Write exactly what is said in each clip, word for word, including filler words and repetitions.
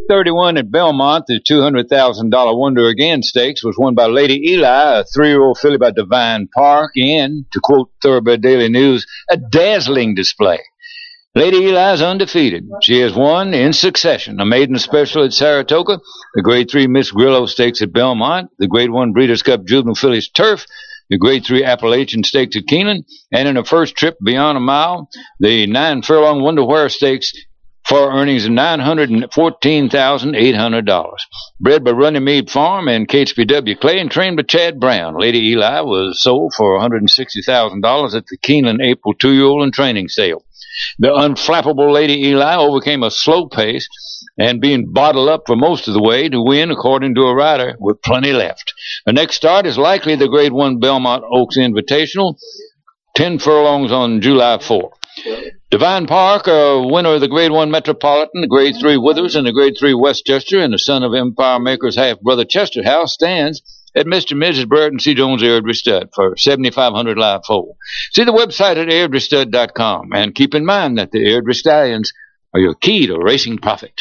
thirty-one at Belmont, the two hundred thousand dollars Wonder Again Stakes was won by Lady Eli, a three-year-old filly by Divine Park, and, to quote Thoroughbred Daily News, a dazzling display. Lady Eli is undefeated. She has won in succession a maiden special at Saratoga, the Grade three Miss Grillo Stakes at Belmont, the Grade one Breeders' Cup Juvenile Fillies Turf, the Grade three Appalachian Stakes at Keeneland, and in her first trip beyond a mile, the nine Furlong Wonder Where Stakes for earnings of nine hundred fourteen thousand eight hundred dollars. Bred by Runnymede Farm and K H B W Clay and trained by Chad Brown, Lady Eli was sold for one hundred sixty thousand dollars at the Keeneland April two-year-old and training sale. The unflappable Lady Eli overcame a slow pace and being bottled up for most of the way to win, according to a rider, with plenty left. The next start is likely the Grade one Belmont Oaks Invitational, ten furlongs on July fourth. Divine Park, a winner of the Grade one Metropolitan, the Grade three Withers, and the Grade three Westchester, and the son of Empire Maker's half-brother Chester House, stands at Mister and Missus Burton C. Jones Airdrie Stud for seventy-five hundred dollars live foal. See the website at airdrie stud dot com, and keep in mind that the Airdrie Stallions are your key to racing profit.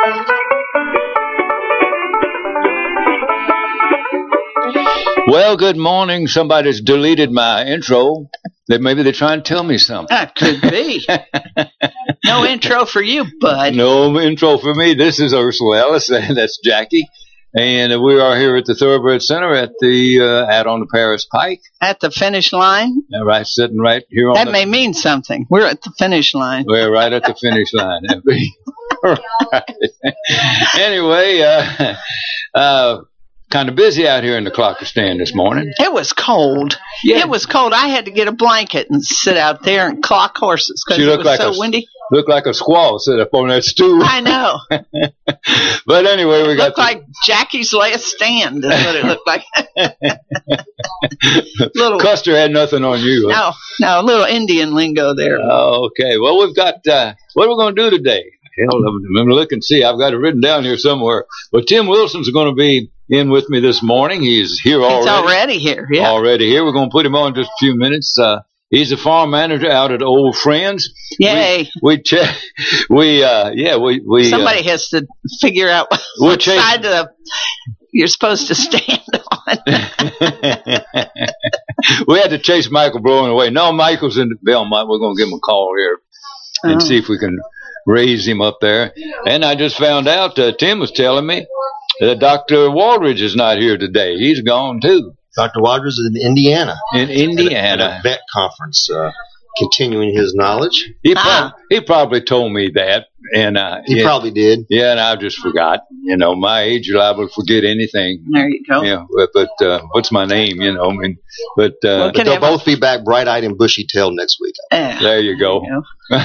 Well, good morning. Somebody's deleted my intro. That maybe they're trying to tell me something. That could be. No intro for you, bud. No intro for me. This is Ursula Ellis, and that's Jackie. And we are here at the Thoroughbred Center at the uh, out on the Paris Pike. At the finish line? Yeah, right, sitting right here on that the... That may mean something. We're at the finish line. We're right at the finish line. Right. Anyway, uh, uh, kind of busy out here in the clocker stand this morning. It was cold. Yeah. It was cold. I had to get a blanket and sit out there and clock horses because it was like so a, windy. Looked like a squall sit up on that stool. I know. But anyway, we it got looked the... like Jackie's last stand is what it looked like. little... Custer had nothing on you. Huh? No, no, a little Indian lingo there. Oh, okay. Well, we've got, uh, what are we going to do today? Hell, let me look and see. I've got it written down here somewhere. But Tim Wilson's going to be in with me this morning. He's here already. He's already here, yeah. Already here. We're going to put him on in just a few minutes. Uh, he's a farm manager out at Old Friends. Yay. We, we, ch- we uh, yeah, we, we. Somebody uh, has to figure out what we'll side of the, you're supposed to stand on. We had to chase Michael Brown away. No, Michael's in Belmont. We're going to give him a call here and oh. see if we can raise him up there. And I just found out, uh, Tim was telling me that Doctor Waldridge is not here today. He's gone too. Doctor Waldridge is in Indiana. In Indiana. At a, at a vet conference, uh, continuing his knowledge. He, ah. prob- he probably told me that. and uh, He yeah, probably did. Yeah, and I just forgot. You know, my age, you're liable to forget anything. There you go. Yeah, but, but uh, what's my name, you know? I mean, but, uh, well, but they'll both be back bright-eyed and bushy-tailed next week. Uh, there you go. You know.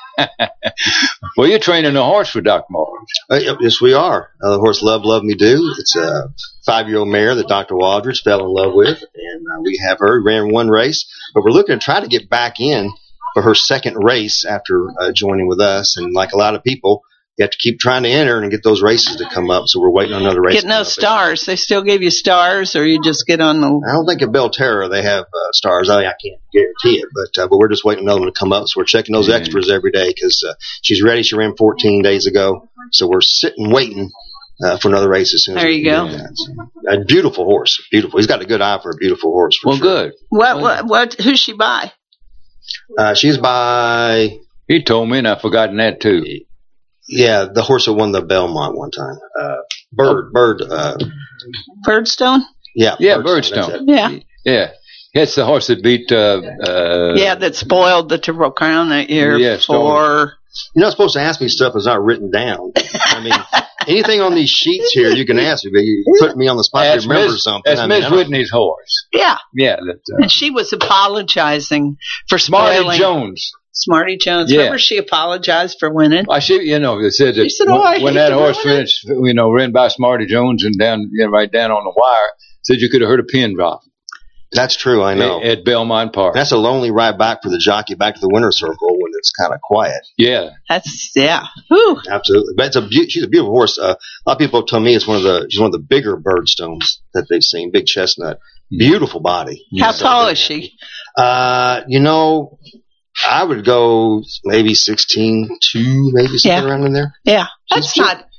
Well, you're training a horse for Doctor Waldridge. Uh, yes, we are. Uh, the horse Love, Love Me Do. It's a five-year-old mare that Doctor Waldridge fell in love with, and uh, we have her. We ran one race, but we're looking to try to get back in for her second race after uh, joining with us. And like a lot of people, you have to keep trying to enter and get those races to come up. So we're waiting on another race. Get no stars. They still give you stars, or you just get on the. I don't think at Belterra they have uh, stars. I, I can't guarantee it, but uh, but we're just waiting on another one to come up. So we're checking those extras every day because uh, she's ready. She ran fourteen days ago, so we're sitting waiting uh, for another race as soon as there you go. So, a beautiful horse, beautiful. He's got a good eye for a beautiful horse. For well, sure. good. What what what? Who's she by? Uh, she's by. He told me, and I've forgotten that too. Yeah, the horse that won the Belmont one time. Uh, Bird, Bird. Uh, Birdstone? Yeah. Yeah, Birdstone. Birdstone. Yeah. Yeah. It's the horse that beat. Uh, uh, yeah, that spoiled the Triple Crown that year yeah, for. You're not supposed to ask me stuff that's not written down. I mean, anything on these sheets here you can ask me, but you put me on the spot to remember Miz, something. That's I mean, Miss Whitney's horse. Yeah. Yeah. That, uh, and she was apologizing for Smarty spoiling. Jones. Smarty Jones. Yeah. Remember she apologized for winning? I she, you know, they said that said, oh, when, when that horse winner. finished, you know, ran by Smarty Jones and down, you know, right down on the wire, said you could have heard a pin drop. That's true, I know. At, at Belmont Park. That's a lonely ride back for the jockey back to the winner's circle when it's kind of quiet. Yeah. That's, yeah. Whew. Absolutely. But it's a be- she's a beautiful horse. Uh, a lot of people tell me it's one of the she's one of the bigger Birdstones that they've seen. Big chestnut. Beautiful body. How so tall is she? Uh, you know, I would go maybe sixteen two, maybe something yeah. around in there. Yeah. That's she's, not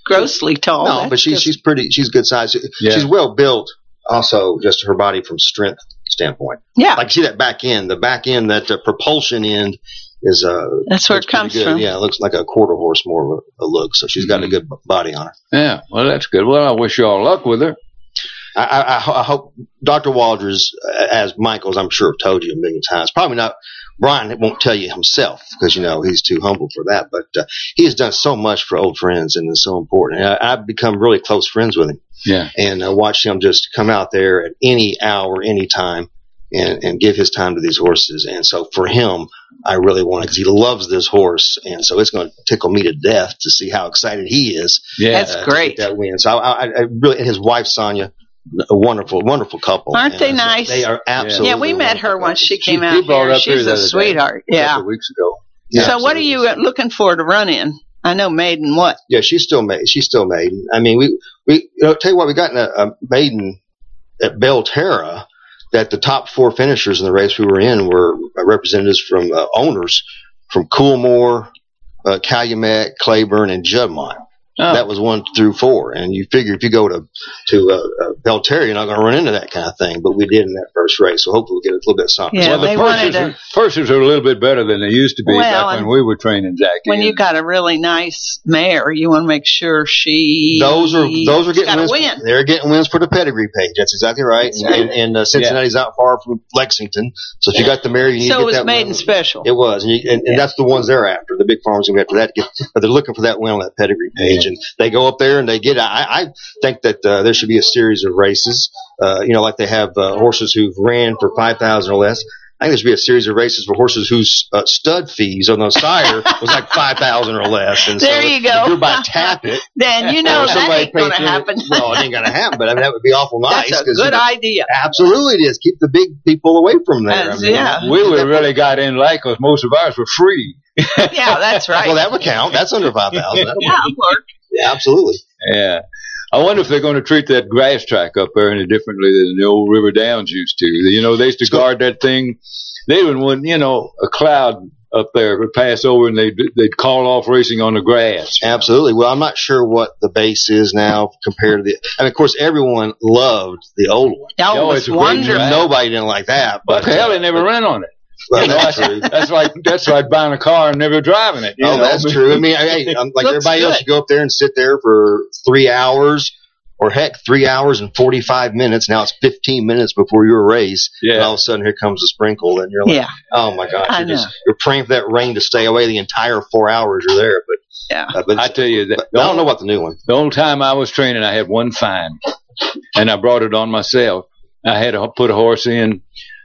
grossly tall. No, That's but she's just, she's pretty. She's good size. Yeah. She's well built. Also, just her body from strength standpoint. Yeah. Like see that back end, the back end, that uh, propulsion end is uh. That's where it comes good. from. Yeah, it looks like a quarter horse more of a, a look. So she's got mm-hmm. a good body on her. Yeah. Well, that's good. Well, I wish you all luck with her. I, I, I hope Doctor Walders, as Michael's, I'm sure, have told you a million times. Probably not. Brian won't tell you himself because, you know, he's too humble for that. But uh, he has done so much for old friends, and it's so important. And I, I've become really close friends with him. Yeah. And uh, watch him just come out there at any hour, any time, and, and give his time to these horses. And so for him, I really want it because he loves this horse. And so it's going to tickle me to death to see how excited he is. Yeah. That's uh, great. To get that win. So I, I, I really, and his wife, Sonia, a wonderful, wonderful couple. Aren't they and nice? They are absolutely. Yeah, we met her once she came she, out she brought here. Up She's here a sweetheart. day, yeah. A couple weeks ago. Yeah, so absolutely. What are you looking for to run in? I know maiden what? Yeah, she's still maiden. She's still maiden. I mean, we we you know, tell you what, we got in a, a maiden at Belterra that the top four finishers in the race we were in were representatives from uh, owners from Coolmore, uh, Calumet, Claiborne, and Juddmonte. Oh. That was one through four, and you figure if you go to to uh, uh, Belterra, you're not going to run into that kind of thing. But we did in that first race, so hopefully we'll get a little bit of something. Yeah, well, the they purses, wanted are, to, purses are a little bit better than they used to be well, back when we were training Jackie. When you got a really nice mare, you want to make sure she those are those are getting wins. Win. They're getting wins for the pedigree page. That's exactly right. That's and right. and, and uh, Cincinnati's yeah. out far from Lexington, so if you got the mare, you need so to get that. So it was maiden win. special. It was, and, you, and, and yeah. that's the ones they're after. The big farmers going to be after that. To get, but they're looking for that win on that pedigree page, yeah. and they go up there and they get. I, I think that uh, there should be a series of races, uh, you know, like they have uh, horses who've ran for five thousand or less. I think there should be a series of races for horses whose uh, stud fees on the sire was like five thousand or less. And there so you if, go. If you're by Tapit, then you know that ain't going to happen. Well, it ain't going to happen, but I mean that would be awful nice. That's a good you know, idea. Absolutely, it is. Keep the big people away from there. That's, I mean, yeah, we would really got in late because most of ours were free. Yeah, that's right. Well, that would count. That's under five thousand. Yeah, work. Yeah, absolutely. Yeah. I wonder if they're going to treat that grass track up there any differently than the old River Downs used to. You know, they used to guard that thing. They would, when, you know, a cloud up there would pass over and they'd, they'd call off racing on the grass. Absolutely. Know? Well, I'm not sure what the base is now compared to the, and of course everyone loved the old one. Oh, it was wonderful. Nobody didn't like that. But, but hell, they never but, ran on it. Well, you know, that's true. That's like that's like buying a car and never driving it. You oh, know? that's true. I mean, hey, I'm like everybody good. else, you go up there and sit there for three hours, or heck, three hours and forty-five minutes. Now it's fifteen minutes before your race, yeah. and all of a sudden here comes a sprinkle, and you're like, yeah. oh my gosh, I you're, know. just, you're praying for that rain to stay away the entire four hours you're there. But yeah, uh, but I tell you that I don't know about the new one. The only time I was training, I had one fine, and I brought it on myself. I had to put a horse in.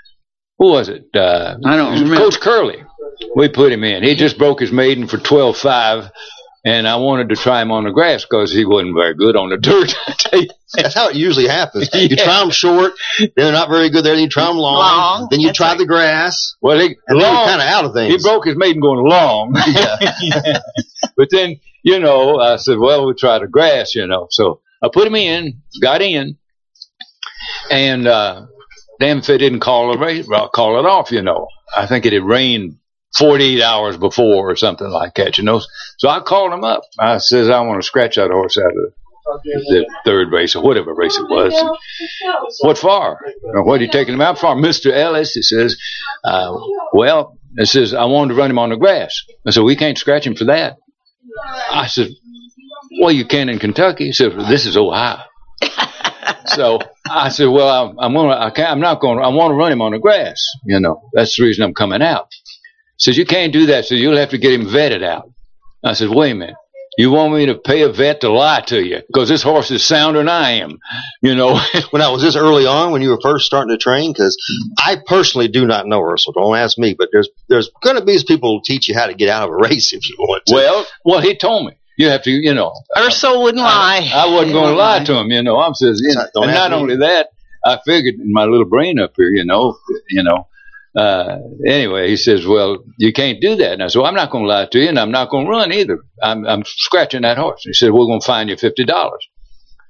Who was it? Uh, I don't remember. Coach Curley. We put him in. He just broke his maiden for twelve five, and I wanted to try him on the grass because he wasn't very good on the dirt. That's how it usually happens. Yeah. You try them short, they're not very good there. Then you try them long, long. then you That's try right. the grass. Well, he, and long, then you're kind of out of things. He broke his maiden going long. Yeah. Yeah. But then, you know, I said, well, we'll try the grass, you know. So I put him in, got in, and uh, damn if they didn't call it, call it off, you know. I think it had rained forty-eight hours before or something like that, you know. So I called him up. I says, I want to scratch that horse out of the third race or whatever race it was. And, what for? What are you taking him out for? Mister Ellis, he says, uh, well, it says, I wanted to run him on the grass. I said, we can't scratch him for that. I said, well, you can in Kentucky. He said, this is Ohio. So I said, well, I'm, I'm gonna, I can't, I'm not going to, I want to run him on the grass. You know, that's the reason I'm coming out. He says, you can't do that. So you'll have to get him vetted out. I said, wait a minute. You want me to pay a vet to lie to you? Because this horse is sounder than I am, you know. When I was this early on, when you were first starting to train, because I personally do not know her, so don't ask me. But there's there's going to be people who teach you how to get out of a race if you want to. Well, well, he told me. You have to, you know. Ursula wouldn't lie. I, I wasn't going to lie to him, you know. I'm says, you know, Don't and not me. only that, I figured in my little brain up here, you know, you know. Uh, anyway, he says, well, you can't do that. And I said, well, I'm not going to lie to you, and I'm not going to run either. I'm, I'm scratching that horse. He said, we're going to fine you fifty dollars.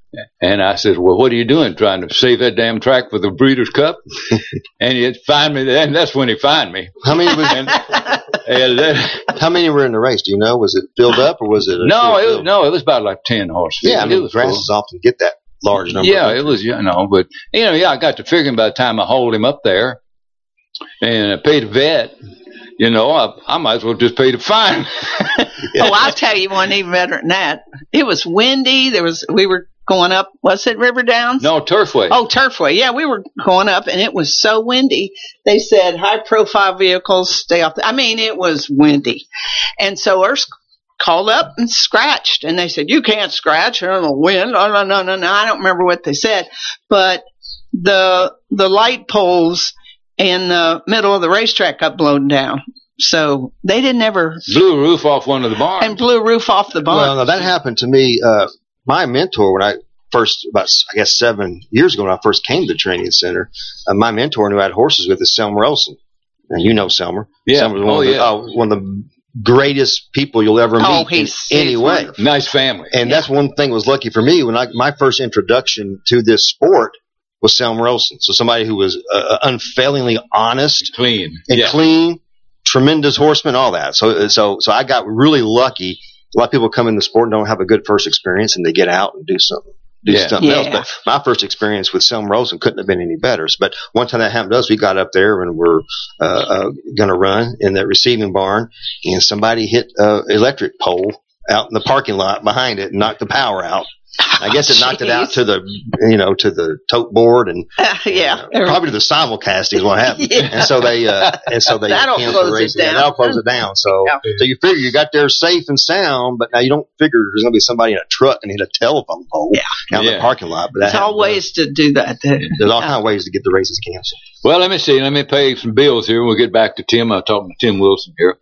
And I said, well, what are you doing? Trying to save that damn track for the Breeders' Cup? And he'd find me, and that's when he found me. How many was, and, and that, How many were in the race? Do you know? Was it filled up or was it? No, it was, no, it was about like ten horses. Yeah, I mean, it was grasses cool. often get that large number. Yeah, it was, you know, but, you know, yeah, I got to figuring by the time I hauled him up there and I paid a vet. You know, I, I might as well just pay the fine. Yeah. Oh, I'll tell you one even better than that. It was windy. There was, we were going up, was it River Downs? No, Turfway. Oh, Turfway. Yeah, we were going up and it was so windy. They said high profile vehicles stay off. The, I mean, it was windy. And so Urs called up and scratched and they said, you can't scratch on the wind. Oh, no, no, no, no. I don't remember what they said, but the, the light poles in the middle of the racetrack got blown down. So they didn't ever blew a roof off one of the barns. And blew a roof off the barn. Well, no, that happened to me. Uh, my mentor, when I first, about, I guess, seven years ago, when I first came to the training center, uh, my mentor who I had horses with is Selmer Olson. And you know Selmer. Yeah. Selmer's one, oh, of the, yeah. uh, one of the greatest people you'll ever meet oh, he's, in any way. Wonderful. Nice family. And yeah. that's one thing that was lucky for me. When I, my first introduction to this sport was Selmer Olson. So somebody who was uh, unfailingly honest. Clean. And yeah. clean. Tremendous horseman, all that. So, so, so I got really lucky. A lot of people come in the sport and don't have a good first experience, and they get out and do something, do yeah. something yeah. else. But my first experience with Selmer Olson couldn't have been any better. But one time that happened to us, we got up there and we're uh, uh, going to run in the receiving barn, and somebody hit an electric pole out in the parking lot behind it and knocked the power out. I guess it knocked Jeez. it out to the, you know, to the tote board and uh, yeah, uh, probably to the simulcasting is what happened. yeah. And so they, uh, and so they that'll canceled the close race. it down. Yeah, that'll close it down. So, yeah. so you figure you got there safe and sound, but now you don't figure there's going to be somebody in a truck and hit a telephone pole yeah. out yeah. in the parking lot. But there's all ways to do that. There's all kind of ways to get the races canceled. Well, let me see. Let me pay some bills here. We'll get back to Tim. I'm talking to Tim Wilson here.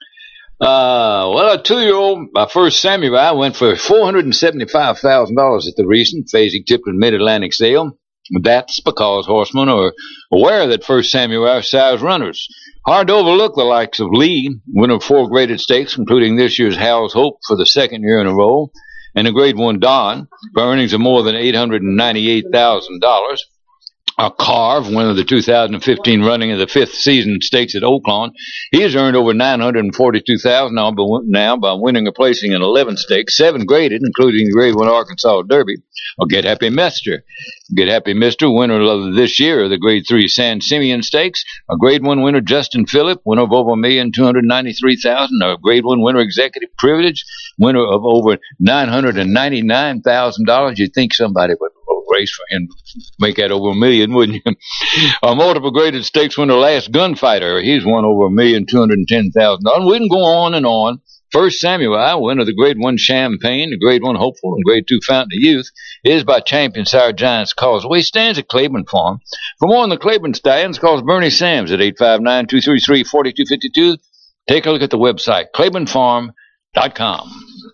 Uh, well, a two-year-old, my first Samurai, went for four hundred seventy-five thousand dollars at the recent Fasig-Tipton Mid-Atlantic sale. That's because horsemen are aware that first Samurai are size runners. Hard to overlook the likes of Lee, winner of four graded stakes, including this year's Howell's Hope for the second year in a row, and a grade one Don, for earnings of more than eight hundred ninety-eight thousand dollars. A Carve, winner of the two thousand fifteen running of the fifth season stakes at Oaklawn. He has earned over nine hundred forty-two thousand dollars now by winning or placing in eleven stakes, seven graded, including the grade one Arkansas Derby. Or Get Happy Mister. Get Happy Mister, winner of this year of the grade three San Simeon Stakes. A grade one winner, Justin Phillip, winner of over one million two hundred ninety-three thousand dollars. A grade one winner, Executive Privilege, winner of over nine hundred ninety-nine thousand dollars. You'd think somebody would race for him, make that over a million, wouldn't you? A multiple graded stakes winner, Last Gunfighter. He's won over a million two hundred ten thousand dollars. We can go on and on. First Samurai, winner of the grade one Champagne, the grade one Hopeful, and grade two Fountain of Youth, is by champion Sire Giants Causeway. Stands at Claiborne Farm. For more on the Claiborne Stallions, call Bernie Sams at eight five nine, two three three, four two five two. Take a look at the website, claiborne farm dot com.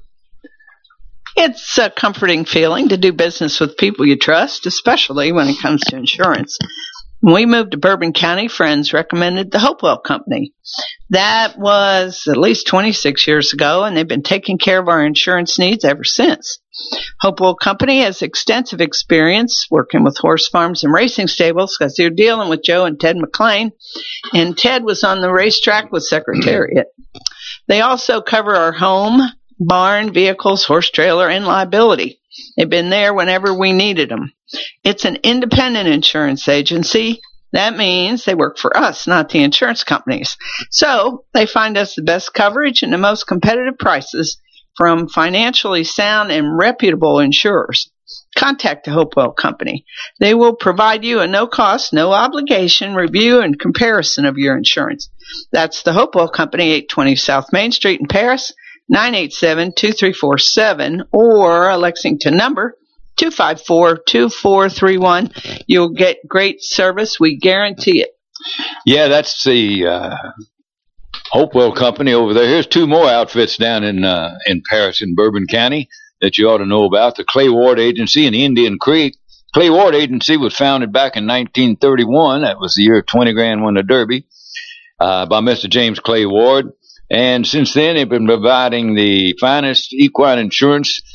It's a comforting feeling to do business with people you trust, especially when it comes to insurance. When we moved to Bourbon County, friends recommended the Hopewell Company. That was at least twenty-six years ago, and they've been taking care of our insurance needs ever since. Hopewell Company has extensive experience working with horse farms and racing stables because they're dealing with Joe and Ted McLean, and Ted was on the racetrack with Secretariat. They also cover our home, barn, vehicles, horse trailer, and liability. They've been there whenever we needed them. It's an independent insurance agency. That means they work for us, not the insurance companies. So they find us the best coverage and the most competitive prices from financially sound and reputable insurers. Contact the Hopewell Company. They will provide you a no-cost, no-obligation review and comparison of your insurance. That's the Hopewell Company, eight twenty South Main Street in Paris, nine eight seven, two three four seven, or a Lexington number, two five four, two four three one. You'll get great service. We guarantee it. Yeah, that's the uh, Hopewell Company over there. Here's two more outfits down in uh, in Paris in Bourbon County that you ought to know about. The Clay Ward Agency in Indian Creek. Clay Ward Agency was founded back in nineteen thirty-one. That was the year twenty grand won the Derby uh, by Mister James Clay Ward. And since then, they've been providing the finest equine insurance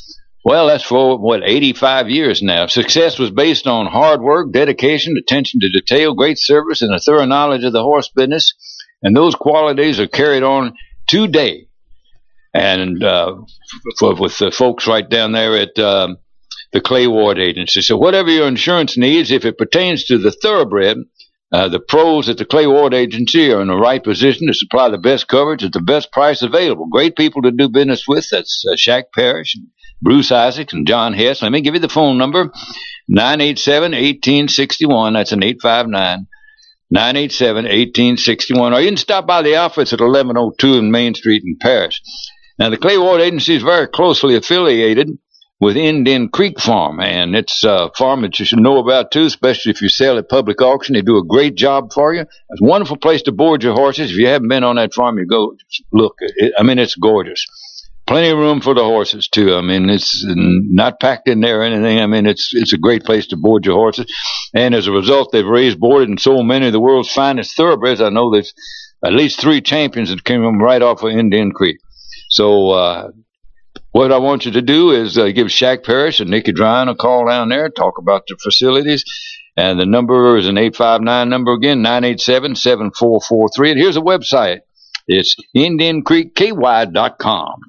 Well, that's for, what, eighty-five years now. Success was based on hard work, dedication, attention to detail, great service, and a thorough knowledge of the horse business. And those qualities are carried on today. And uh, for, with the folks right down there at um, the Clay Ward Agency. So whatever your insurance needs, if it pertains to the thoroughbred, uh, the pros at the Clay Ward Agency are in the right position to supply the best coverage at the best price available. Great people to do business with. That's uh, Shaq Parrish, Bruce Isaacs, and John Hess. Let me give you the phone number, nine eight seven, one eight six one. That's an eight five nine, nine eight seven, one eight six one. Or you can stop by the office at eleven oh two in Main Street in Paris. Now, the Clay Ward Agency is very closely affiliated with Indian Creek Farm, and it's a farm that you should know about, too, especially if you sell at public auction. They do a great job for you. It's a wonderful place to board your horses. If you haven't been on that farm, you go look. It, I mean, it's gorgeous. Plenty of room for the horses, too. I mean, it's not packed in there or anything. I mean, it's it's a great place to board your horses. And as a result, they've raised, boarded, and sold many of the world's finest thoroughbreds. I know there's at least three champions that came right off of Indian Creek. So uh, what I want you to do is uh, give Shaq Parrish and Nicky Dryan a call down there, talk about the facilities. And the number is an eight five nine number again, nine eight seven, seven four four three. And here's a website. It's indian creek k y dot com.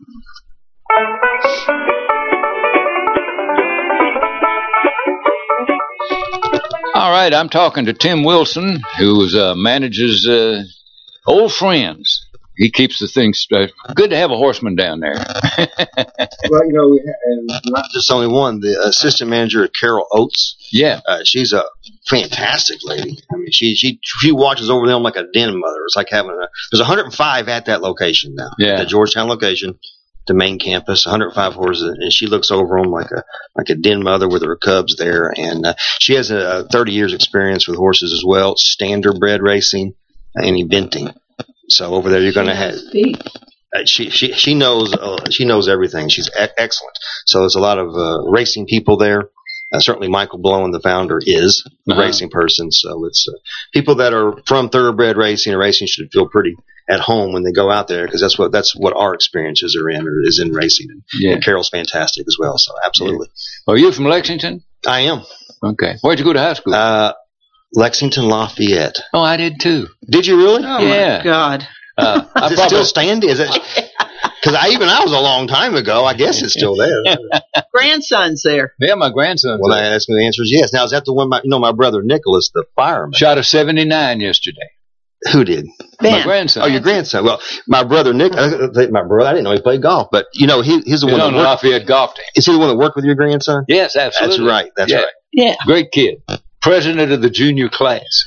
All right, I'm talking to Tim Wilson, who uh, manages uh, Old Friends. He keeps the things straight. Good to have a horseman down there. Well, you know, and not just only one. The assistant manager, Carol Oates. Yeah, uh, she's a fantastic lady. I mean, she she she watches over them like a den mother. It's like having a. There's one hundred five at that location now. Yeah, the Georgetown location, the main campus, one hundred five horses, and she looks over them like a like a den mother with her cubs there. And uh, she has a thirty years experience with horses as well, standard bred racing and eventing. So over there, you're going to have. Uh, she she she knows uh, she knows everything. She's e- excellent. So there's a lot of uh, racing people there. Uh, certainly, Michael Blowen, the founder, is a uh-huh. racing person. So it's uh, people that are from thoroughbred racing or racing should feel pretty at home when they go out there, because that's what that's what our experiences are in, or is in racing. And, yeah. and Carol's fantastic as well. So absolutely. Yeah. Are you from Lexington? I am. Okay. Where'd you go to high school? Uh, Lexington Lafayette. Oh, I did too. Did you really? Oh yeah. My God. Uh, is it probably, still standing? Is it? Because I even I was a long time ago. I guess it's still there. Grandson's there. Yeah, my grandson's well, there. Well, the answer is yes. Now, is that the one? My, you know, my brother Nicholas, the fireman, shot a seventy-nine yesterday. Who did? Ben. My grandson. Oh, your grandson. Well, my brother Nick. I think my brother. I didn't know he played golf, but you know, he, he's the he's one on that the worked. Lafayette golf team. Is he the one that worked with your grandson? Yes, absolutely. That's right. That's yeah. right. Yeah. Great kid. President of the junior class.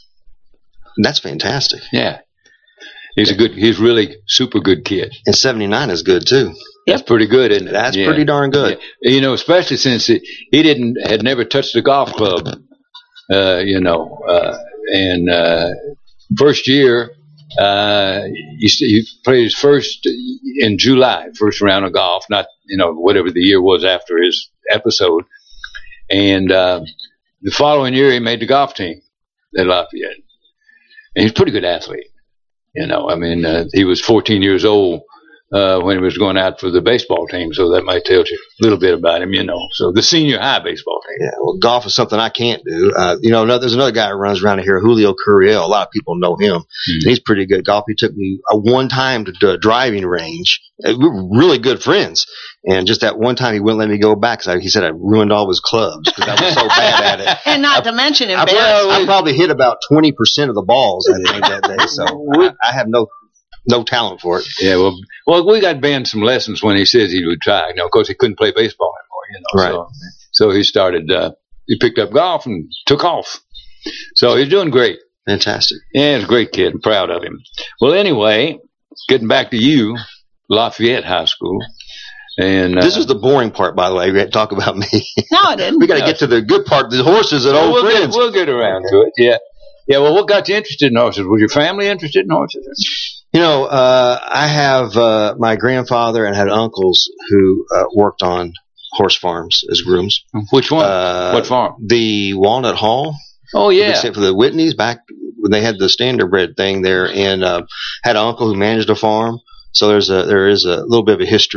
That's fantastic. Yeah. He's a good, he's really super good kid. And seventy-nine is good too. That's pretty good, isn't it? That's yeah. pretty darn good. Yeah. You know, especially since he, he didn't, had never touched a golf club, uh, you know, uh, and, uh, first year, uh, he, he played his first in July, first round of golf, not, you know, whatever the year was after his episode. And, uh, the following year he made the golf team at Lafayette. And he's a pretty good athlete. You know, I mean, uh, he was fourteen years old uh, when he was going out for the baseball team, so that might tell you a little bit about him, you know. So the senior high baseball team. Yeah, well, golf is something I can't do. Uh, you know, there's another guy who runs around here, Julio Curiel. A lot of people know him. Mm-hmm. He's pretty good golf. He took me uh, one time to a driving range. We were really good friends. And just that one time he wouldn't let me go back because he said I ruined all his clubs because I was so bad at it. And not I, to mention I, I, I probably hit about twenty percent of the balls I think that day. So I, I have no no talent for it. Yeah, well, well, we got Ben some lessons when he says he would try. You know, of course, he couldn't play baseball anymore, you know. Right. So, so he started, uh, he picked up golf and took off. So he's doing great. Fantastic. Yeah, he's a great kid. I'm proud of him. Well, anyway, getting back to you, Lafayette High School. And uh, this is the boring part, by the way. We had to talk about me. No, I didn't. We got to no. get to the good part, the horses and well, old we'll friends. Get, we'll get around to it. Yeah, yeah. Well, what got you interested in horses? Was your family interested in horses? You know, uh, I have uh, my grandfather and had uncles who uh, worked on horse farms as grooms. Which one? Uh, what farm? The Walnut Hall. Oh yeah. Except for the Whitneys back when they had the standard bred thing there, and uh, had an uncle who managed a farm. So there's a there is a little bit of a history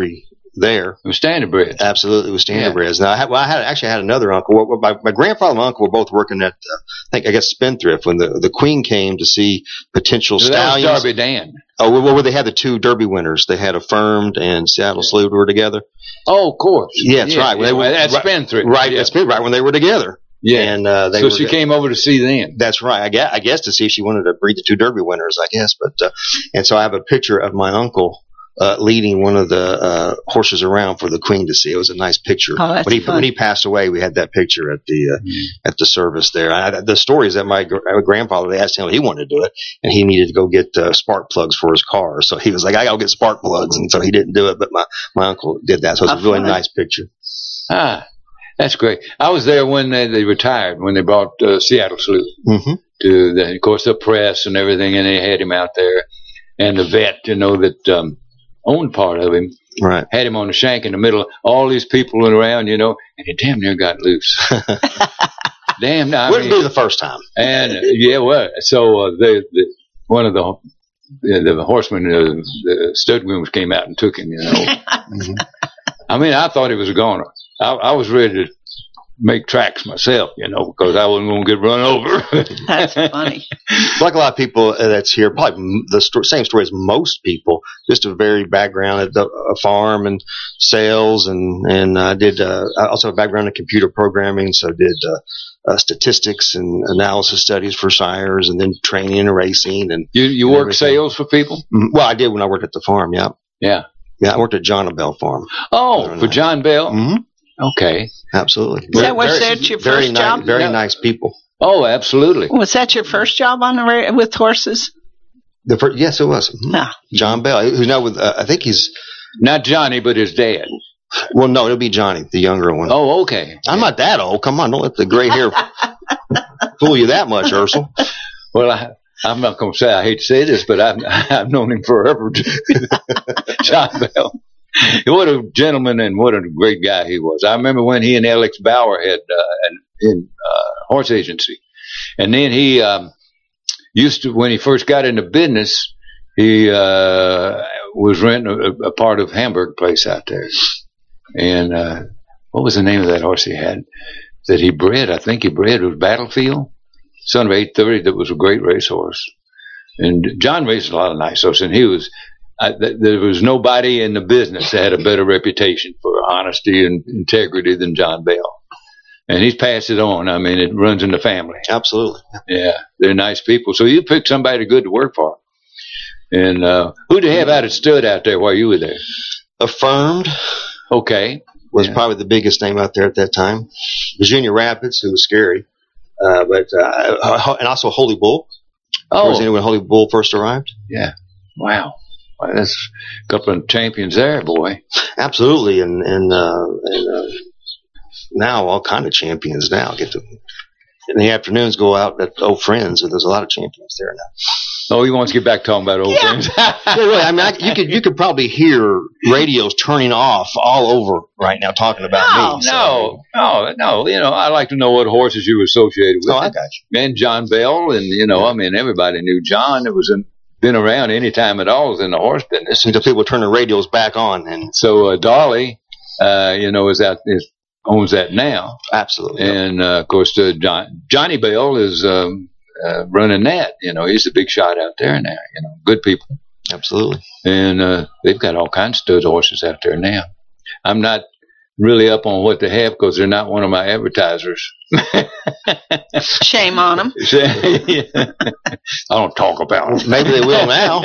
there. It was standardbreds. Absolutely, it was standardbreds. Yeah. Now, I had, well, I had actually had another uncle. Well, my, my grandfather and my uncle were both working at, uh, I think, I guess, Spendthrift when the, the Queen came to see potential so stallions. That was Darby Dan. Oh, well, well, they had the two Derby winners. They had Affirmed and Seattle Slewed were together. Oh, of course. Yeah, that's yeah, right. Yeah, they were, at right, Spendthrift. Right, yeah. at Spendthrift, right when they were together. Yeah. And, uh, they so were, she came over to see them. That's right. I guess, I guess to see if she wanted to breed the two Derby winners, I guess. But, uh, and so I have a picture of my uncle, uh, leading one of the, uh, horses around for the Queen to see. It was a nice picture. Oh, that's when he, fun. when he passed away, we had that picture at the, uh, mm-hmm. at the service there. I, the story is that my, my grandfather, they asked him if he wanted to do it and he needed to go get, uh, spark plugs for his car. So he was like, I gotta go get spark plugs. And so he didn't do it, but my, my uncle did that. So it's a really nice picture. Ah. That's great. I was there when they, they retired, when they brought uh, Seattle Sleuth mm-hmm. to, the, of course, the press and everything, and they had him out there. And the vet, you know, that um, owned part of him, right, had him on the shank in the middle of all these people around, you know, and he damn near got loose. damn, I wouldn't mean, be the first time. And uh, yeah, well, so uh, they, the, one of the the, the horsemen, uh, the stud grooms came out and took him, you know. mm-hmm. I mean, I thought he was a goner. I, I was ready to make tracks myself, you know, because I wasn't going to get run over. That's funny. Like a lot of people that's here, probably the sto- same story as most people, just a very background at the, a farm and sales, and and I uh, did. Uh, I also have a background in computer programming, so I did uh, uh, statistics and analysis studies for sires, and then training and racing. And you you and work everything. Sales for people? Mm-hmm. Well, I did when I worked at the farm. Yeah, yeah, yeah. I worked at John Bell Farm. Oh, for John Bell. Mm-hmm. Okay. Absolutely. Is that was that your very first nice, job? Very no. nice people. Oh, absolutely. Was that your first job on the ra- with horses? The first, yes, it was. Mm-hmm. No. John Bell, who's now with, uh, I think he's. Not Johnny, but his dad. Well, no, it'll be Johnny, the younger one. Oh, okay. I'm not that old. Come on, don't let the gray hair fool you that much, Ursel. Well, I, I'm not going to say, I hate to say this, but I've, I've known him forever. John Bell. What a gentleman and what a great guy he was. I remember when he and Alex Bauer had uh, in uh, horse agency. And then he um, used to, when he first got into business, he uh, was renting a, a part of Hamburg place out there. And uh, what was the name of that horse he had that he bred? I think he bred. It was Battlefield, son of eight thirty, that was a great racehorse. And John raced a lot of nice horses, and he was, I, th- there was nobody in the business that had a better reputation for honesty and integrity than John Bell. And he's passed it on. I mean, it runs in the family. Absolutely. Yeah, they're nice people. So you pick somebody good to work for. And uh, who did you have out at stud out there while you were there? Affirmed. Okay. Was yeah. probably the biggest name out there at that time. Virginia Rapids, who was scary. Uh, but uh, and also Holy Bull. Oh. Was when Holy Bull first arrived? Yeah. Wow. Well, that's a couple of champions there, boy. Absolutely. And, and, uh, and uh, now all kind of champions now get to in the afternoons go out at old friends, and there's a lot of champions there now. Oh, he wants to get back talking about old yeah. things. Yeah, really. I mean, I, you could you could probably hear radios turning off all over right now talking about no, me. So. No, no, no. You know, I like to know what horses you were associated with. Oh, I got you. And John Bell, and you know, yeah. I mean, everybody knew John. It was in, been around any time at all was in the horse business until people turn the radios back on. And so uh, Dolly, uh, you know, is out is owns that now. Absolutely. And uh, of course, uh, John Johnny Bell is. Um, Uh, running that, you know, he's a big shot out there now, you know, good people. Absolutely. And uh, they've got all kinds of stud horses out there now. I'm not really up on what they have because they're not one of my advertisers. Shame on them. I don't talk about them. Maybe they will now.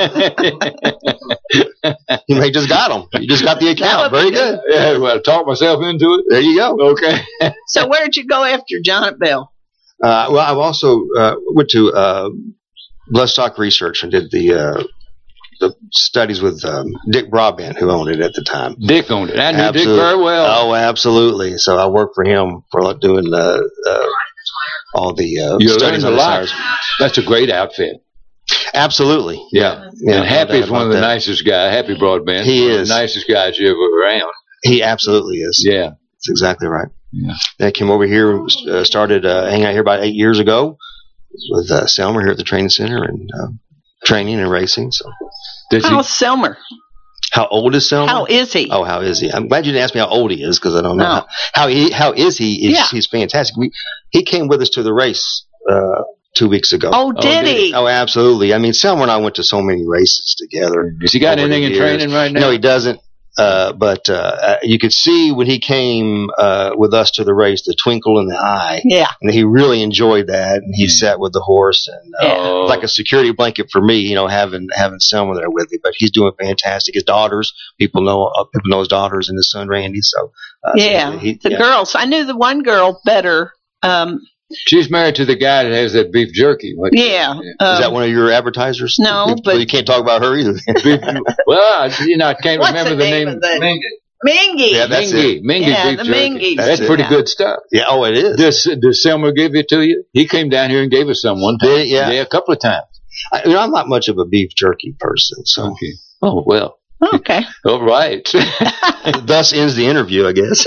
You may just got them. You just got the account. Very good. Yeah, well, I talked myself into it. There you go. Okay. So where did you go after John Bell? Uh, well, I've also uh, went to uh, Bloodstock Research and did the uh, the studies with um, Dick Broadbent, who owned it at the time. Dick owned it. I knew absolutely. Dick very well. Oh, absolutely. So I worked for him for like, doing uh, uh, all the uh, you studies on a the lot. sires. That's a great outfit. Absolutely. Yeah. yeah. And Happy is one of the that. nicest guys. Happy Broadbent. He one is. Of the nicest guys you ever around. He absolutely is. Yeah. That's exactly right. Yeah. I came over here, uh, started uh, hanging out here about eight years ago with uh, Selmer here at the training center and uh, training and racing. So, How's Selmer? How old is Selma? How is he? Oh, how is he? I'm glad you didn't ask me how old he is because I don't know. No. How, how, he, how is he? Is, Yeah. He's fantastic. We, he came with us to the race uh, two weeks ago. Oh, did Oh, did he? Oh, absolutely. I mean, Selma and I went to so many races together. Has he got over the anything in years. training right now? No, he doesn't. Uh, but uh, you could see when he came uh, with us to the race, the twinkle in the eye, Yeah. and he really enjoyed that. And he sat with the horse, and uh, Yeah. Oh. like a security blanket for me, you know, having having Selma there with me. But he's doing fantastic. His daughters, people know, uh, people know his daughters and his son Randy. So uh, Yeah. he, The yeah. girls. I knew the one girl better. Um, She's married to the guy that has that beef jerky. What- yeah. Um, Is that one of your advertisers? no, Well, but- you can't talk about her either. Beef, well, I, you know, I can't What's remember the the name name. of the- Mingy. Mingy. Yeah, that's Mingy. Mingy Yeah, beef the jerky. Mingies. That's That's pretty it. good stuff. yeah. Oh, it is. Does, does Selma give it to you? He came down here and gave us some one time. Did he? Yeah. Yeah, a couple of times. I, you know, I'm not much of a beef jerky person, so Okay. Oh, well. Okay. All right. thus ends the interview, I guess.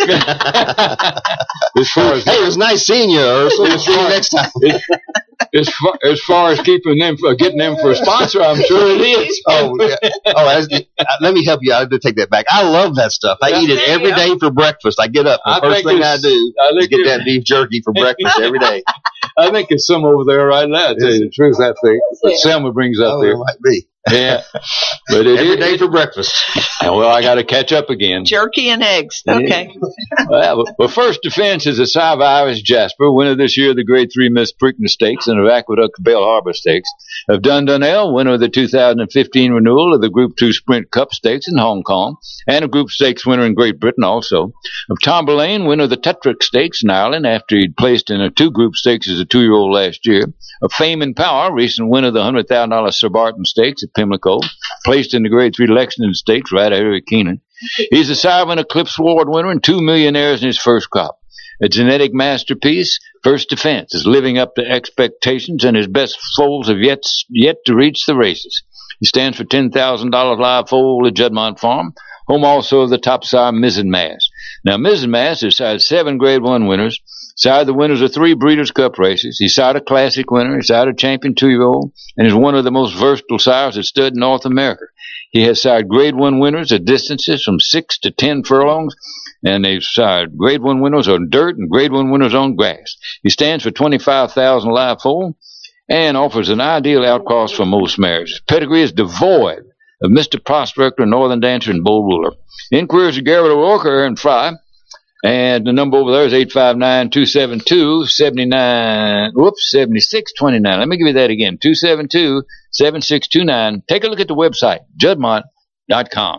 As far as Hey, it was nice seeing you, Ursula. See you next time. as far, as far as keeping them, for, getting them for a sponsor, I'm sure it is. Oh, yeah. Oh, that's, uh, let me help you. I have to take that back. I love that stuff. I eat it every day for breakfast. I get up. The I first think thing I it's- do I is think get it's- that beef jerky for breakfast every day. I think it's some over there right now. To tell you the truth, I think. But Selma brings up Oh, there. it might be. Yeah. But it Every is- day for breakfast. Well, I got to catch up again. Jerky and eggs. Okay. Well, well, First Defense is a Cy Iris Jasper, winner this year of the Grade three Miss Preakness Stakes and of Aqueduct Bell Harbor Stakes. Of Dun Dunnell, winner of the two thousand fifteen renewal of the Group two Sprint Cup Stakes in Hong Kong, and a Group Stakes winner in Great Britain also. Of Tom Berlane, winner of the Tetrick Stakes in Ireland after he'd placed in a two Group Stakes as a two-year-old last year. Of Fame and Power, recent winner of the one hundred thousand dollars Sir Barton Stakes at Pimlico, placed in the Grade three Lexington Stakes right ahead of Keenan. He's a Cybin Eclipse Award winner and two millionaires in his first crop. A genetic masterpiece, First Defense is living up to expectations, and his best foals have yet yet to reach the races. He stands for ten thousand dollars live foal at Juddmonte Farm, home also of the top sire Mizzen Mass. Now, Mizzen Mass has sired seven Grade one winners, sired the winners of three Breeders' Cup races. He sired a Classic winner, he sired a champion two-year-old, and is one of the most versatile sires that stood in North America. He has sired Grade one winners at distances from six to ten furlongs, and they've sired Grade one winners on dirt and Grade one winners on grass. He stands for twenty-five thousand live foal and offers an ideal outcross for most mares. His pedigree is devoid of Mister Prospector, Northern Dancer, and Bull Ruler. Inquiries to Garrett O'Rourke and Fry, and the number over there is eight five nine, two seven two, seven nine, whoops, seven six two nine. Let me give you that again, two seven two, seven six two nine. Take a look at the website, juddmonte dot com.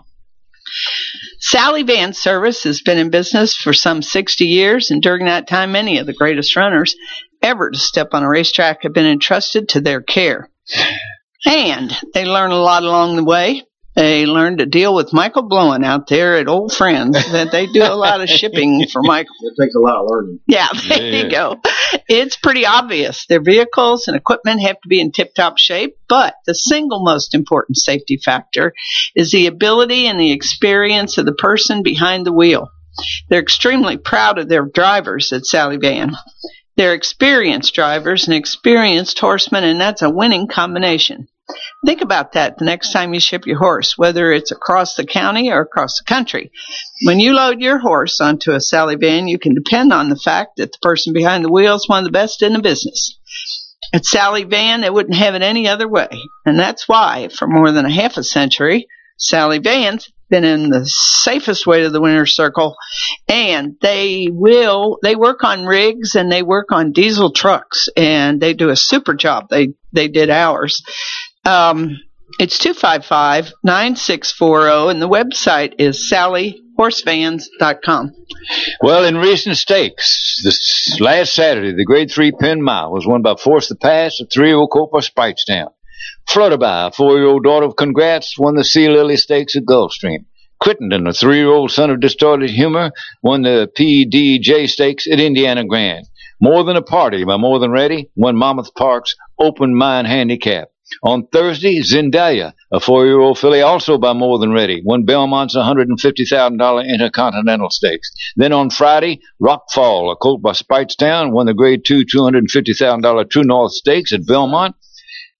Sally Van Service has been in business for some sixty years, and during that time, many of the greatest runners ever to step on a racetrack have been entrusted to their care. And they learn a lot along the way. They learned to deal with Michael Blowen out there at Old Friends, that they do a lot of shipping for Michael. It takes a lot of learning. Yeah, there Yeah. you go. It's pretty obvious. Their vehicles and equipment have to be in tip-top shape, but the single most important safety factor is the ability and the experience of the person behind the wheel. They're extremely proud of their drivers at Sally Van. They're experienced drivers and experienced horsemen, and that's a winning combination. Think about that the next time you ship your horse, whether it's across the county or across the country. When you load your horse onto a Sally Van, you can depend on the fact that the person behind the wheel is one of the best in the business. At Sally Van, they wouldn't have it any other way. And that's why, for more than a half a century, Sally Van's been in the safest way to the winner's circle. And they will, they work on rigs and they work on diesel trucks. And they do a super job. They, they did ours. Um, it's two five five, nine six four zero, and the website is sally horse vans dot com. Well, in recent stakes, this last Saturday, the Grade three Penn Mile was won by Force the Pass, a three-year-old colt by Spitestown. Flutterby, a four-year-old daughter of Congrats, won the Sea Lily Stakes at Gulfstream. Crittenden, a three-year-old son of Distorted Humor, won the P D J Stakes at Indiana Grand. More Than a Party by More Than Ready won Monmouth Park's Open Mind Handicap. On Thursday, Zendalia, a four-year-old filly, also by More Than Ready, won Belmont's one hundred fifty thousand dollars Intercontinental Stakes. Then on Friday, Rockfall, a colt by Spitestown, won the Grade two two hundred fifty thousand dollars True North Stakes at Belmont.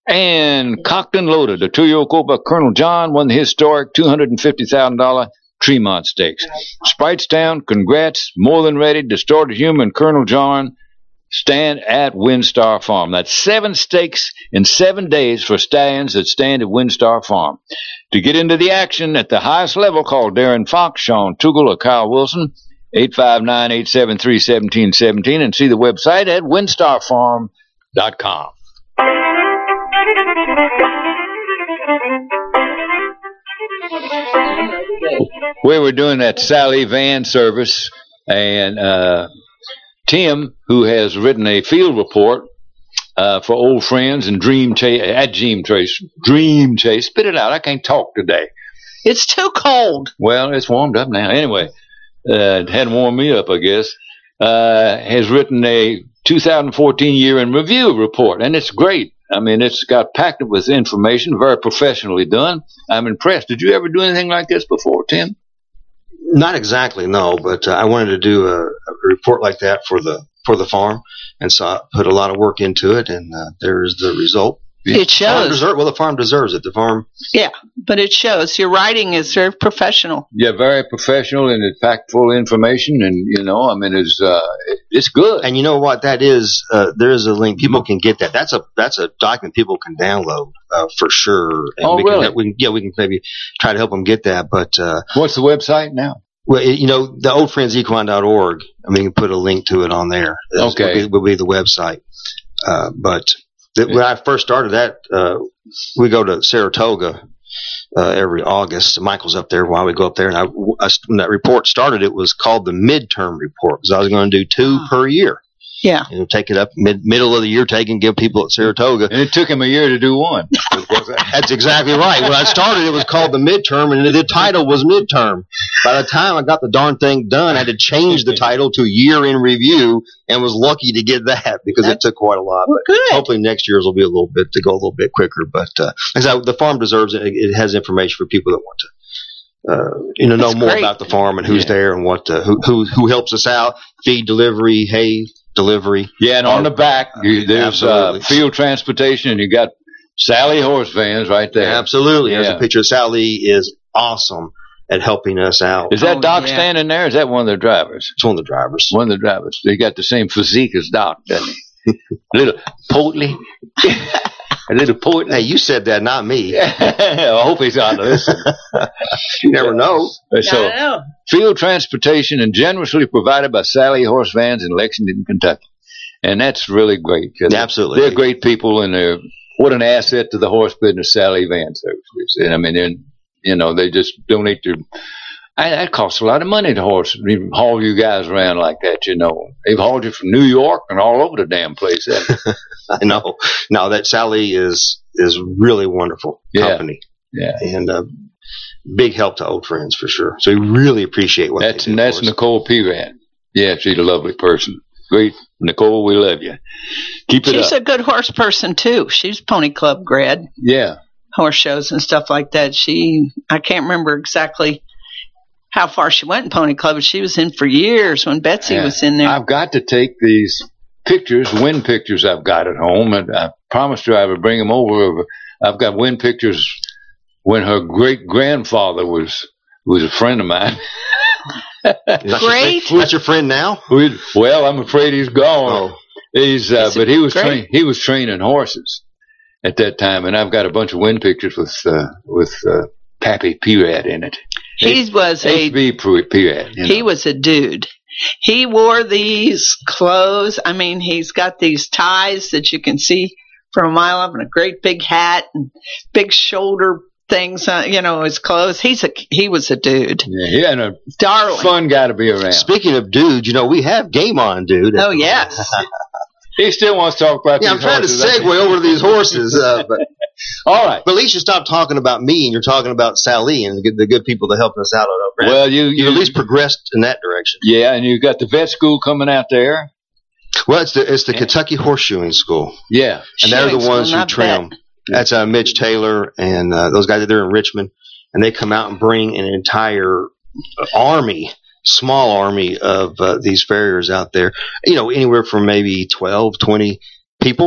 And cocked and loaded, a two-year-old colt by Colonel John won the historic two hundred fifty thousand dollars Tremont Stakes. Spitestown, congrats, more than ready. Distorted Human, Colonel John stand at Windstar Farm. That's seven stakes in seven days for stallions that stand at Windstar Farm. To get into the action at the highest level, call Darren Fox, Sean Tuggle, or Kyle Wilson, eight five nine, eight seven three, one seven one seven, and see the website at windstar farm dot com. We were doing that Sally van service, and uh, Tim, who has written a field report uh, for Old Friends and Dream Chase, at Dream Chase, Dream Chase, spit it out, I can't talk today. It's too cold. Well, it's warmed up now. Anyway, uh, it hadn't warmed me up, I guess. Uh, has written a two thousand fourteen year in review report, and it's great. I mean, it's got packed with information, very professionally done. I'm impressed. Did you ever do anything like this before, Tim? Not exactly, no, but uh, I wanted to do a, a report like that for the for the farm, and so I put a lot of work into it, and uh, there's the result. It shows. Deserve, well, the farm deserves it. The farm. Yeah, but it shows. Your writing is very professional. Yeah, very professional, and it's packed full of information, and, you know, I mean, it's, uh, it's good. And you know what that is? Uh, there is a link. People can get that. That's a that's a document people can download uh, for sure. And oh, we really? Can, we can, yeah, we can maybe try to help them get that. But uh, what's the website now? Well, it, you know, the old friends equine dot org. I mean, you can put a link to it on there. That's okay. Will be, will be the website. Uh, but th- when I first started that, uh, we go to Saratoga uh, every August. Michael's up there while we go up there. And I, I, when that report started, it was called the midterm report because I was going to do two per year. Yeah. You know, take it up mid middle of the year, take and give people at Saratoga. And it took him a year to do one. That's exactly right. When I started, it was called the midterm, and the title was midterm. By the time I got the darn thing done, I had to change the title to year in review, and was lucky to get that because That's, it took quite a lot. Well, but good. Hopefully next year's will be a little bit to go a little bit quicker. But uh, like the farm deserves it. It has information for people that want to. Uh, you know, know more great. about the farm and who's yeah. there and what, uh, who, who, who helps us out, feed delivery, hay delivery. Yeah, and on the back, you, there's uh, field transportation, and you got Sally horse vans right there. Absolutely. Yeah. There's a picture of Sally is awesome at helping us out. Is that oh, Doc yeah. standing there? Or is that one of the drivers? It's one of the drivers. One of the drivers. They got the same physique as Doc, doesn't he? A little portly. A little portly. Hey, you said that, not me. I hope he's on this. You never know. So, I know. field transportation and generously provided by Sally Horse Vans in Lexington, Kentucky. And that's really great. Absolutely. They're great people, and they're what an asset to the horse business, Sally Van Services. And I mean, they're, you know, they just donate their. I, that costs a lot of money to horse haul you guys around like that. You know, they've hauled you from New York and all over the damn place. I know. No, that Sally is is really wonderful yeah. company. Yeah, and uh, big help to Old Friends for sure. So we really appreciate what that's they do and that's for us. Nicole Pirat. Yeah, she's a lovely person. Great, Nicole. We love you. Keep it She's up. a good horse person too. She's Pony Club grad. Yeah, horse shows and stuff like that. She, I can't remember exactly how far she went in Pony Club, but she was in for years when Betsy yeah. was in there. I've got to take these pictures, wind pictures I've got at home, and I promised her I would bring them over. I've got wind pictures when her great grandfather was was a friend of mine. That's Great. Your, that's your friend now? We, well, I'm afraid he's gone. Oh. He's, uh, Is it but he was great? train, he was training horses at that time, and I've got a bunch of wind pictures with uh, with uh, Pappy Pirat in it. He was a H B Pirat. You know. he was a dude. He wore these clothes. I mean, he's got these ties that you can see from a mile up, and a great big hat and big shoulder things. Uh, you know, his clothes. He's a he was a dude. Yeah, he had a Darling. fun guy to be around. Speaking of dude, you know, we have Game On, dude. Oh yes. He still wants to talk about Yeah, I'm these trying horses. to segue over to these horses. Uh, but, All right. but at least you stop talking about me and you're talking about Sally and the good, the good people that helped us out on it. Well, you, You've you at least progressed in that direction. yeah, and you got the vet school coming out there. Well, it's the it's the Kentucky Horseshoeing School, Yeah, and they're Shoeing the ones school, who not trim. vet. That's uh, Mitch Taylor and uh, those guys. They're in Richmond, and they come out and bring an entire army, small army of uh, these farriers out there. You know, anywhere from maybe twelve, twenty people.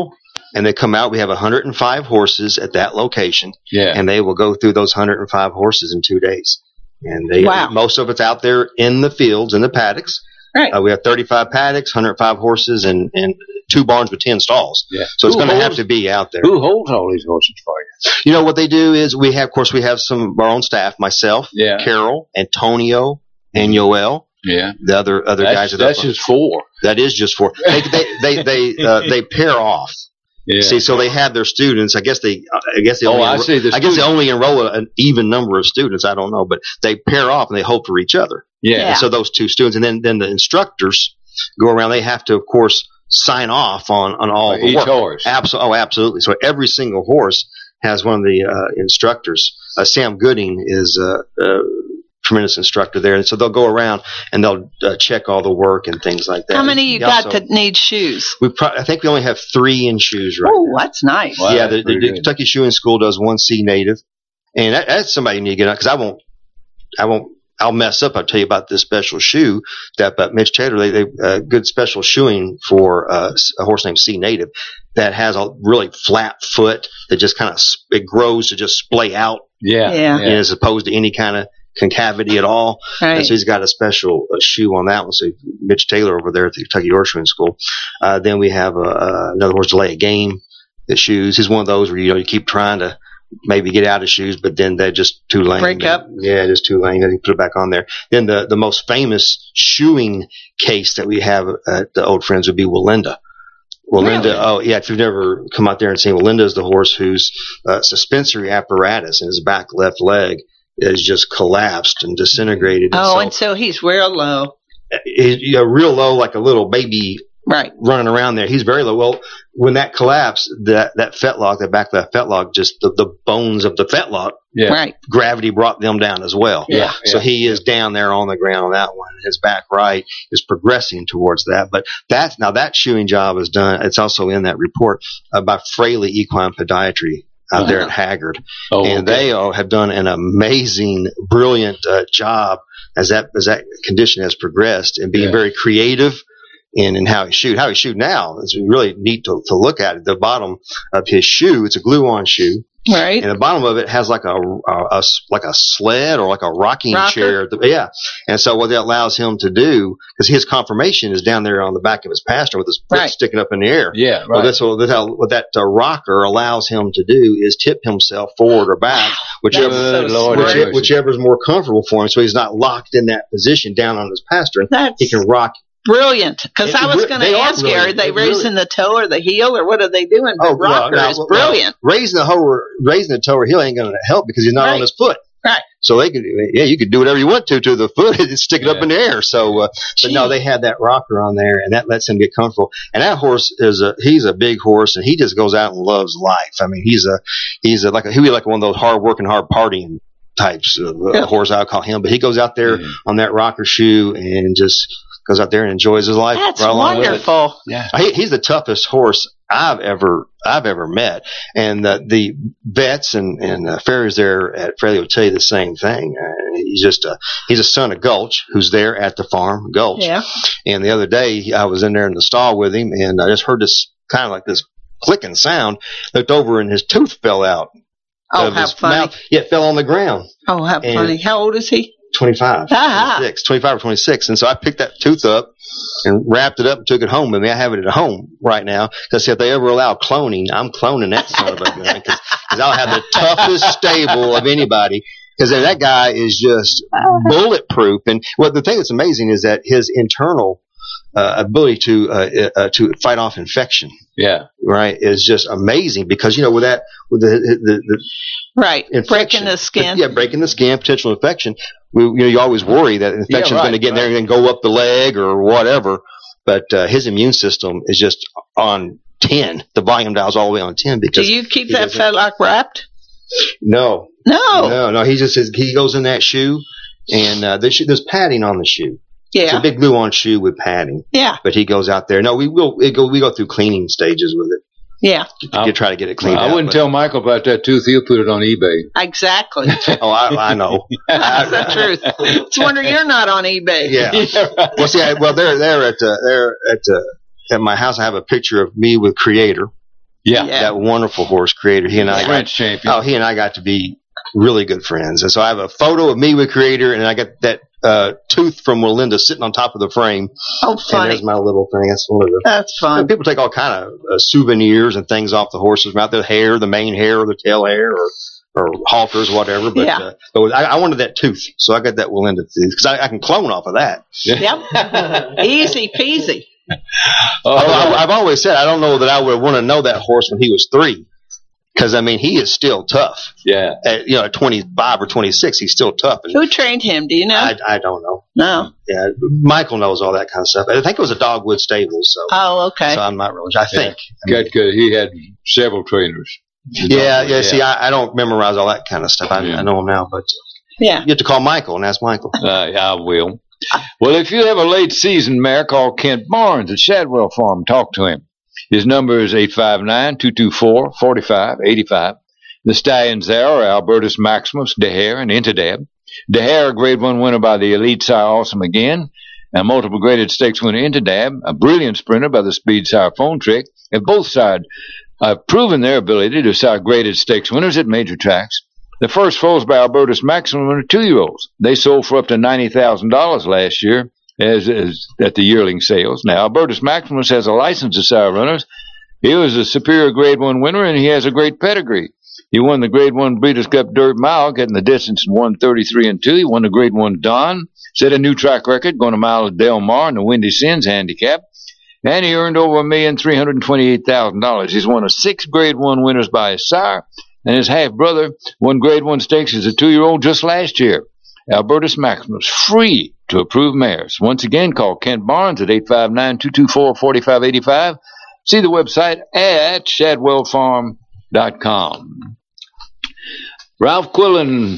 And they come out. We have one hundred five horses at that location. Yeah. And they will go through those one hundred five horses in two days. And they, wow. most of it's out there in the fields, in the paddocks. Right. Uh, we have thirty-five paddocks, one hundred five horses, and, and two barns with ten stalls. Yeah. So it's Who going to have holds- to be out there. Who holds all these horses for you? You know what they do is we have, of course, we have some of our own staff. Myself, Yeah. Carol, Antonio, and Yoel. Yeah. The other other That's, guys. That that's up- just four. that is just for they they they they, uh, they pair off. Yeah. See, so they have their students. I guess they, I guess they Oh, only, I enro- see. The I guess they students. only enroll an even number of students. I don't know, but they pair off and they hope for each other. Yeah. Yeah. And so those two students, and then then the instructors go around. They have to, of course, sign off on on all the Each work. horse. Absolutely. Oh, absolutely. So every single horse has one of the uh, instructors. Uh, Sam Gooding is a, a tremendous instructor there, and so they'll go around and they'll uh, check all the work and things like that. How many you He got also- that need shoes? We pro- I think we only have three in shoes right Oh, now. that's nice. Wow. Yeah, the, that's the, pretty the good. Kentucky Shoeing School does one C native, and that, that's somebody you need to get on because I won't, I won't, I'll mess up. I'll tell you about this special shoe that uh, Mitch Taylor, they, they uh, good special shoeing for uh, a horse named C native that has a really flat foot that just kind of it grows to just splay out, Yeah. Yeah. and as opposed to any kind of concavity at all. Right. And so he's got a special uh, shoe on that one. So Mitch Taylor over there at the Kentucky Horse Shoeing School. Uh, then we have uh, uh, another horse, Delay a Game, that shoes. He's one of those where you know you keep trying to maybe get out of shoes, but then they're just too lame. Break up. Yeah, just too lame. Then you put it back on there. Then the the most famous shoeing case that we have at the Old Friends would be Walinda. Walinda, Really? oh yeah, if you've never come out there and seen Walinda, is the horse whose uh, suspensory apparatus in his back left leg is just collapsed and disintegrated. Oh, so and so he's real low. he's you know, real low, like a little baby Right. running around there. He's very low. Well, when that collapsed, that that fetlock, that back left fetlock, just the, the bones of the fetlock, Yeah. Right. gravity brought them down as well. Yeah. So yeah. he is down there on the ground on that one. His back right is progressing towards that. But that's now that shoeing job is done. It's also in that report uh, by Fraley Equine Podiatry out there at Haggard. Oh, and okay. they uh, have done an amazing, brilliant uh, job as that as that condition has progressed and being Yeah. very creative in, in how he shoot. How he shoot now is really neat to, to look at. The bottom of his shoe, it's a glue-on shoe, Right. and the bottom of it has like a, a, a like a sled or like a rocking Rocker? chair. Yeah, and so what that allows him to do, because his conformation is down there on the back of his pasture with his foot Right. sticking up in the air. Yeah. Right. Well, that's what, that's how, what that uh, rocker allows him to do is tip himself forward or back, whichever That's so Lord, smart. which, whichever is more comfortable for him. So he's not locked in that position down on his pasture. That's He can rock. brilliant. Because It- I it was re- going to they are ask you, are brilliant. they It really- raising the toe or the heel, or what are they doing? The Oh, no, rocker no, is no, brilliant. raising the hoe, raising the toe or heel ain't going to help because he's not Right. on his foot. Right. So they could, yeah, you could do whatever you want to to the foot and stick it up Yeah. in the air. So, uh, but no, Gee. they had that rocker on there, and that lets him get comfortable. And that horse is a, he's a big horse, and he just goes out and loves life. I mean, he's a, he's a, like a, he'd be like one of those hard working, hard partying types of uh, Yeah. horse, I would call him. But he goes out there Yeah. on that rocker shoe and just goes out there and enjoys his life. That's right along with it. wonderful. Yeah. He, he's the toughest horse I've ever I've ever met, and uh, the vets and and uh, farriers there at Fraley will tell you the same thing. Uh, he's just a he's a son of Gulch, who's there at the farm, Gulch. Yeah. And the other day I was in there in the stall with him, and I just heard this kind of like this clicking sound. Looked over, and his tooth fell out Oh, of how his funny. mouth. Yeah, it fell on the ground. Oh, how And- funny. How old is he? twenty-five, Ah. twenty-six, twenty-five or twenty-six. And so I picked that tooth up and wrapped it up and took it home with me. I have it at home right now because if they ever allow cloning, I'm cloning that son of a gun because I'll have the toughest stable of anybody because that guy is just bulletproof. And well, the thing that's amazing is that his internal uh, ability to uh, uh, to fight off infection, Yeah. right, is just amazing because you know with that with the the, the Right. infection. Breaking the skin. Yeah, breaking the skin, potential infection. We, you know, you always worry that infection's Yeah, right, going to get in there right. and go up the leg or whatever. But uh, his immune system is just on ten. The volume dial's all the way on ten because Do you keep he that doesn't- fetlock wrapped? no, No. no, no. He just says he goes in that shoe, and uh, there's, there's padding on the shoe. It's Yeah. a big glue-on shoe with padding. Yeah. But he goes out there. No, we will. It go. We go through cleaning stages with it. Yeah. To get, try to get it cleaned I out. wouldn't but- tell Michael about that tooth. He'll put it on eBay. Exactly. Oh, I, I know. That's the truth. It's a wonder you're not on eBay. Yeah. right. Well, see, I, well, they're they're at uh, they're at uh, at my house. I have a picture of me with Creator, Yeah. Yeah. That wonderful horse, Creator. He and I French got, champion. Oh, he and I got to be really good friends. And so I have a photo of me with Creator, and I got that uh, tooth from Melinda sitting on top of the frame. Oh, And funny. there's my little thing. That's one of the. That's fun. People take all kind of uh, souvenirs and things off the horse's mouth, the hair, the mane hair, or the tail hair, or or halters, whatever. But, Yeah. uh, but I, I wanted that tooth, so I got that Melinda tooth because I, I can clone off of that. Yep. Easy peasy. Oh, Although I, I've always said I don't know that I would want to know that horse when he was three, because I mean he is still tough. yeah. At, you know, at twenty-five or twenty-six, he's still tough. And Who trained him? Do you know? I, I don't know. No. Yeah, Michael knows all that kind of stuff. I think it was a Dogwood stable, so Oh, okay. so I'm not really. I think. Good, good. He had several trainers. Yeah, yeah. See, I, I don't memorize all that kind of stuff. I, Yeah. I know him now, but Yeah. you have to call Michael and ask Michael. Uh, yeah, I will. Well, if you have a late season mare, call Kent Barnes at Shadwell Farm. Talk to him. His number is eight five nine, two two four, four five eight five. The stallions there are Albertus Maximus, Dehair, and Interdab. Dehair, a grade one winner by the Elite Sire Awesome Again. A multiple graded stakes winner Interdab, a brilliant sprinter by the Speed Sire Phone Trick. And both sides have proven their ability to sire graded stakes winners at major tracks. The first foals by Albertus Maximus are two-year-olds. They sold for up to ninety thousand dollars last year as, as at the yearling sales. Now, Albertus Maximus has a license to sire runners. He was a superior grade one winner, and he has a great pedigree. He won the grade one Breeders' Cup Dirt Mile, getting the distance in one thirty-three and two. He won the grade one Don, set a new track record, going a mile at Del Mar in the Windy Sins handicap. And he earned over a million three hundred twenty-eight thousand dollars. He's one of six grade one winners by his sire, and his half brother won grade one stakes as a two-year-old just last year. Albertus Maximus, free to approve mares. Once again, call Kent Barnes at eight five nine, two two four, four five eight five. See the website at shadwell farm dot com. Ralph Quillen,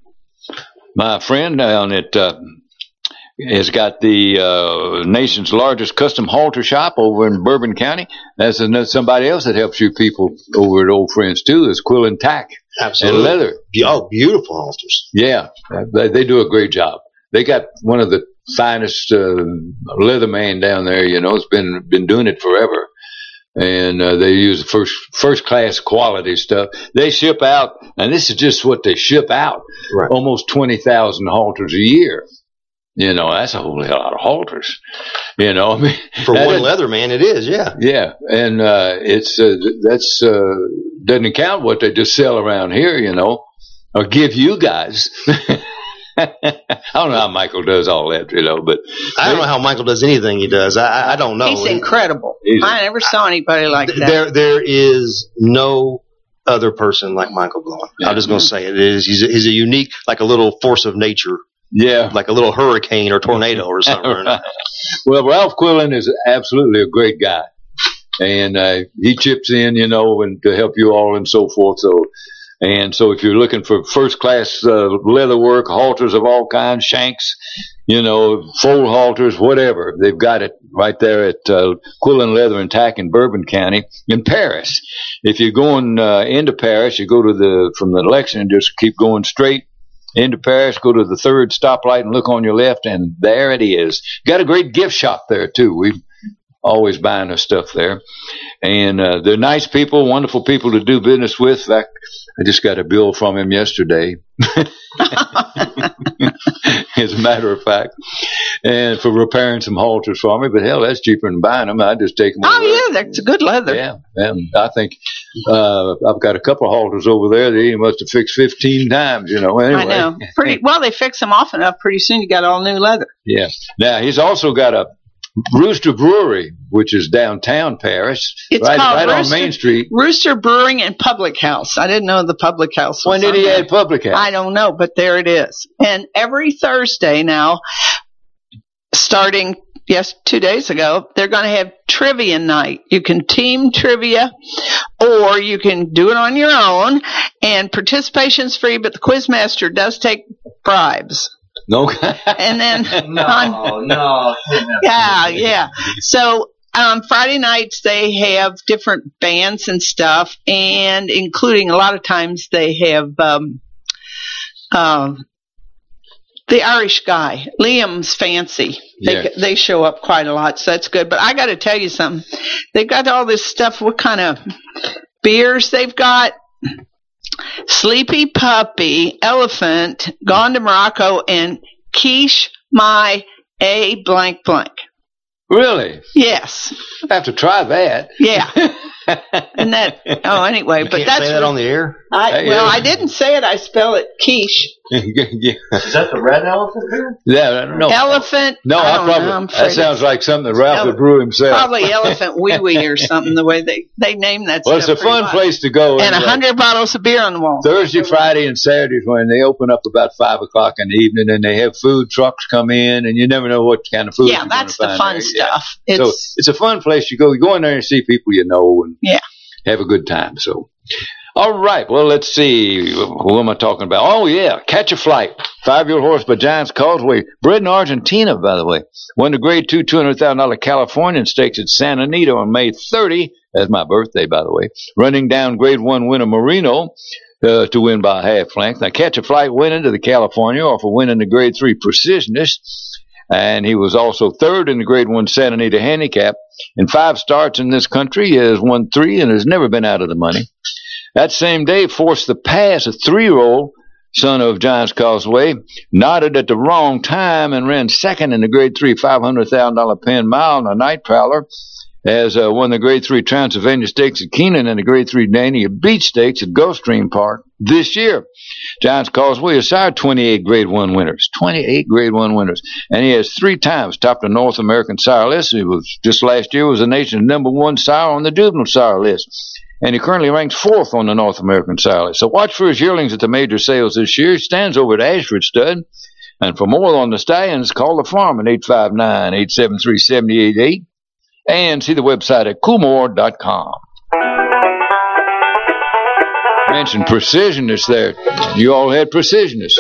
my friend down at uh, has got the uh, nation's largest custom halter shop over in Bourbon County. That's another, somebody else that helps you people over at Old Friends too, is Quillen Tack. Absolutely. And leather. Oh, beautiful halters. Yeah, they, they do a great job. They got one of the finest uh, leather man down there, you know, it's been been doing it forever. And uh, they use first first class quality stuff. They ship out, and this is just what they ship out, Right. almost twenty thousand halters a year. You know, that's a whole lot of halters. You know, I mean, For that one is- leather man, it is, yeah. Yeah, and uh, it's uh, that's uh, doesn't count what they just sell around here, you know, or give you guys. I don't know how Michael does all that, you know, but I don't know how Michael does anything he does. I, I- I don't know. He's incredible. He's- I never saw anybody like that. There, there is no other person like Michael Blunt. I'm just going to say it. It is. He's a, he's a unique, like a little force of nature, yeah. like a little hurricane or tornado or something. Well, Ralph Quillen is absolutely a great guy, and uh, he chips in, you know, and to help you all and so forth. So, and so if you're looking for first class uh, leather work, halters of all kinds, shanks, you know, fold halters, whatever, they've got it right there at uh, Quillen Leather and Tack in Bourbon County in Paris. If you're going uh, into Paris, you go to the from the Lexington, just keep going straight into Paris, go to the third stoplight and look on your left, and there it is. Got a great gift shop there, too. We always buying our stuff there. And uh, they're nice people, wonderful people to do business with. In fact, I just got a bill from him yesterday, as a matter of fact, and for repairing some halters for me. But hell, that's cheaper than buying them. I just take them over. Oh, yeah, that's a good leather. Yeah, and I think uh, I've got a couple of halters over there that he must have fixed fifteen times, you know. Anyway. I know. Pretty well, they fix them often enough. Pretty soon you got all new leather. Yeah. Now, he's also got a Rooster Brewery, which is downtown Paris, It's right, called right on Rooster- Main Street. Rooster Brewing and Public House. I didn't know the Public House was When did on he there. add Public House? I don't know, but there it is. And every Thursday now, starting yes two days ago, they're going to have trivia night. You can team trivia, or you can do it on your own. And participation's free, but the quizmaster does take bribes. No. And then No, on, no. yeah, yeah. So um, Friday nights they have different bands and stuff, and including a lot of times they have um, um, the Irish guy, Liam's Fancy. They Yeah. they show up quite a lot, so that's good. But I got to tell you something. They've got all this stuff. What kind of beers they've got? Sleepy Puppy, Elephant, Gone to Morocco, and Quiche My A blank blank. Really? Yes. I have to try that. Yeah. And that. Oh, anyway, You but can't that's say that on the air. I, well, I didn't say it. I spell it quiche. yeah. Is that the red elephant beer? Yeah, no. Elephant. No, I I don't probably. know. I'm That afraid sounds like something that Ralph Ele- would brew himself. Probably elephant wee wee or something. The way they they name that. Well, it's stuff a fun pretty much. place to go. And a anyway. hundred bottles of beer on the wall. Thursday, Friday, and Saturdays when they open up about five o'clock in the evening, and they have food trucks come in, and you never know what kind of food. Yeah, you're that's gonna the find fun there. Yeah. stuff. It's So it's a fun place you go. You go in there and see people you know, and Yeah. have a good time. So, all right. Well, let's see. Who am I talking about? Oh yeah, Catch a Flight, five-year-old horse by Giants Causeway, bred in Argentina, by the way. Won the Grade Two, two hundred thousand dollar Californian Stakes at Santa Anita on May thirtieth. That's my birthday, by the way. Running down Grade One winner Marino. Uh, to win by a half length. Now, Catch a Flight went into the California off of winning the Grade Three Precisionist, and he was also third in the Grade One Santa Anita Handicap. In five starts in this country, he has won three and has never been out of the money. That same day, Forced the Pass, a three-year-old son of Giants Causeway, nodded at the wrong time and ran second in the Grade Three five hundred thousand dollar Penn Mile on a night prowler. Has uh, won the Grade Three Transylvania Stakes at Keenan and the Grade Three Dania Beach Stakes at Gulfstream Park this year. Giants Causeway has sired twenty-eight Grade One winners, twenty-eight Grade One winners, and he has three times topped the North American sire list. He was just last year was the nation's number one sire on the juvenile sire list, and he currently ranks fourth on the North American sire list. So watch for his yearlings at the major sales this year. He stands over at Ashford Stud, and for more on the stallions, call the farm at eight five nine, eight seven three, seven eight eight eight. And see the website at coolmore dot com. Mentioned Precisionists there. You all had Precisionists.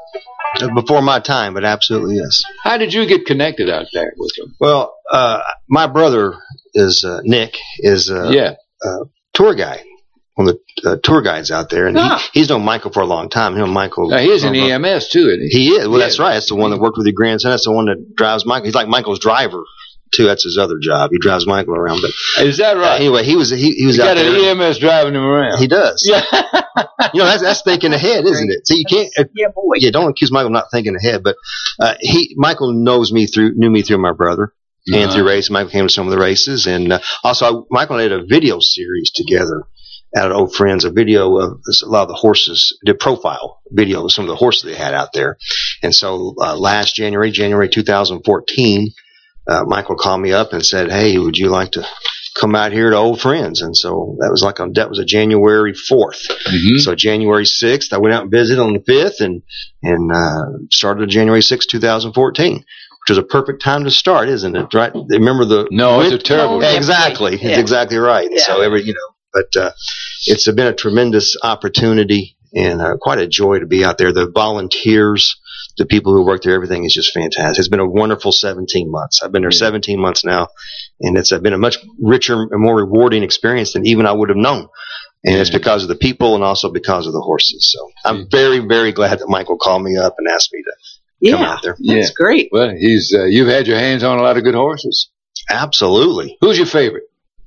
Before my time, but absolutely yes. How did you get connected out there with them? Well, uh, my brother is uh, Nick is a, Yeah. a tour guide, one of the uh, tour guides out there, and Ah. he, he's known Michael for a long time. You know Michael. Now, he's an E M S too, isn't he? He is. Well, Yeah. that's right. That's the one that worked with your grandson. That's the one that drives Michael. He's like Michael's driver too. That's his other job. He drives Michael around. But Is that uh, right? anyway, he was he, he was You out got an there. E M S driving him around. He does. Yeah. You know, that's that's thinking ahead, isn't it? See, you can't. Uh, yeah, boy. yeah, don't accuse Michael of not thinking ahead. But uh, he, Michael knows me through knew me through my brother. And Uh-huh. through racing, Michael came to some of the races, and uh, also Michael and I did a video series together out at Old Friends, a video of a lot of the horses, did profile video of some of the horses they had out there. And so uh, last January, January two thousand fourteen, uh, Michael called me up and said, "Hey, would you like to come out here to Old Friends?" And so that was like on that was a January fourth. Mhm. So January sixth, I went out and visited on the fifth, and and uh, started January sixth, two thousand fourteen. Which is a perfect time to start, isn't it? Right? Remember the No, it's a win- terrible Yeah. Exactly, Yeah. it's exactly right. Yeah. So every you know, but uh, it's been a tremendous opportunity and uh, quite a joy to be out there. The volunteers, the people who work there, everything is just fantastic. It's been a wonderful seventeen months. I've been there Yeah. seventeen months now, and it's uh, been a much richer and more rewarding experience than even I would have known. And it's Yeah. because of the people and also because of the horses. So I'm very, very glad that Michael called me up and asked me to come Yeah, out there. that's Yeah. great. Well, he's uh, you've had your hands on a lot of good horses. Absolutely. Who's your favorite?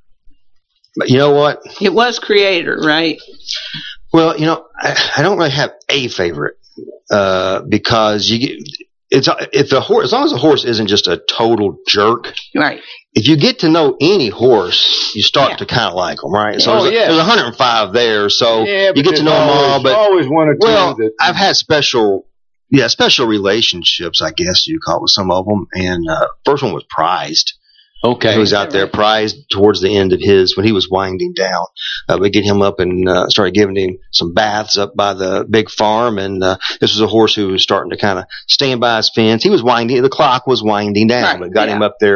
But you know what? It was Creator, right? Well, you know, I, I don't really have a favorite uh, because you get it's if the horse as long as the horse isn't just a total jerk. Right. If you get to know any horse, you start Yeah. to kind of like them, right? So Oh, there's, yeah. there's one hundred five there, so Yeah, but you get to there's know them all. always- But always one or two. well, that, I've had special, yeah, special relationships, I guess you call it, with some of them. And uh, first one was Prized. okay. He was out there prized towards the end of his when he was winding down. Uh, we get him up and uh, started giving him some baths up by the big farm. And uh, this was a horse who was starting to kind of stand by his fence. He was winding. The clock was winding down, Right, but got yeah. him up there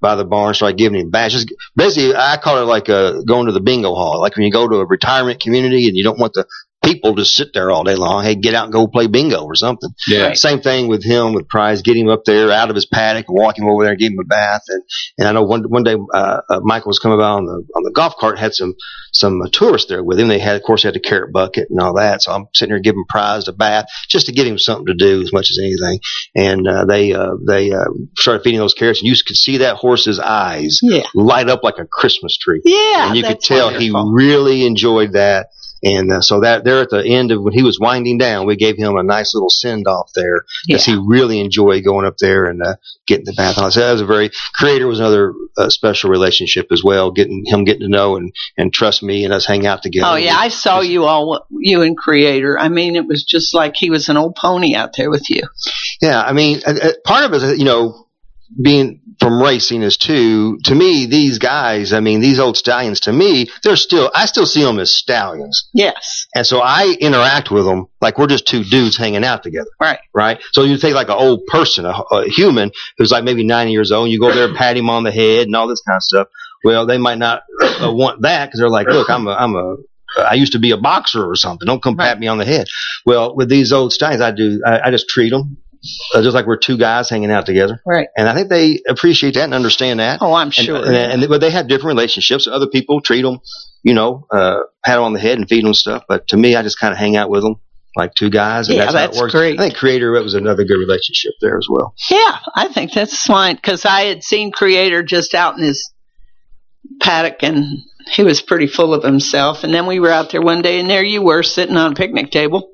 by the barn, started giving him badges. Basically, I call it like uh, going to the bingo hall. Like when you go to a retirement community and you don't want the people to sit there all day long. Hey, get out and go play bingo or something. Yeah. Right. Same thing with him, with Price. Get him up there out of his paddock and walk him over there and give him a bath. And, and I know one, one day, uh, uh, Michael was coming by on the, on the golf cart, had some, some uh, tourists there with him. They had, of course, had the carrot bucket and all that. So I'm sitting there giving Price a bath just to get him something to do as much as anything. And, uh, they, uh, they, uh, started feeding those carrots and you could see that horse's eyes yeah. light up like a Christmas tree. Yeah. And you could tell wonderful. He really enjoyed that. And uh, so that there at the end of when he was winding down, we gave him a nice little send off there because yeah. he really enjoyed going up there and uh, getting the bath on. So that was a very Creator was another uh, special relationship as well. Getting him getting to know and, and trust me and us hang out together. Oh yeah, I saw you all, you and Creator. I mean, it was just like he was an old pony out there with you. Yeah, I mean, uh, part of it, you know, being from racing is too, to me, these guys, I mean, these old stallions, to me, they're still, I still see them as stallions. Yes. And so I interact with them like we're just two dudes hanging out together. Right. Right? So you take like an old person, a, a human who's like maybe ninety years old, and you go there and pat him on the head and all this kind of stuff. Well, they might not uh, want that because they're like, look, I'm a, I'm a, I used to be a boxer or something. Don't come right. pat me on the head. Well, with these old stallions, I do, I, I just treat them. Uh, just like we're two guys hanging out together. Right. And I think they appreciate that and understand that. Oh, I'm sure. And, and, and but they have different relationships. Other people treat them, you know, uh, pat them on the head and feed them stuff. But to me, I just kind of hang out with them like two guys. And yeah, that's, that's how it works. great. I think Creator, it was another good relationship there as well. Yeah, I think that's fine because I had seen Creator just out in his paddock and he was pretty full of himself. And then we were out there one day and there you were sitting on a picnic table.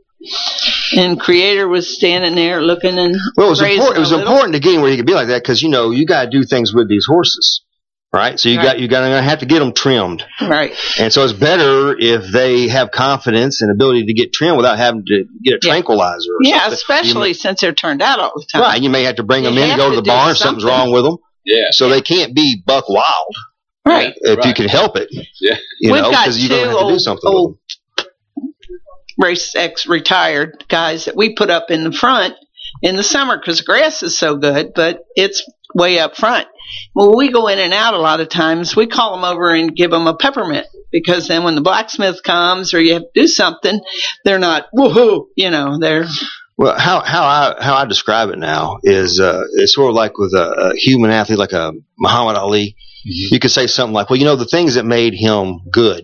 And Creator was standing there looking and well, it was important. It was important to get him where he could be like that because you know you got to do things with these horses, right? So you right. got you got to have to get them trimmed, right? And so it's better if they have confidence and ability to get trimmed without having to get a tranquilizer. Or yeah, something. especially may, since they're turned out all the time. Right, you may have to bring you them in and go to the barn. If something's wrong with them, yeah. So yeah. they can't be buck wild, right? If right. you can help it, yeah. You We've know, because you're going to have to do something old, with them. Race X retired guys that we put up in the front in the summer because the grass is so good, but it's way up front. Well, we go in and out a lot of times. We call them over and give them a peppermint because then when the blacksmith comes or you have to do something, they're not woohoo, you know, they're. Well, how how I how I describe it now is uh, it's sort of like with a, a human athlete like a Muhammad Ali. Mm-hmm. You could say something like, well, you know, the things that made him good.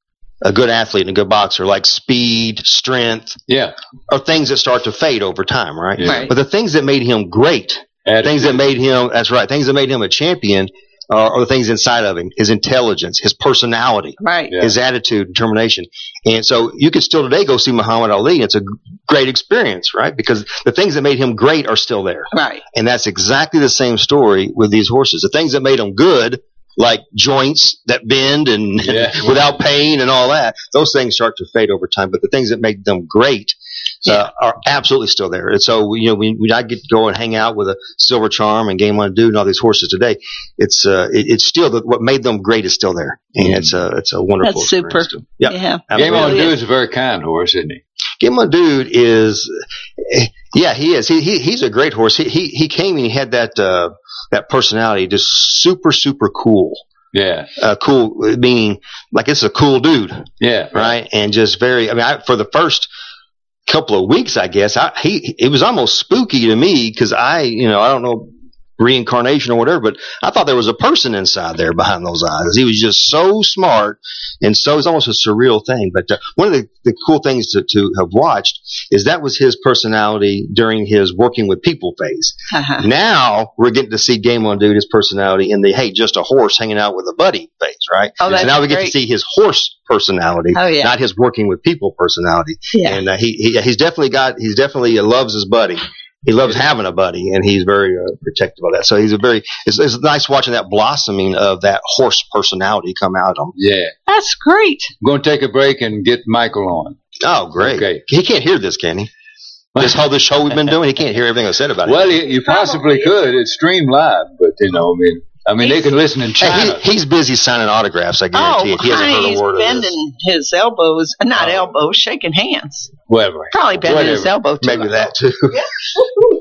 A good athlete and a good boxer, like speed, strength, yeah, are things that start to fade over time, right? Yeah. Right. But the things that made him great, Attitude. things that made him, that's right, things that made him a champion are, are the things inside of him, his intelligence, his personality, right. Yeah. his attitude, determination. And so you could still today go see Muhammad Ali. It's a great experience, right? Because the things that made him great are still there. Right. And that's exactly the same story with these horses. The things that made them good, like joints that bend and, yeah. and without pain and all that, those things start to fade over time. But the things that make them great uh, yeah. are absolutely still there. And so, you know, when, when I get to go and hang out with a Silver Charm and Game On Dude and all these horses today, it's uh, it, it's still the, what made them great is still there, and it's a it's a wonderful. That's super. Too. Yep. Yeah, Game On Dude is a very kind horse, isn't he? Game On Dude is, yeah, he is. He, he he's a great horse. He he he came and he had that. Uh, That personality, just super, super cool. Yeah. Uh, cool, meaning like it's a cool dude. Yeah. Right. right? And just very, I mean, I, for the first couple of weeks, I guess, I, he, it was almost spooky to me because I, you know, I don't know, reincarnation or whatever, but I thought there was a person inside there behind those eyes. He was just so smart, and so it's almost a surreal thing. But uh, one of the, the cool things to, to have watched is that was his personality during his working with people phase. Uh-huh. Now we're getting to see Game On Dude, his personality in the, hey, just a horse hanging out with a buddy phase, right? Oh, that's so now we get great. to see his horse personality, oh, yeah. not his working with people personality. Yeah. And uh, he, he he's definitely got, he's definitely uh, loves his buddy. He loves having a buddy, and he's very uh, protective of that. So he's a very, it's, it's nice watching that blossoming of that horse personality come out of him. Yeah. That's great. I'm going to take a break and get Michael on. Oh, great. Okay. He can't hear this, can he? This whole this show we've been doing, he can't hear everything I said about it. Well, you, you possibly could. It's streamed live, but, you know, I mean, I mean, they can listen in China. Hey, he, he's busy signing autographs, I guarantee oh, it. He hasn't heard he's a word of bending this. his elbows, not oh. elbows, shaking hands. Whatever. Probably bending Whatever. his elbow too. Maybe that, too.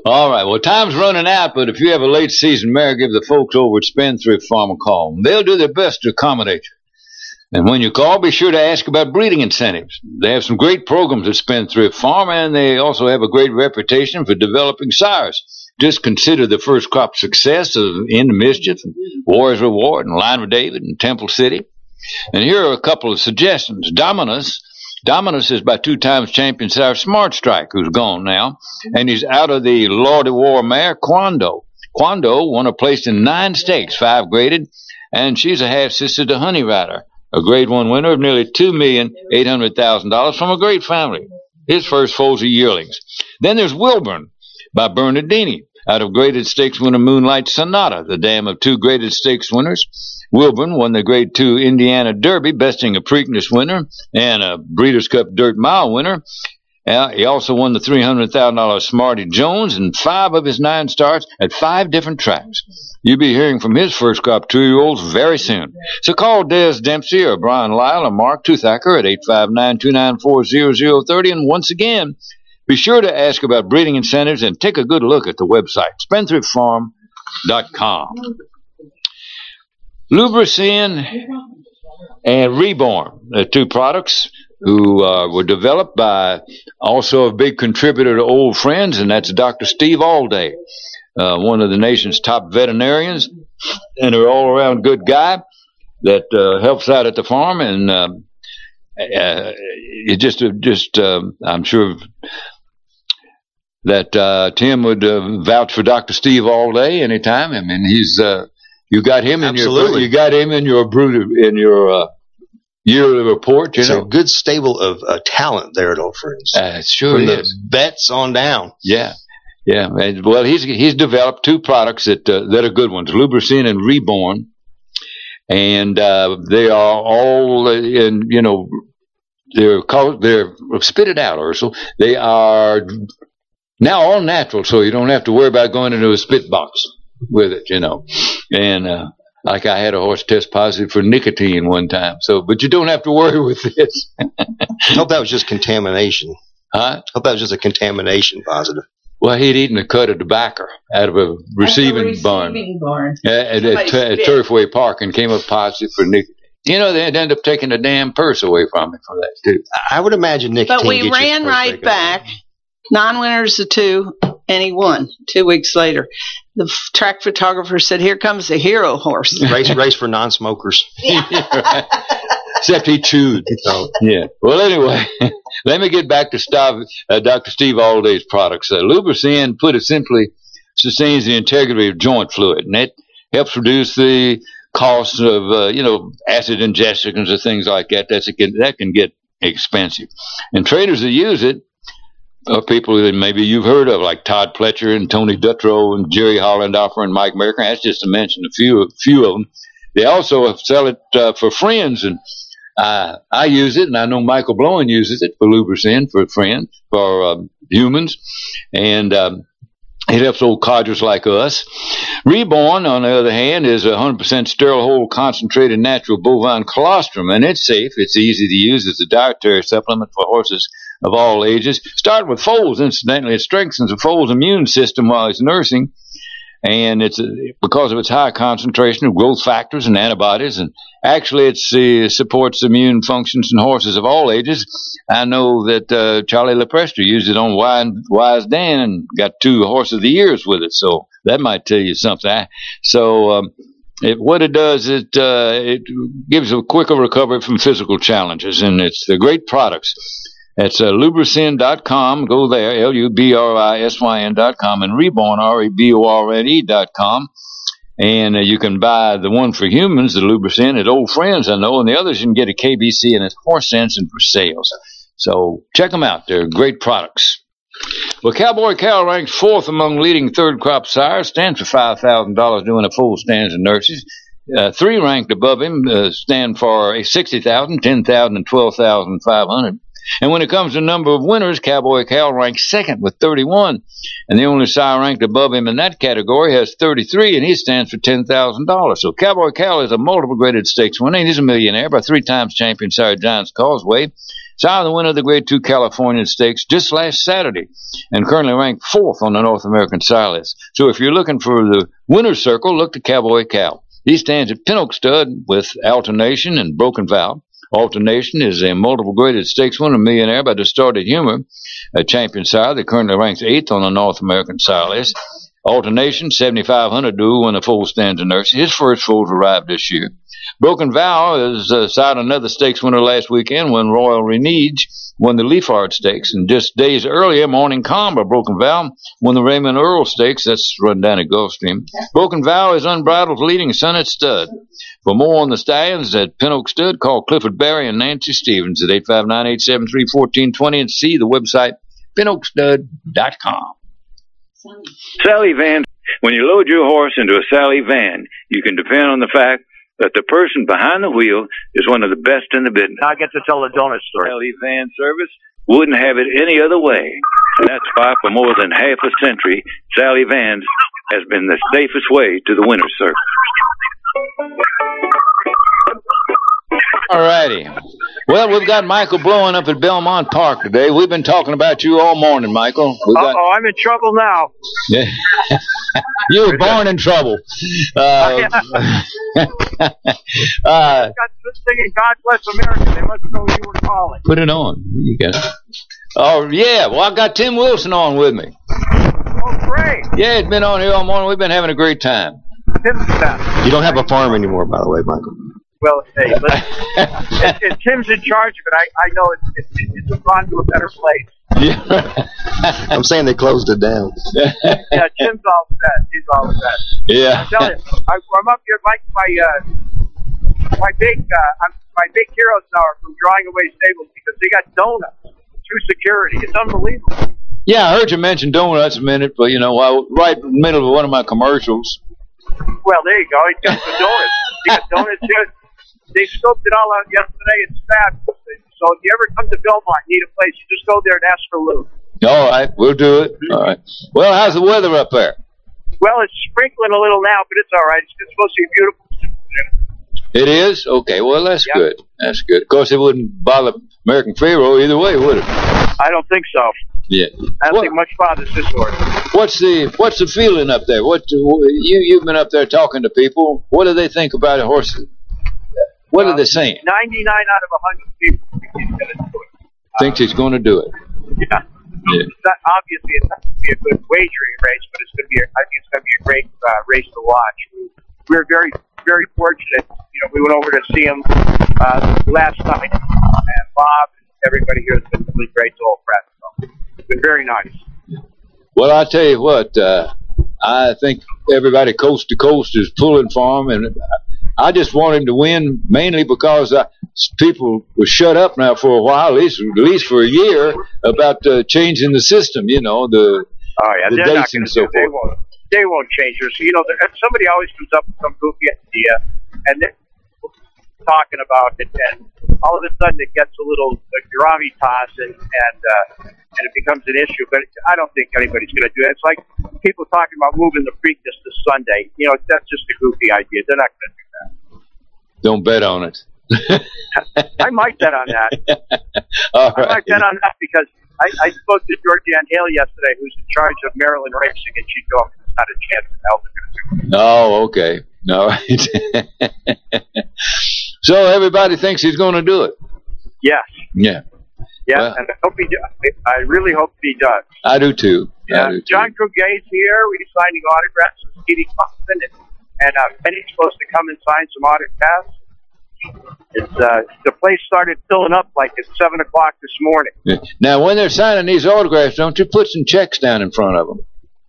All right. Well, time's running out, but if you have a late season mare, give the folks over at Spendthrift Farm a call. They'll do their best to accommodate you. And when you call, be sure to ask about breeding incentives. They have some great programs at Spendthrift Farm, and they also have a great reputation for developing sires. Just consider the first crop success of In the Mischief, and Warrior's Reward, and Line with David, and Temple City. And here are a couple of suggestions. Dominus. Dominus is by two times champion sire Smart Strike, who's gone now, and he's out of the Lordy War mare Quando. Quando won a place in nine stakes, five graded, and she's a half sister to Honey Rider, a grade one winner of nearly two million eight hundred thousand dollars from a great family. His first foals are yearlings. Then there's Wilburn by Bernardini, out of graded stakes winner Moonlight Sonata, the dam of two graded stakes winners. Wilburn won the Grade two Indiana Derby, besting a Preakness winner and a Breeders' Cup Dirt Mile winner. Uh, he also won the three hundred thousand dollars Smarty Jones and five of his nine starts at five different tracks. You'll be hearing from his first crop two-year-olds very soon. So call Des Dempsey or Brian Lyle or Mark Toothacker at eight five nine, two nine four, zero zero three zero. And once again, be sure to ask about breeding incentives and take a good look at the website, spendthrift farm dot com. Lubricin and Reborn, the two products who uh, were developed by also a big contributor to Old Friends, and that's Doctor Steve Allday, uh, one of the nation's top veterinarians, and an all-around good guy that uh, helps out at the farm. And uh, uh, it just, just uh, I'm sure that uh, Tim would uh, vouch for Doctor Steve Allday anytime. I mean, he's uh, you got him in Absolutely. your you got him in your brood in your uh, yearly report. You It's know, a good stable of uh, talent there at Old Friends. uh, sure From is. the vets on down. Yeah, yeah. And, well, he's he's developed two products that uh, that are good ones: Lubricin and Reborn, and uh, they are all in you know they're called they're spit it out, Ursel. They are now all natural, so you don't have to worry about going into a spit box with it, you know. And uh, like I had a horse test positive for nicotine one time, so but you don't have to worry with this. I hope that was just contamination. Huh? I hope that was just a contamination positive. Well, he'd eaten a cut of tobacco out of a receiving, receiving barn, barn. at, at, at, at Turfway Park, and came up positive for nicotine. You know, they'd end up taking a damn purse away from me for that, too. I would imagine nicotine. But we gets ran you right back. Nine winners to two, and he won two weeks later. The f- track photographer said, "Here comes the hero horse." race, race for non-smokers. Except he chewed. So, Yeah. Well, anyway, let me get back to Stav, uh, Doctor Steve Allday's products. Uh, Lubricin, put it simply, sustains the integrity of joint fluid, and it helps reduce the cost of, uh, you know, acid ingestions or things like that. That's a, that can get expensive. And traders that use it are people that maybe you've heard of, like Todd Pletcher and Tony Dutrow and Jerry Hollendorfer and Mike Merrick. That's just to mention a few, few of them. They also sell it uh, for friends, and I, I use it, and I know Michael Blowen uses it for Lubricin for friends, for um, humans, and um, it helps old codgers like us. Reborn, on the other hand, is a one hundred percent sterile whole concentrated natural bovine colostrum, and it's safe. It's easy to use as a dietary supplement for horses of all ages. Start with foals, incidentally. It strengthens the foal's immune system while it's nursing, and it's a, because of its high concentration of growth factors and antibodies, and actually it uh, supports immune functions in horses of all ages. I know that uh, Charlie LePrester used it on Wise, Wise Dan and got two Horse of the Years with it, so that might tell you something. I, so um, it, what it does, it uh, it gives a quicker recovery from physical challenges, and it's the great products. It's uh, lubricin dot com. Go there, L U B R I S Y N dot com, and Reborn, R E B O R N E dot com. And uh, you can buy the one for humans, the Lubricin, at Old Friends, I know, and the others you can get at K B C and at Horse Sense and for sales. So check them out. They're great products. Well, Cowboy Cal ranks fourth among leading third crop sires, stands for five thousand dollars doing a full stands and nurses. Uh, three ranked above him uh, stand for sixty thousand dollars, ten thousand dollars, and twelve thousand five hundred dollars. And when it comes to number of winners, Cowboy Cal ranks second with thirty-one. And the only sire ranked above him in that category has thirty-three, and he stands for ten thousand dollars. So Cowboy Cal is a multiple graded stakes winner. He's a millionaire by three times champion sire Giants Causeway. Sire, the winner of the Grade two California Stakes just last Saturday and currently ranked fourth on the North American sire list. So if you're looking for the winner's circle, look to Cowboy Cal. He stands at Pinnock Stud with Alternation and Broken Vow. Alternation is a multiple graded stakes winner, millionaire by Distorted Humor, a champion sire that currently ranks eighth on the North American sire list. Alternation, seventy-five hundred duel when the foal stands in nursery. His first foals arrived this year. Broken Vow is uh, side another stakes winner last weekend when Royal Renege won the Leafard Stakes. And just days earlier, Morning Calm by Broken Vow won the Raymond Earl Stakes. That's run down at Gulfstream. Broken Vow is Unbridled leading son at stud. For more on the stallions at Pinnock Stud, call Clifford Barry and Nancy Stevens at eight five nine, eight seven three, one four two zero and see the website pinnock stud dot com. Sally Van. When you load your horse into a Sally Van, you can depend on the fact that the person behind the wheel is one of the best in the business. I get to tell the donut story. Sally Van service wouldn't have it any other way. And that's why for more than half a century, Sally Vans has been the safest way to the winner's circle. All righty. Well, we've got Michael blowing up at Belmont Park today. We've been talking about you all morning, Michael. We've got... Uh-oh, I'm in trouble now. Yeah. You were born in trouble. Uh, uh, I got this thing in God Bless America. They must know you were calling. Put it on. You got it. Oh, yeah. Well, I got Tim Wilson on with me. Oh, great. Yeah, he's been on here all morning. We've been having a great time. Tim's back. You don't have a farm anymore, by the way, Michael. Well, hey, listen, if, if Tim's in charge of it, I, I know it's, it's, it's gone to a better place. Yeah. I'm saying they closed it down. Yeah, Tim's all set. He's all set. Yeah. I tell you, I, I'm up here like my uh, my big uh, I'm, my big heroes now are from Drawing Away Stables because they got donuts through security. It's unbelievable. Yeah, I heard you mention donuts a minute, but you know, while right in the middle of one of my commercials. Well, there you go. He got the donuts. He got donuts here. They scoped it all out yesterday. It's fabulous. So if you ever come to Belmont and need a place, you just go there and ask for Lou. All right, we'll do it. All right. Well, how's the weather up there? Well, it's sprinkling a little now, but it's all right. It's, it's supposed to be beautiful. It is? Okay, well, that's Yep. good. That's good. Of course, it wouldn't bother American Pharaoh either way, would it? I don't think so. Yeah. I don't What- think much bothers this horse. What's the What's the feeling up there? What you you've been up there talking to people? What do they think about a horse? What are they saying? ninety-nine out of one hundred people think he's going to do it. Thinks he's going to do it. Yeah. Yeah. It's not, obviously, it's not going to be a good wagering race, but it's going to be. A, I think it's going to be a great uh, race to watch. We, we're very, very fortunate. You know, we went over to see him uh, last night, and Bob and everybody here has been really great to all press. So it's been very nice. Well, I tell you what, uh, I think everybody coast to coast is pulling for him, and I just want him to win mainly because uh, people were shut up now for a while, at least at least for a year, about uh, changing the system. You know, the Oh yeah, the they're not dates going and to so do. They forth. won't. They won't change this. You know, there- somebody always comes up with some goofy idea, and they're talking about it, and all of a sudden it gets a little uh, gravitas, and and uh, and it becomes an issue. But I don't think anybody's going to do it. It's like people talking about moving the Preakness to Sunday. You know, that's just a goofy idea. They're not going to do that. Don't bet on it. I might bet on that. All I might right. bet on that because I, I spoke to Georgianne Hale yesterday, who's in charge of Maryland racing, and she told me there's not a chance in hell they're going to do it. Oh, okay. All right. So everybody thinks he's going to do it. Yes. Yeah, Yeah, Well- and I hope he do, I really hope he does. I do too. I Yeah, do too. John Cruguet's here. We're signing autographs with Stevie Kaufman, and, and uh, Penny's supposed to come and sign some autographs. It's uh, the place started filling up like at seven o'clock this morning. Yeah. Now, when they're signing these autographs, don't you put some checks down in front of them?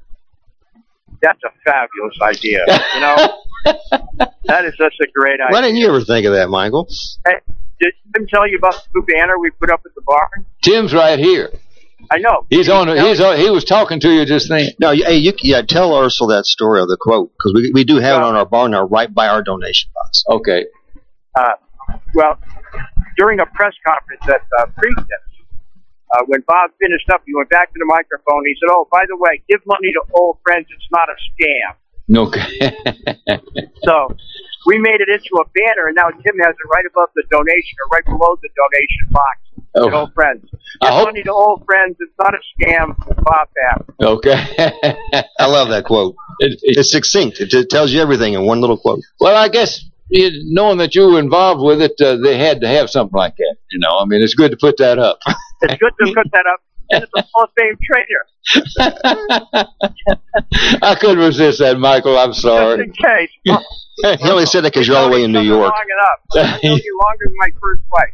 That's a fabulous idea. You know, that is such a great idea. Why didn't you ever think of that, Michael? Hey, did Tim tell you about the banner we put up at the barn? Tim's right here. I know. He's on. He's on, he was talking to you just then. No, you, hey, you, yeah, tell Ursula that story of the quote, because we, we do have it on our barn now, right by our donation box. Okay. Uh, well, during a press conference at uh, Preakness, uh, when Bob finished up, he went back to the microphone. He said, "Oh, by the way, give money to old friends. It's not a scam." Okay. So we made it into a banner, and now Tim has it right above the donation or right below the donation box. Oh. Old friends. Give money to old friends. It's not a scam. Bob Bass. Okay. I love that quote. It, it, it's succinct. It, it tells you everything in one little quote. Well, I guess it, knowing that you were involved with it, uh, they had to have something like that. You know, I mean, it's good to put that up. It's good to put that up. And it's a Hall of Fame trainer. I couldn't resist that, Michael. I'm sorry. Just in case. Oh, he only said that because you're all the way in New York. Long enough. I know you longer than my first wife.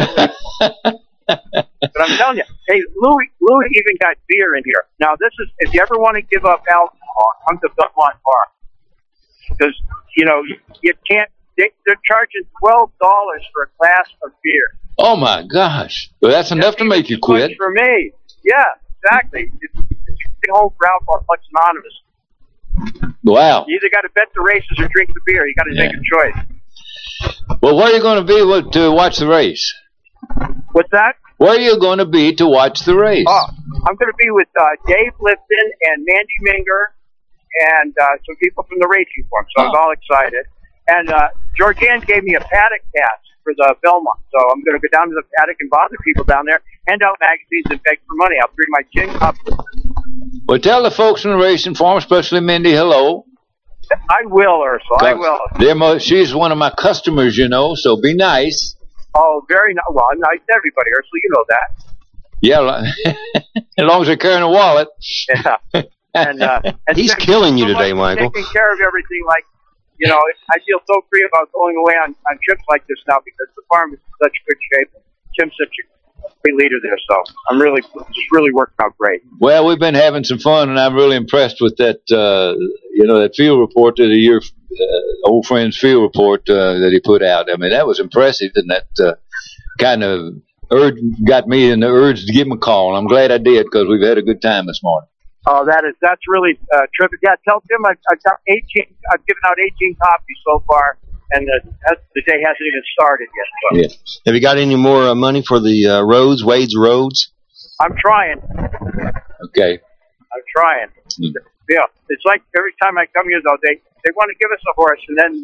Yeah. But I'm telling you, hey, Louis, Louis even got beer in here. Now, this is, if you ever want to give up alcohol, come to Belmont Bar. Because, you know, you, you can't, they, they're charging twelve dollars for a glass of beer. Oh, my gosh. Well, that's enough to make you quit. For me. Yeah, exactly. It's, it's getting home for Alcoholics Anonymous. Wow. You either got to bet the races or drink the beer. You got to yeah. make a choice. Well, where are you going to be with, to watch the race? What's that? Where are you going to be to watch the race? Oh, I'm going to be with uh, Dave Lipton and Mandy Minger and uh, some people from the Racing Form, so oh. I'm all excited. And uh, Georgianne gave me a paddock pass for the Belmont, so I'm going to go down to the paddock and bother people down there, hand out magazines and beg for money. I'll bring my gin cup with me. Well, tell the folks from the Racing Form, especially Mindy, hello. I will, Ursula. I will. They're mo- she's one of my customers, you know, so be nice. Oh, very nice. Well, I'm nice to everybody, Ursula. You know that. Yeah, as long as they're carrying a wallet. Yeah. And, uh, and he's killing you today, Michael. Taking care of everything, like, you know, I feel so free about going away on, on trips like this now because the farm is in such good shape. Tim's such a great leader there, so I'm really, just really working out great. Well, we've been having some fun, and I'm really impressed with that, uh, you know, that field report that your uh, old friend's field report uh, that he put out. I mean, that was impressive, and that uh, kind of urge, got me in the urge to give him a call. And I'm glad I did because we've had a good time this morning. Oh, that is that's really uh, terrific. Yeah, tell Tim I've, I've got eighteen. I've given out eighteen copies so far, and the, the day hasn't even started yet. So. Yeah. Have you got any more uh, money for the uh, roads, Wade's roads? I'm trying. Okay. I'm trying. Mm. Yeah, it's like every time I come here, though, they they want to give us a horse, and then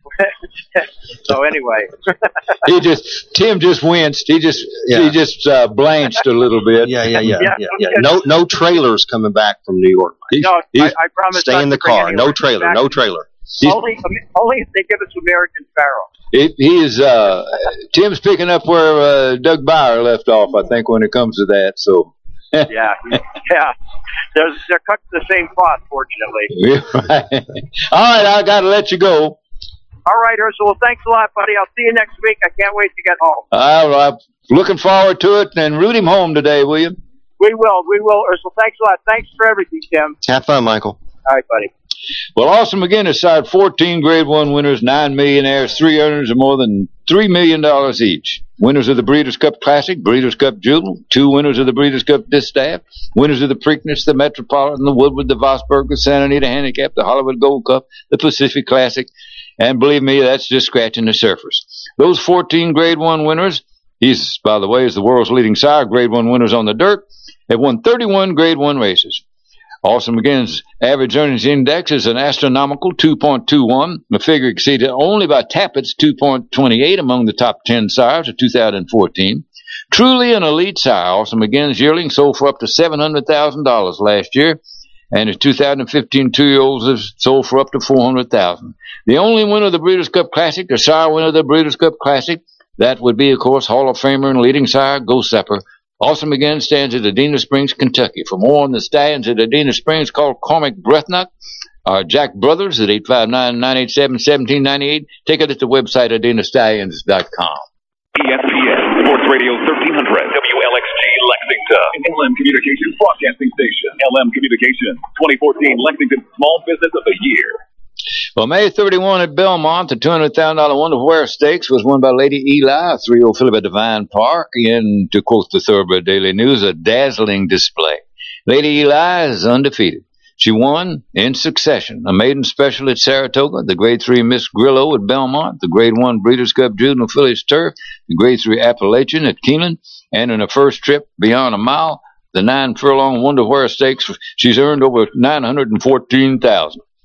so anyway. he just Tim just winced. He just yeah. he just uh, blanched a little bit. Yeah, yeah, yeah, yeah. yeah, yeah. No, no trailers coming back from New York. He's, no, I, I promise. Stay in the car. No trailer. Back. No trailer. Only, only if they give us American Pharoah. It, he is. Uh, Tim's picking up where uh, Doug Bauer left off. I think when it comes to that. So. yeah, yeah. They're, they're cut to the same cloth, fortunately. Right. All right, I got to let you go. All right, Ursula. Well, thanks a lot, buddy. I'll see you next week. I can't wait to get home. All right. Looking forward to it, and root him home today, will you? We will. We will, Ursula. Thanks a lot. Thanks for everything, Tim. Have fun, Michael. All right, buddy. Well, Awesome again has signed fourteen Grade one winners, nine millionaires, three earners of more than three million dollars each. Winners of the Breeders' Cup Classic, Breeders' Cup Juvenile, two winners of the Breeders' Cup Distaff, winners of the Preakness, the Metropolitan, the Woodward, the Vosburg, the Santa Anita Handicap, the Hollywood Gold Cup, the Pacific Classic, and believe me, that's just scratching the surface. Those fourteen Grade one winners, he's, by the way, is the world's leading sire, Grade one winners on the dirt, have won thirty-one Grade one races. Awesome Again's average earnings index is an astronomical two point two one, a figure exceeded only by Tappett's two point two eight among the top ten sires of two thousand fourteen. Truly an elite sire, Awesome Again's yearling sold for up to seven hundred thousand dollars last year, and his two thousand fifteen two-year-olds have sold for up to four hundred thousand dollars. The only winner of the Breeders' Cup Classic, the sire winner of the Breeders' Cup Classic, that would be, of course, Hall of Famer and leading sire, Ghost Zapper. Awesome Again stands at Adena Springs, Kentucky. For more on the stallions at Adena Springs, call Cormac Brethnock or Jack Brothers at eight five nine, nine eight seven, one seven nine eight. Take it at the website, adena stallions dot com. E S P N, Sports Radio thirteen hundred, W L X G Lexington, L M Communications Broadcasting Station, L M Communications, twenty fourteen Lexington Small Business of the Year. Well, May thirty-first at Belmont, the two hundred thousand dollars Wonder Wear Stakes was won by Lady Eli, a three-year-old filly by Divine Park, and to quote the Thoroughbred Daily News, a dazzling display. Lady Eli is undefeated. She won in succession a maiden special at Saratoga, the Grade three Miss Grillo at Belmont, the Grade one Breeders' Cup Juvenile Fillies Turf, the Grade three Appalachian at Keeneland, and in her first trip beyond a mile, the nine furlong Wonder Wear Stakes, she's earned over nine hundred fourteen thousand dollars.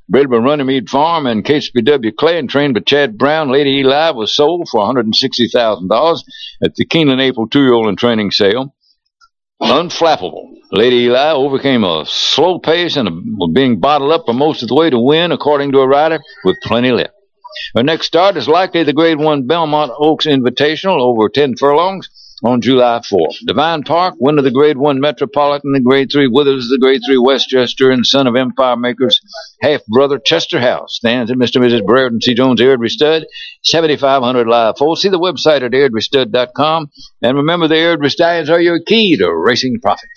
Bred by Runnymede Farm and K C P W Clay and trained by Chad Brown, Lady Eli was sold for one hundred sixty thousand dollars at the Keeneland April two-year-old and training sale. Unflappable. Lady Eli overcame a slow pace and was being bottled up for most of the way to win, according to a rider, with plenty left. Her next start is likely the Grade one Belmont Oaks Invitational over ten furlongs on July fourth. Divine Park, winner of the Grade one Metropolitan, the Grade three Withers, the Grade three Westchester, and son of Empire Makers, half-brother Chester House, stands at Mister and Missus Brereton C. Jones Airdrie Stud, seventy-five hundred live foal. See the website at airdrie stud dot com. And remember, the Airdrie Stallions are your key to racing profit.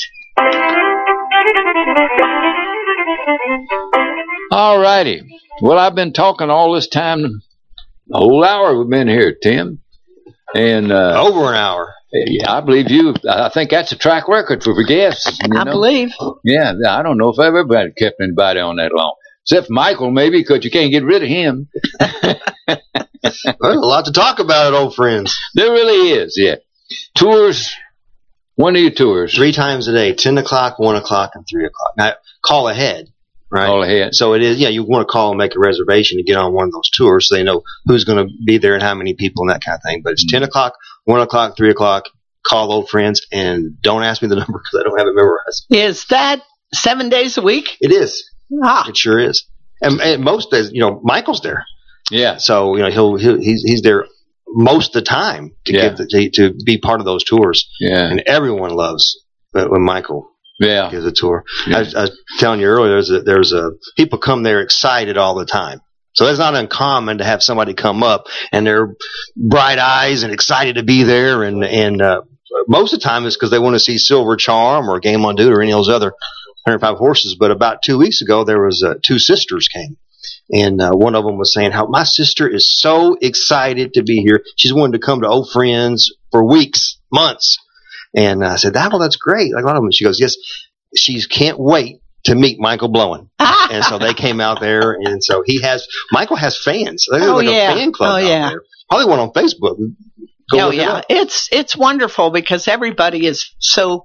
All righty. Well, I've been talking all this time, a whole hour we've been here, Tim. And uh, Over an hour. Yeah, I believe you. I think that's a track record for guests. You I know? believe. Yeah, I don't know if I've ever kept anybody on that long. Except Michael, maybe, because you can't get rid of him. There's a lot to talk about, old friends. There really is, yeah. Tours, when are your tours? Three times a day, ten o'clock, one o'clock, and three o'clock. Now, call ahead, right? Call ahead. So it is, yeah, you want to call and make a reservation to get on one of those tours so they know who's going to be there and how many people and that kind of thing. But it's mm-hmm. ten o'clock, one o'clock, three o'clock. Call old friends, and don't ask me the number because I don't have it memorized. Is that seven days a week? It is. Ah. It sure is. And, and most days, you know, Michael's there. Yeah. So, you know, he'll, he'll he's he's there most of the time to yeah. give the, to, to be part of those tours. Yeah. And everyone loves when Michael yeah. gives a tour. Yeah. I, was, I was telling you earlier, there's a, there's a people come there excited all the time. So it's not uncommon to have somebody come up and they're bright eyes and excited to be there. And, and, uh, most of the time it's because they want to see Silver Charm or Game on Dude or any of those other one hundred five horses. But about two weeks ago, there was uh, two sisters came. And uh, one of them was saying how my sister is so excited to be here. She's wanted to come to Old Friends for weeks, months. And I said, that, well, that's great. Like one of them, she goes, yes, she can't wait to meet Michael Blowen. And so they came out there. And so he has, Michael has fans. There's oh, like yeah. a fan club oh, out yeah. there. Probably one on Facebook. Go oh, yeah. It it's, it's wonderful because everybody is so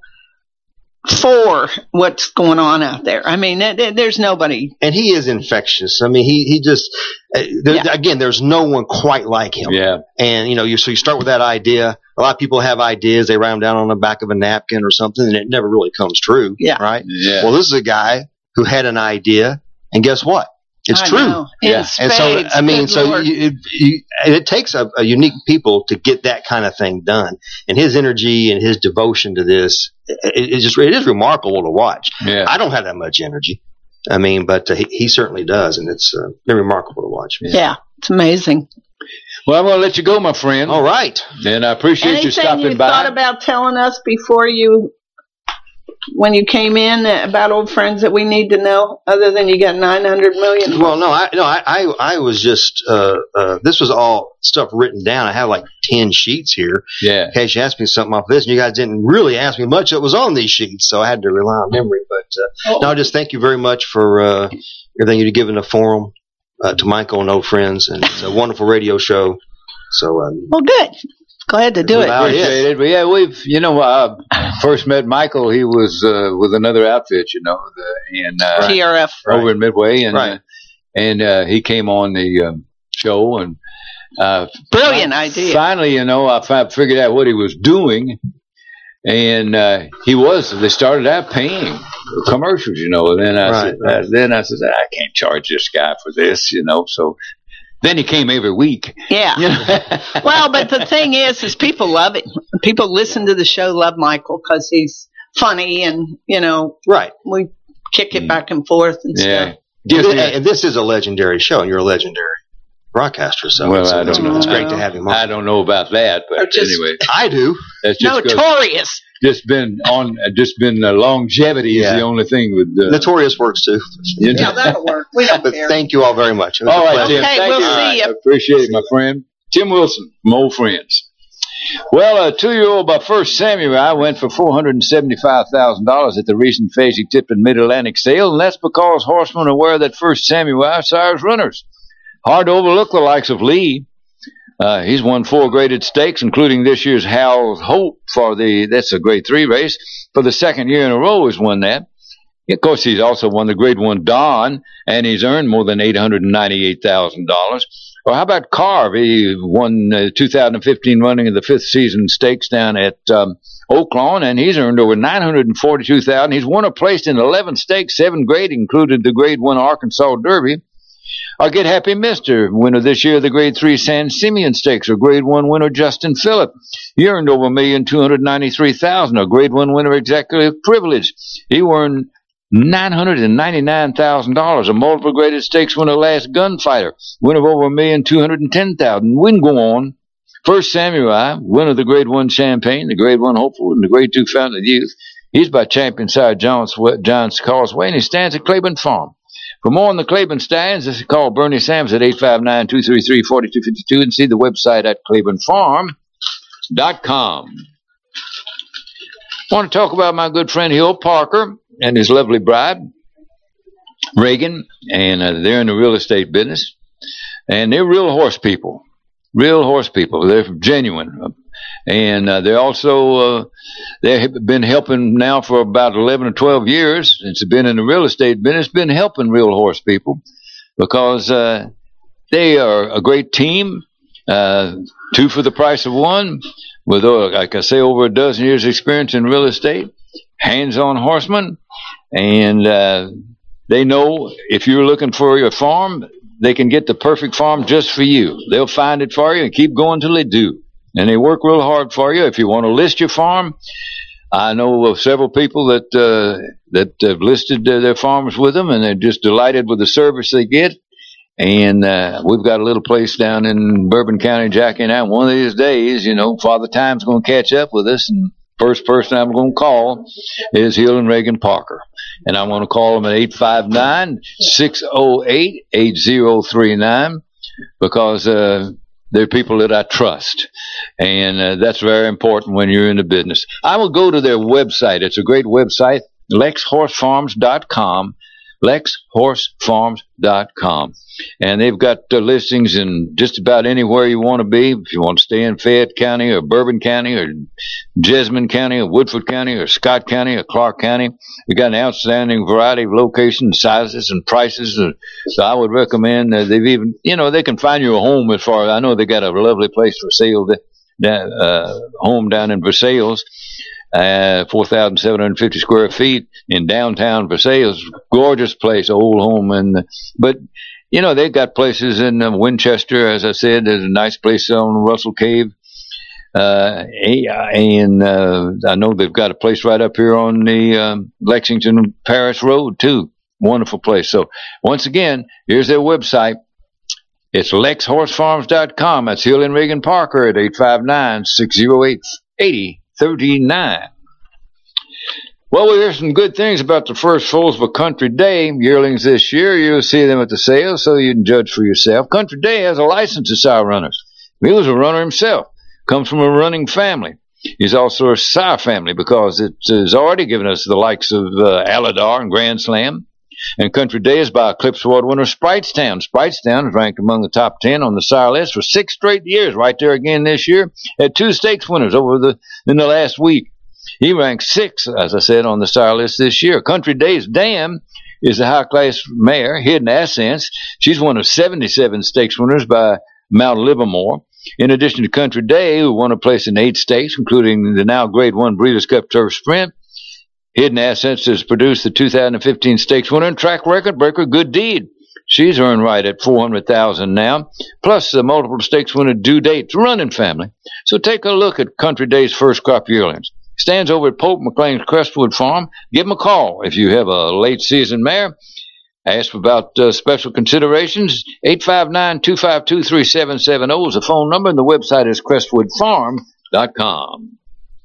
for what's going on out there. I mean, it, it, there's nobody. And he is infectious. I mean, he, he just, uh, there, yeah. again, there's no one quite like him. Yeah. And, you know, you, so you start with that idea. A lot of people have ideas. They write them down on the back of a napkin or something, and it never really comes true. Yeah. Right? Yeah. Well, this is a guy who had an idea, and guess what? It's I true. Know. Yeah. And so, I mean, so you, you, it takes a, a unique people to get that kind of thing done. And his energy and his devotion to this, it, it just, it is remarkable to watch. Yeah. I don't have that much energy. I mean, but uh, he, he certainly does. And it's uh, very remarkable to watch. Yeah. yeah. It's amazing. Well, I'm going to let you go, my friend. All right. And I appreciate Anything you stopping you by. Thought about telling us before you, when you came in, about Old Friends that we need to know, other than you got nine hundred million? Well, no, I no, I, I, I was just uh, uh, this was all stuff written down. I have like ten sheets here. Yeah. In case you asked me something off this, and you guys didn't really ask me much that was on these sheets, so I had to rely on memory. But uh, oh. no, just thank you very much for uh, everything you've given the forum uh, to Michael and Old Friends, and it's a wonderful radio show. So, um, well, good. Glad to do it. Appreciate it. But yeah, we've, you know, uh, first met Michael. He was uh, with another outfit, you know, the, and uh, T R F over right. in Midway, and right. uh, and uh, he came on the um, show, and uh, brilliant I, idea. Finally, you know, I f- figured out what he was doing, and uh, he was. They started out paying commercials, you know, and then I right, said, right. uh, then I said, I can't charge this guy for this, you know, so. Then he came every week. Yeah. You know? Well, but the thing is, is people love it. People listen to the show, love Michael because he's funny and, you know, right. we kick it mm. back and forth and yeah. stuff. Yeah. And this is a legendary show, and you're a legendary broadcaster. So, well, so I don't it's, know. it's great to have him on. I don't know about that, but just, anyway. I do. That's just notorious. Just been on, just been uh, longevity yeah. is the only thing with uh, notorious works too. You know? Yeah, that'll work. We don't but care. Thank you all very much. All right, Tim. Okay, thank we'll you. see you. I appreciate it, my friend. Tim Wilson from Old Friends. Well, a two-year-old by First Samurai went for four hundred seventy-five thousand dollars at the recent Fazy Tipton Mid-Atlantic sale, and that's because horsemen are aware that First Samurai sires runners. Hard to overlook the likes of Lee. Uh, he's won four graded stakes, including this year's Howell's Hope for the, that's a grade three race. For the second year in a row, he's won that. Of course, he's also won the Grade One Dawn, and he's earned more than eight hundred ninety-eight thousand dollars. Or how about Carve? He won the two thousand fifteen running of the fifth season stakes down at um, Oaklawn, and he's earned over nine hundred forty-two thousand dollars. He's won or placed in eleven stakes, seven grade, included the Grade One Arkansas Derby. Or Get Happy Mister, winner this year of the Grade Three San Simeon Stakes, or Grade One winner Justin Phillip. He earned over a million two hundred ninety-three thousand dollars. A Grade One winner Executive Privilege. He earned nine hundred ninety-nine thousand dollars. A multiple graded stakes winner, Last Gunfighter, winner of over a million two hundred ten thousand dollars. We can go on. First Samurai, winner of the Grade One Champagne, the Grade One Hopeful, and the Grade Two Fountain of Youth. He's by champion sire John John's Causeway, and he stands at Claiborne Farm. For more on the Claiborne Stands, this is call Bernie Sams at eight five nine, two three three, four two five two and see the website at claiborne farm dot com. I want to talk about my good friend Hill Parker and his lovely bride, Reagan, and uh, they're in the real estate business. And they're real horse people. Real horse people. They're genuine. And uh, they're also, uh, they've been helping now for about eleven or twelve years. It's been in the real estate business, been helping real horse people because uh, they are a great team, uh, two for the price of one, with, uh, like I say, over a dozen years experience in real estate, hands-on horsemen, and uh, they know if you're looking for your farm, they can get the perfect farm just for you. They'll find it for you and keep going till they do. And they work real hard for you. If you want to list your farm, I know of several people that uh, that have listed uh, their farms with them, and they're just delighted with the service they get. And uh, we've got a little place down in Bourbon County, Jackie and I. One of these days, you know, Father Time's going to catch up with us, and first person I'm going to call is Hill and Reagan Parker. And I want to call them at eight five nine, six oh eight, eight oh three nine because uh, they're people that I trust. And uh, that's very important when you're in the business. I will go to their website. It's a great website, lex horse farms dot com, lex horse farms dot com. And they've got uh, listings in just about anywhere you want to be. If you want to stay in Fayette County or Bourbon County or Jessamine County or Woodford County or Scott County or Clark County, we've got an outstanding variety of locations, sizes, and prices. So I would recommend uh, they've even, you know, they can find you a home as far as I know. They got a lovely place for sale, that uh, home down in Versailles. Uh, four thousand seven hundred fifty square feet in downtown Versailles. Gorgeous place, old home. And, but, you know, they've got places in uh, Winchester, as I said. There's a nice place on Russell Cave. Uh, and uh, I know they've got a place right up here on the um, Lexington Paris Road, too. Wonderful place. So, once again, here's their website. It's lex horse farms dot com. That's Hill and Reagan Parker at eight five nine, six oh eight, eight oh three nine. Well, we hear some good things about the first foals of Country Day yearlings this year. You'll see them at the sale, so you can judge for yourself. Country Day has a license to sire runners. He was a runner himself. Comes from a running family. He's also a sire family because it has already given us the likes of uh, Aladar and Grand Slam. And Country Day is by Eclipse Award winner Spitestown. Spitestown is ranked among the top ten on the sire list for six straight years. Right there again this year. Had two stakes winners over the in the last week. He ranked six, as I said, on the sire list this year. Country Day's Dam is a high-class mare, Hidden Ascents. She's one of seventy-seven stakes winners by Mount Livermore. In addition to Country Day, who won a place in eight stakes, including the now Grade One Breeders' Cup Turf Sprint, Hidden Assets has produced the two thousand fifteen stakes winner and track record breaker Good Deed. She's earned right at four hundred thousand dollars now, plus the multiple stakes winner Due Date, running family. So take a look at Country Day's first crop yearlings. Stands over at Pope McLean's Crestwood Farm. Give him a call if you have a late season mare. Ask about uh, special considerations. eight five nine, two five two, three seven seven zero is the phone number, and the website is crestwood farm dot com.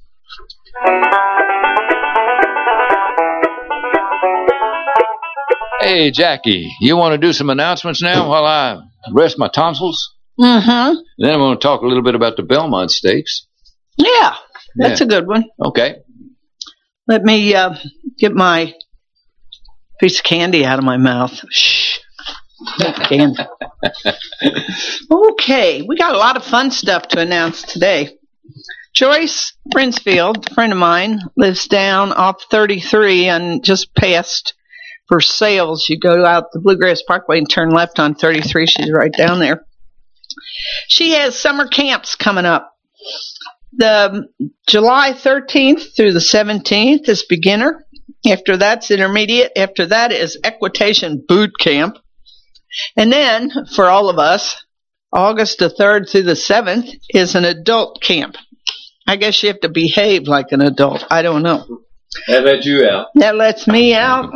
Hey, Jackie, you want to do some announcements now while I rest my tonsils? Mm-hmm. Then I'm going to talk a little bit about the Belmont Stakes. Yeah, that's Yeah. a good one. Okay. Let me uh, get my piece of candy out of my mouth. Shh. Candy. Okay, we got a lot of fun stuff to announce today. Joyce Brinsfield, a friend of mine, lives down off thirty-three and just past for sales. You go out the Bluegrass Parkway and turn left on thirty-three. She's right down there. She has summer camps coming up. The July thirteenth through the seventeenth is beginner. After that's intermediate. After that is equitation boot camp. And then, for all of us, August the third through the seventh is an adult camp. I guess you have to behave like an adult. I don't know. That lets you out. That lets me out.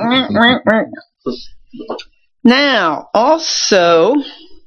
Now, also,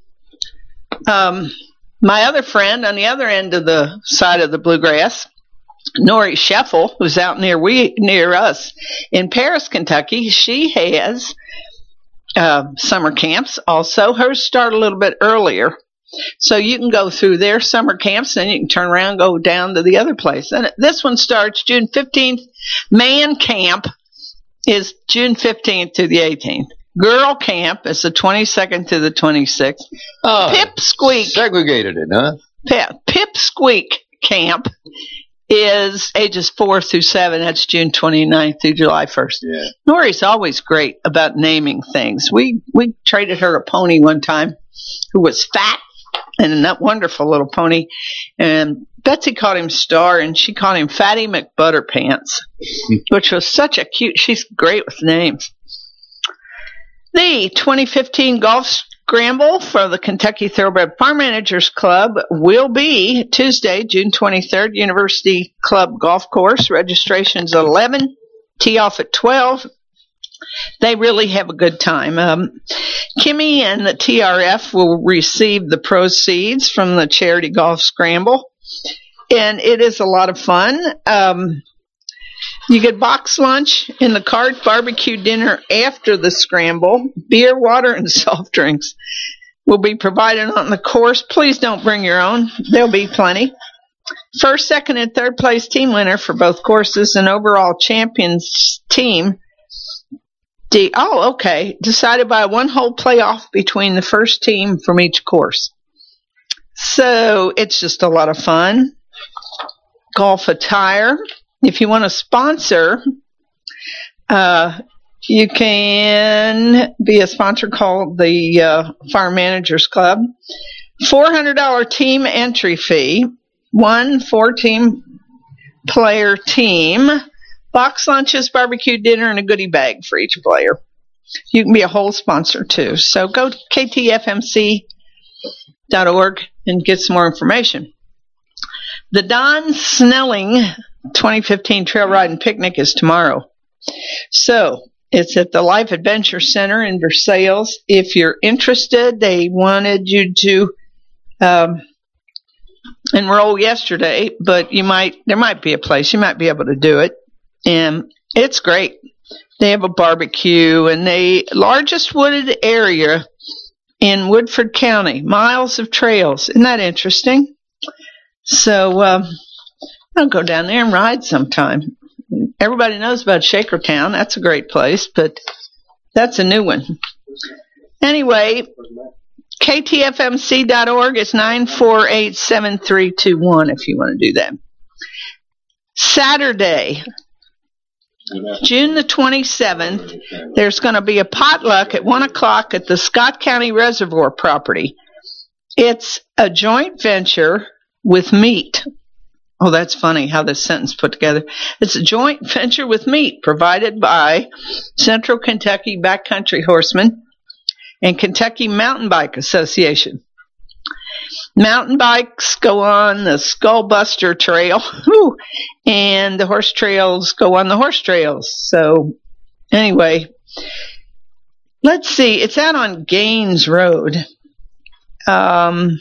um, my other friend on the other end of the side of the Bluegrass, Nori Scheffel, who's out near we near us in Paris, Kentucky, she has uh, summer camps. Also, hers start a little bit earlier. So you can go through their summer camps, then you can turn around and go down to the other place. And this one starts June fifteenth. Man camp is June fifteenth to the eighteenth. Girl camp is the twenty-second to the twenty-sixth. Oh, Pipsqueak. Segregated it, huh? Pip, Pipsqueak camp is ages four through seven. That's June twenty-ninth through July first. Yeah. Nori's always great about naming things. We, we traded her a pony one time who was fat. And that wonderful little pony. And Betsy called him Star, and she called him Fatty McButterpants, which was such a cute, she's great with names. The twenty fifteen Golf Scramble for the Kentucky Thoroughbred Farm Managers Club will be Tuesday, June twenty-third, University Club Golf Course. Registration's at eleven, tee off at twelve. They really have a good time. Um, Kimmy and the T R F will receive the proceeds from the Charity Golf Scramble, and it is a lot of fun. Um, you get box lunch in the cart, barbecue dinner after the scramble, beer, water, and soft drinks will be provided on the course. Please don't bring your own. There'll be plenty. First, second, and third place team winner for both courses and overall champions team. D- oh, okay. Decided by a one-hole playoff between the first team from each course. So it's just a lot of fun. Golf attire. If you want to sponsor, uh, you can be a sponsor called the uh, Farm Managers Club. four hundred dollars team entry fee. One four-team player team. Box lunches, barbecue dinner, and a goodie bag for each player. You can be a whole sponsor, too. So go to K T F M C dot org and get some more information. The Don Snelling twenty fifteen Trail Ride and Picnic is tomorrow. So it's at the Life Adventure Center in Versailles. If you're interested, they wanted you to um, enroll yesterday, but you might there might be a place. You might be able to do it. And it's great. They have a barbecue, and the largest wooded area in Woodford County, miles of trails. Isn't that interesting? So um, I'll go down there and ride sometime. Everybody knows about Shakertown. That's a great place, but that's a new one. Anyway, K T F M C dot org is nine four eight, seven three two one if you want to do that. Saturday, June the twenty-seventh, there's going to be a potluck at one o'clock at the Scott County Reservoir property. It's a joint venture with meat. Oh, that's funny how this sentence put together. It's a joint venture with meat provided by Central Kentucky Backcountry Horsemen and Kentucky Mountain Bike Association. Mountain bikes go on the Skullbuster Trail, whew, and the horse trails go on the horse trails. So, anyway, let's see. It's out on Gaines Road. Um,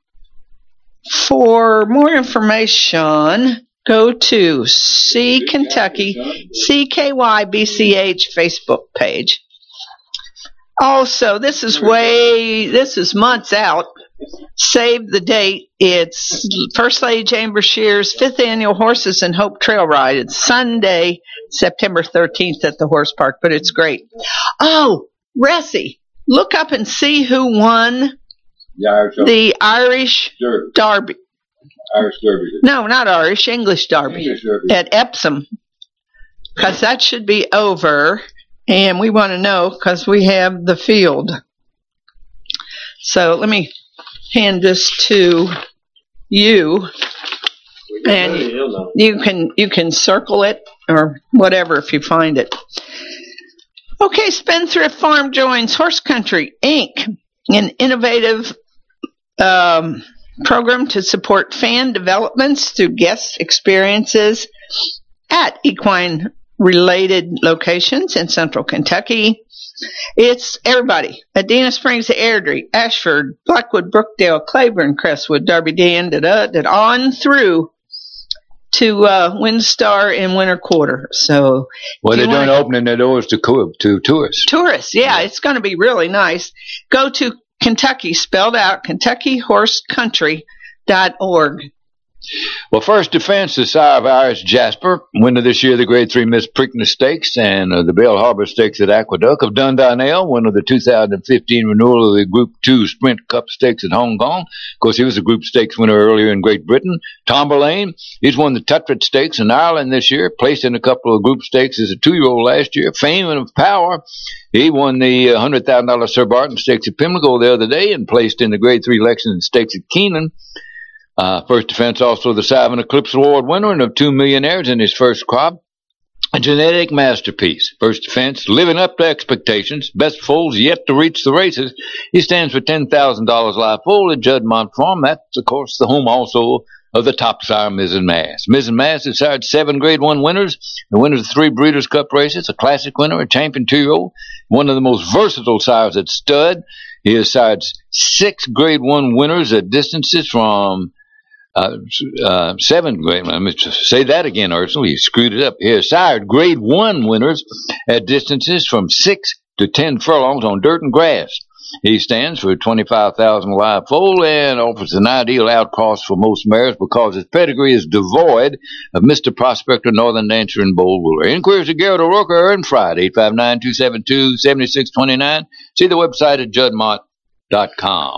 for more information, go to C Kentucky C K Y B C H Facebook page. Also, this is way, this is months out. Save the date. It's First Lady Jane Brashear's fifth annual Horses and Hope Trail Ride. It's Sunday, September thirteenth at the horse park, but it's great. Oh, Ressie, look up and see who won the Irish, the Irish Derby. Derby. Irish Derby. No, not Irish, English Derby. English Derby. At Epsom. Because that should be over. And we want to know because we have the field. So let me hand this to you. And you can you can circle it or whatever if you find it. Okay, Spendthrift Farm joins Horse Country Incorporated, an innovative um, program to support fan developments through guest experiences at equine-related locations in central Kentucky. It's everybody. Adena Springs, Airdrie, Ashford, Blackwood, Brookdale, Claiborne, Crestwood, Derby, Dan, da da da on through to uh, Windstar and Winter Quarter. So, well, they're doing opening their doors to to tourists. Tourists, yeah, yeah. It's going to be really nice. Go to Kentucky, spelled out, Kentucky Horse Country dot org. Well, First Defense, the sire of Irish Jasper, winner this year the Grade Three Miss Preakness Stakes and uh, the Bell Harbor Stakes at Aqueduct of Dundonnell, winner of the two thousand fifteen renewal of the Group Two Sprint Cup Stakes at Hong Kong. Of course, he was a Group Stakes winner earlier in Great Britain. Tomberlane, he's won the Tutford Stakes in Ireland this year, placed in a couple of Group Stakes as a two-year-old last year. Fame and of Power, he won the one hundred thousand dollars Sir Barton Stakes at Pimlico the other day and placed in the Grade Three Lexington Stakes at Keenan. Uh, First Defense also the Savin Eclipse Award winner and of two millionaires in his first crop. A genetic masterpiece. First Defense living up to expectations. Best foals yet to reach the races. He stands for ten thousand dollars live foal at Juddmont Farm. That's, of course, the home also of the top sire, Mizzen Mass. Mizzen Mass has sired seven Grade One winners. The winners of three Breeders' Cup races, a Classic winner, a Champion two-year-old. One of the most versatile sires at stud. He has sired six Grade One winners at distances from Uh, uh, seven grade, let me say that again, Ursula, he screwed it up. He has sired grade one winners at distances from six to ten furlongs on dirt and grass. He stands for twenty-five thousand live foal and offers an ideal outcross for most mares because his pedigree is devoid of Mister Prospector, Northern Dancer, and Bold Ruler. Inquiries to Garrett O'Rourke and Friday, eight five nine, two seven two, seven six two nine. See the website at juddmont dot com.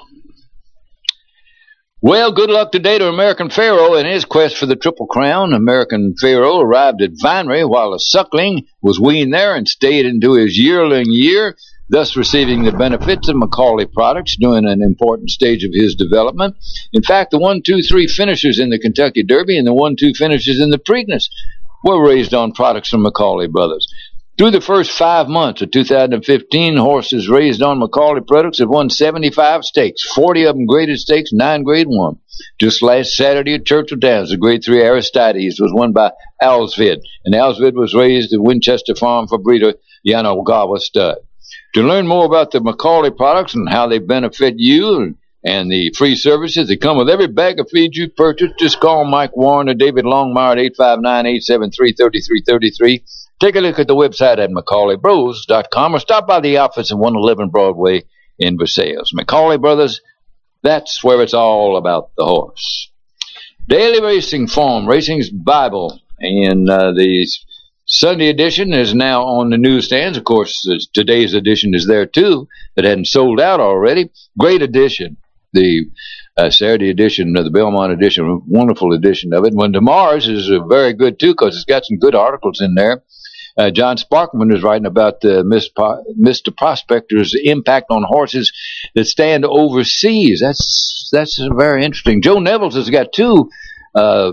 Well, good luck today to American Pharoah in his quest for the Triple Crown. American Pharoah arrived at Vinery while a suckling was weaned there and stayed into his yearling year, thus receiving the benefits of Macaulay products during an important stage of his development. In fact, the one two three finishers in the Kentucky Derby and the one two finishers in the Preakness were raised on products from Macaulay Brothers. Through the first five months of two thousand fifteen, horses raised on Macaulay products have won seventy-five stakes, forty of them graded stakes, nine grade one. Just last Saturday at Churchill Downs, the grade three Aristides was won by Owlsvid, and Owlsvid was raised at Winchester Farm for breeder Yanagawa Stud. To learn more about the Macaulay products and how they benefit you and the free services that come with every bag of feed you purchase, just call Mike Warren or David Longmire at eight five nine, eight seven three, three three three three. Take a look at the website at Macaulay Bros dot com or stop by the office at one eleven Broadway in Versailles. Macaulay Brothers, that's where it's all about the horse. Daily Racing Form, Racing's Bible, and uh, the Sunday edition is now on the newsstands. Of course, today's edition is there too. It hadn't sold out already. Great edition. The uh, Saturday edition of the Belmont edition, wonderful edition of it. When tomorrow's is uh, very good too because it's got some good articles in there. Uh, John Sparkman is writing about the Mister Prospector's impact on horses that stand overseas. That's that's very interesting. Joe Neville's has got two uh,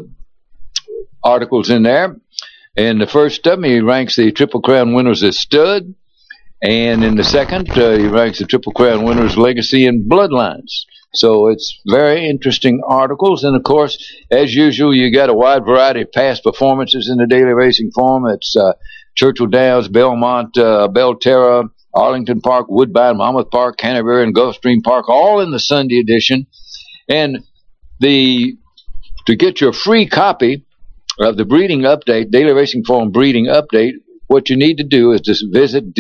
articles in there. In the first of them, he ranks the Triple Crown winners as stud. And in the second, uh, he ranks the Triple Crown winners legacy and bloodlines. So it's very interesting articles. And, of course, as usual, you got a wide variety of past performances in the Daily Racing Form. It's uh, Churchill Downs, Belmont, uh, Belterra, Arlington Park, Woodbine, Monmouth Park, Canterbury, and Gulfstream Park, all in the Sunday edition. And the to get your free copy of the breeding update, Daily Racing Form breeding update, what you need to do is just visit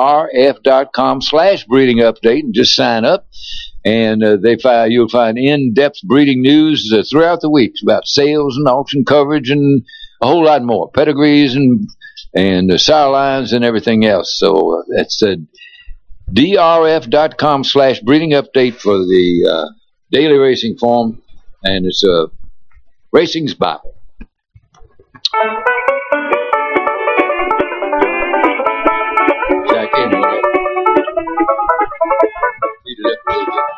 drf.com slash breeding update and just sign up. And uh, they find, you'll find in-depth breeding news uh, throughout the week about sales and auction coverage and a whole lot more, pedigrees and and uh, sire lines and everything else. So uh, that's uh, drf.com slash breeding update for the uh, Daily Racing Form. And it's a Racing's Bible. Jack in with it. Beat it up a little bit.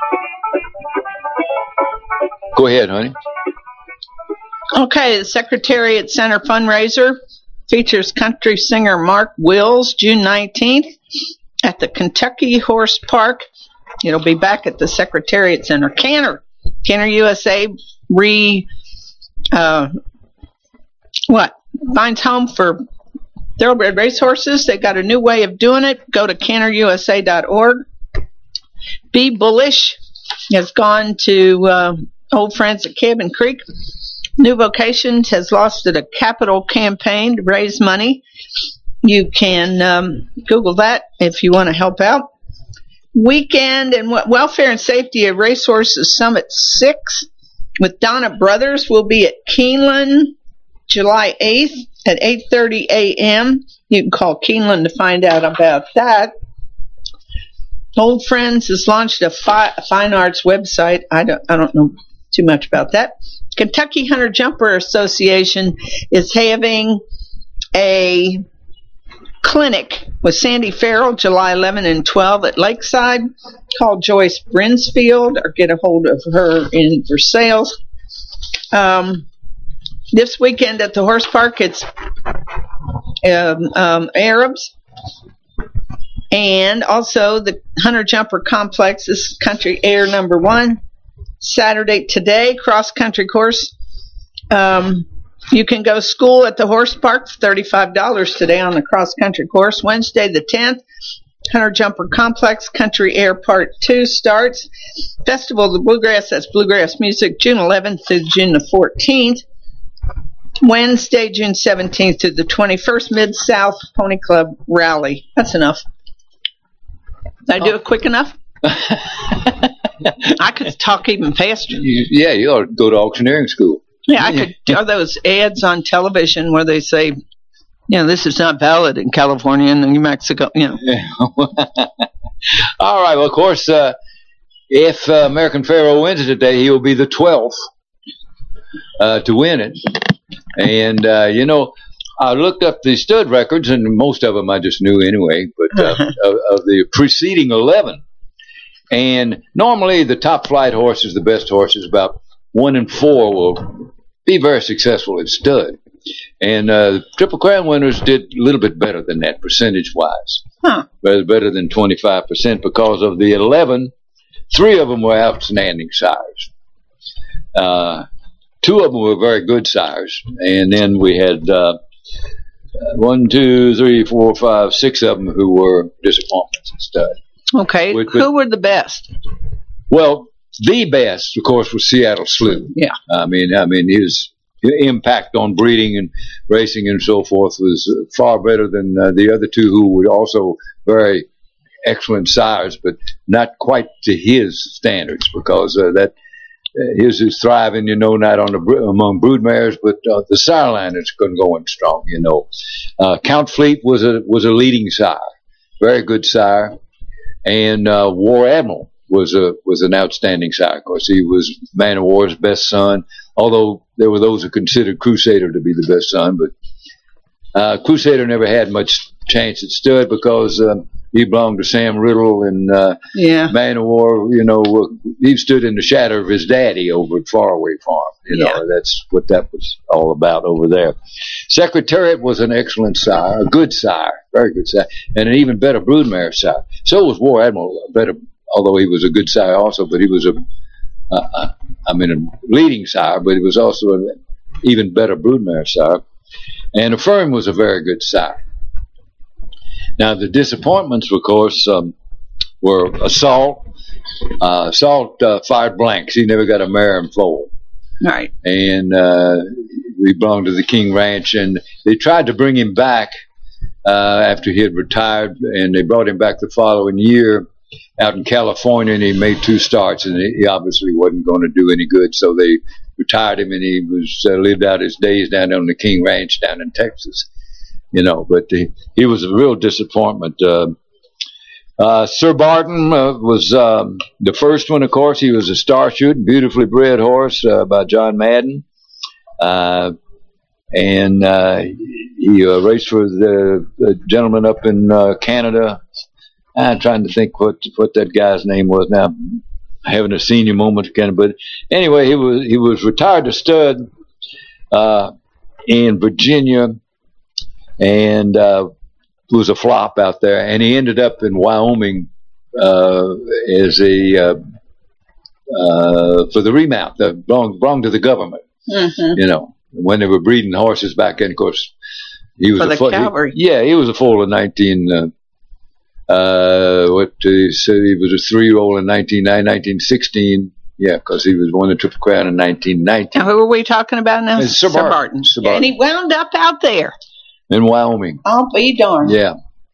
Go ahead, honey. Okay, the Secretariat Center fundraiser features country singer Mark Wills, June nineteenth at the Kentucky Horse Park. It'll be back at the Secretariat Center. Canner, Canner U S A re, uh, what, finds home for thoroughbred racehorses. They got a new way of doing it. Go to canner u s a dot org. Be Bullish has gone to uh, old friends at Cabin Creek. New Vocations has launched a capital campaign to raise money. You can um, Google that if you want to help out. Weekend and Welfare and Safety of Racehorses Summit six with Donna Brothers will be at Keeneland July eighth at eight thirty a.m. You can call Keeneland to find out about that. Old Friends has launched a fi- fine arts website. I don't, I don't know too much about that. Kentucky Hunter Jumper Association is having a clinic with Sandy Farrell July eleventh and twelfth at Lakeside. Call Joyce Brinsfield or get a hold of her in for sales. Um, this weekend at the horse park, it's um, um, Arabs. And also the Hunter Jumper Complex, this is Country Air number one. Saturday today, cross-country course. Um, you can go school at the horse park for thirty-five dollars today on the cross-country course. Wednesday the tenth, Hunter Jumper Complex, Country Air Part two starts. Festival of the Bluegrass, that's Bluegrass Music, June eleventh through June the fourteenth. Wednesday, June seventeenth to the twenty-first, Mid-South Pony Club Rally. That's enough. Did I do it quick enough? I could talk even faster. You, yeah, you ought to go to auctioneering school. Yeah, I could. Are those ads on television where they say, you know, this is not valid in California and New Mexico, you know. Yeah. All right, well, of course, uh, if uh, American Pharoah wins it today, he will be the twelfth uh, to win it. And, uh, you know, I looked up the stud records, and most of them I just knew anyway, but uh, of, of the preceding eleven. And normally the top flight horses, the best horses, about one and four will be very successful at stud. And uh, Triple Crown winners did a little bit better than that, percentage-wise. Huh. Better, better than twenty-five percent because of the eleven. Three of them were outstanding sires. Uh, two of them were very good sires. And then we had uh, one, two, three, four, five, six of them who were disappointments at stud. Okay, With, who were the best? Well, the best, of course, was Seattle Slew. Yeah. I mean, I mean, his impact on breeding and racing and so forth was far better than uh, the other two, who were also very excellent sires, but not quite to his standards, because uh, that uh, his is thriving, you know, not on the among broodmares, but uh, the sire line is going strong, you know. Uh, Count Fleet was a was a leading sire, very good sire. And uh, War Admiral was a was an outstanding sire. Of course, he was Man of War's best son, although there were those who considered Crusader to be the best son. But uh, Crusader never had much chance at stud because uh, he belonged to Sam Riddle, and uh, yeah. Man of War, you know, he stood in the shadow of his daddy over at Faraway Farm. You know, yeah. That's what that was all about over there. Secretariat was an excellent sire, a good sire, very good sire, and an even better broodmare sire. So was War Admiral, better, although he was a good sire also, but he was a, uh, I mean, a leading sire, but he was also an even better broodmare sire. And Affirm was a very good sire. Now, the disappointments, of course, um, were Assault. Uh, Assault uh, fired blanks. He never got a mare in foal. Right. And uh, we belonged to the King Ranch, and they tried to bring him back uh, after he had retired, and they brought him back the following year out in California, and he made two starts, and he obviously wasn't going to do any good, so they retired him, and he was uh, lived out his days down on the King Ranch down in Texas. You know, but he, he was a real disappointment. Uh, uh, Sir Barton uh, was um, the first one, of course. He was a star shooting, beautifully bred horse uh, by John Madden. Uh, and uh, he uh, raced for the, the gentleman up in uh, Canada. I'm trying to think what what that guy's name was now. Having a senior moment again, but anyway, he was he was retired to stud uh, in Virginia, and uh, was a flop out there. And he ended up in Wyoming uh, as a uh, uh, for the remount, the belonged, belonged to the government. Mm-hmm. You know, when they were breeding horses back then. Of course, he was for a the full, cavalry. He, yeah, he was a foal in nineteen. Uh, Uh, what he said he was a three-year-old in nineteen sixteen. Yeah, because he was won the Triple Crown in nineteen nineteen. Now, who are we talking about now? It's Sir, Sir Barton. Sir Barton. And he wound up out there in Wyoming. I'll be darned. Yeah.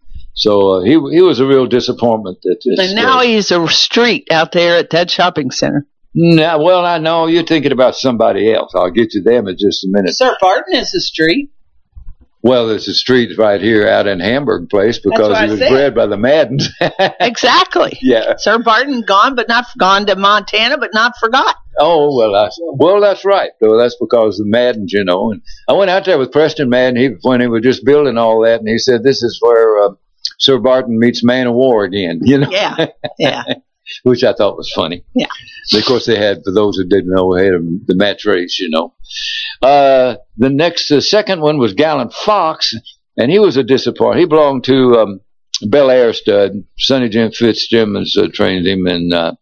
So uh, he he was a real disappointment. At this and now stage. he's a street out there at that shopping center. No, well, I know you're thinking about somebody else. I'll get to them in just a minute. Sir Barton is a street. Well, there's a street right here out in Hamburg Place because he was bred by the Maddens. Exactly. Yeah. Sir Barton gone, but not gone to Montana, but not forgot. Oh, well, I, well, that's right. Though that's because of the Maddens, you know. And I went out there with Preston Madden he, when he was just building all that, and he said, this is where uh, Sir Barton meets Man of War again, you know. Yeah, yeah. Which I thought was funny. Yeah. Of course, they had, for those who didn't know, they had the match race, you know. Uh, the next, the second one was Gallant Fox, and he was a disappointment. He belonged to um, Bel Air stud. Sonny Jim Fitzsimmons uh, trained him, and uh,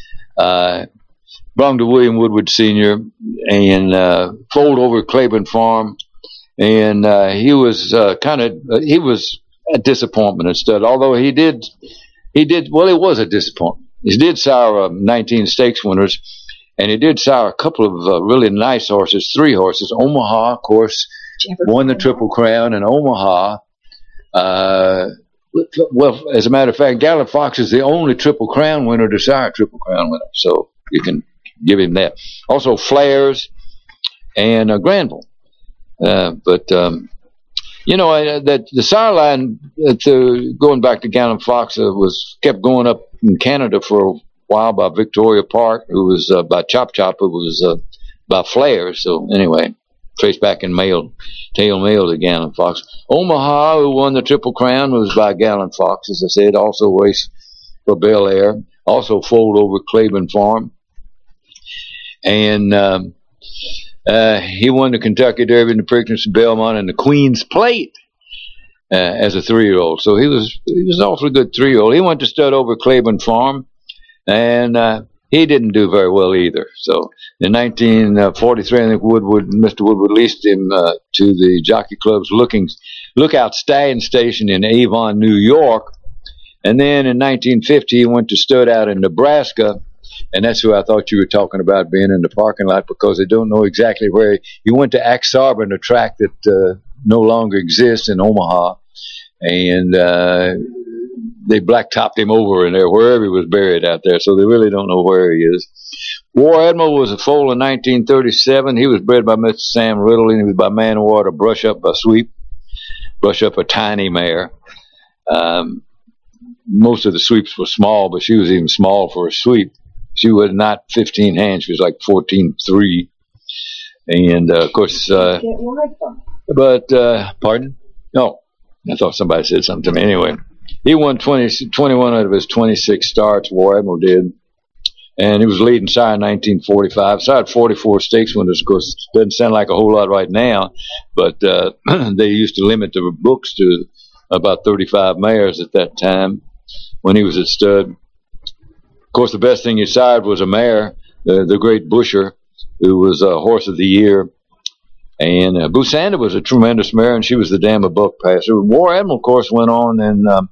uh, belonged to William Woodward Senior, and uh, foaled over Claiborne Farm, and uh, he was uh, kind of, uh, he was a disappointment in stud, although he did, he did, well, it was a disappointment. He did sire uh, nineteen stakes winners, and he did sire a couple of uh, really nice horses, three horses. Omaha, of course, won the Triple Crown in Omaha. Uh, well, as a matter of fact, Gallant Fox is the only Triple Crown winner to sire a Triple Crown winner, so you can give him that. Also, Flares and uh, Granville. Uh, but, um, you know, I, that the sire line, uh, to, going back to Gallant Fox, uh, was kept going up in Canada for a while by Victoria Park, who was uh, by Chop Chop, who was uh, by Flair. So anyway, traced back in mail, tail mail to Gallant Fox. Omaha, who won the Triple Crown, was by Gallant Fox, as I said. Also raced for Bel Air. Also foaled over Claiborne Farm, and um, uh, he won the Kentucky Derby and the Preakness of Belmont and the Queen's Plate. Uh, as a three-year-old, so he was he was an awfully good three-year-old. He went to stud over Claiborne Farm, and uh, he didn't do very well either. So in nineteen forty-three, I think Woodward, Mister Woodward leased him uh, to the Jockey Club's looking Lookout Stallion Station in Avon, New York, and then in nineteen fifty he went to stud out in Nebraska, and that's who I thought you were talking about being in the parking lot because they don't know exactly where he, he went to Axarben, a track that uh, no longer exists in Omaha, and uh, they blacktopped him over in there wherever he was buried out there, so they really don't know where he is. War Admiral was a foal in nineteen thirty-seven. He was bred by Mister Sam Riddle, and he was by Man of War to Brush Up by Sweep, Brush Up a tiny mare. Um, most of the sweeps were small, but she was even small for a sweep. She was not fifteen hands. She was like fourteen three. And, uh, of course, uh, but, uh, pardon? No, I thought somebody said something to me. Anyway, he won twenty, twenty-one out of his twenty-six starts, War Admiral did. And he was leading sire in nineteen forty-five. Sired forty-four stakes winners. Of course, doesn't sound like a whole lot right now, but, uh, they used to limit the books to about thirty-five mares at that time when he was at stud. Of course, the best thing he sired was a mare, uh, the Great Busher, who was a uh, horse of the year. And uh, Busanda was a tremendous mare, and she was the dam of buck passer. War Admiral, of course, went on and um,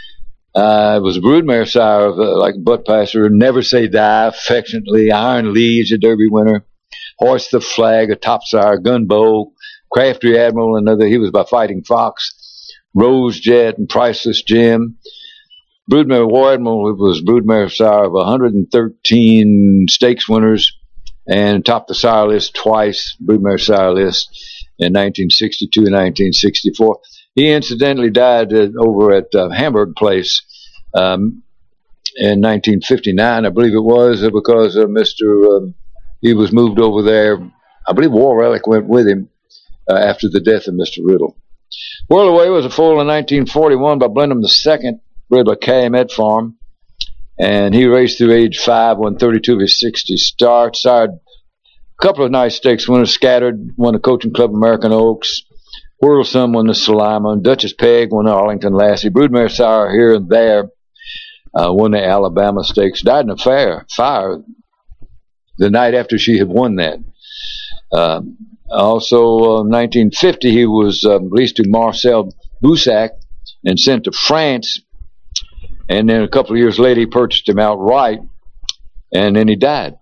uh, was a broodmare sire of uh, like a buck passer. Never Say Die, affectionately. Iron Leads, a Derby winner. Horse the Flag, a top sire. Gunbow, Crafty Admiral, another. He was by Fighting Fox. Rose Jet and Priceless Gem. Broodmare War Admiral was broodmare sire of one hundred thirteen stakes winners and topped the sire list twice, broodmare sire list in nineteen sixty-two and nineteen sixty-four. He incidentally died uh, over at uh, Hamburg Place um, in nineteen fifty-nine, I believe it was, uh, because uh, Mister Um, he was moved over there I believe War Relic went with him uh, after the death of Mister Riddle. Whirl Away was a foal in nineteen forty-one by Blenheim the Second, bred by Calumet Farm. And he raced through age five, won thirty-two of his sixty starts. Sired a couple of nice stakes winners. Scattered won the Coaching Club American Oaks. Whirlsome won the Salima. Duchess Peg won the Arlington Lassie. Broodmare Sire here and there uh, won the Alabama Stakes. Died in a fair, fire the night after she had won that. Uh, also, uh, nineteen fifty, he was uh, released to Marcel Boussac and sent to France. And then a couple of years later, he purchased him outright, and then he died.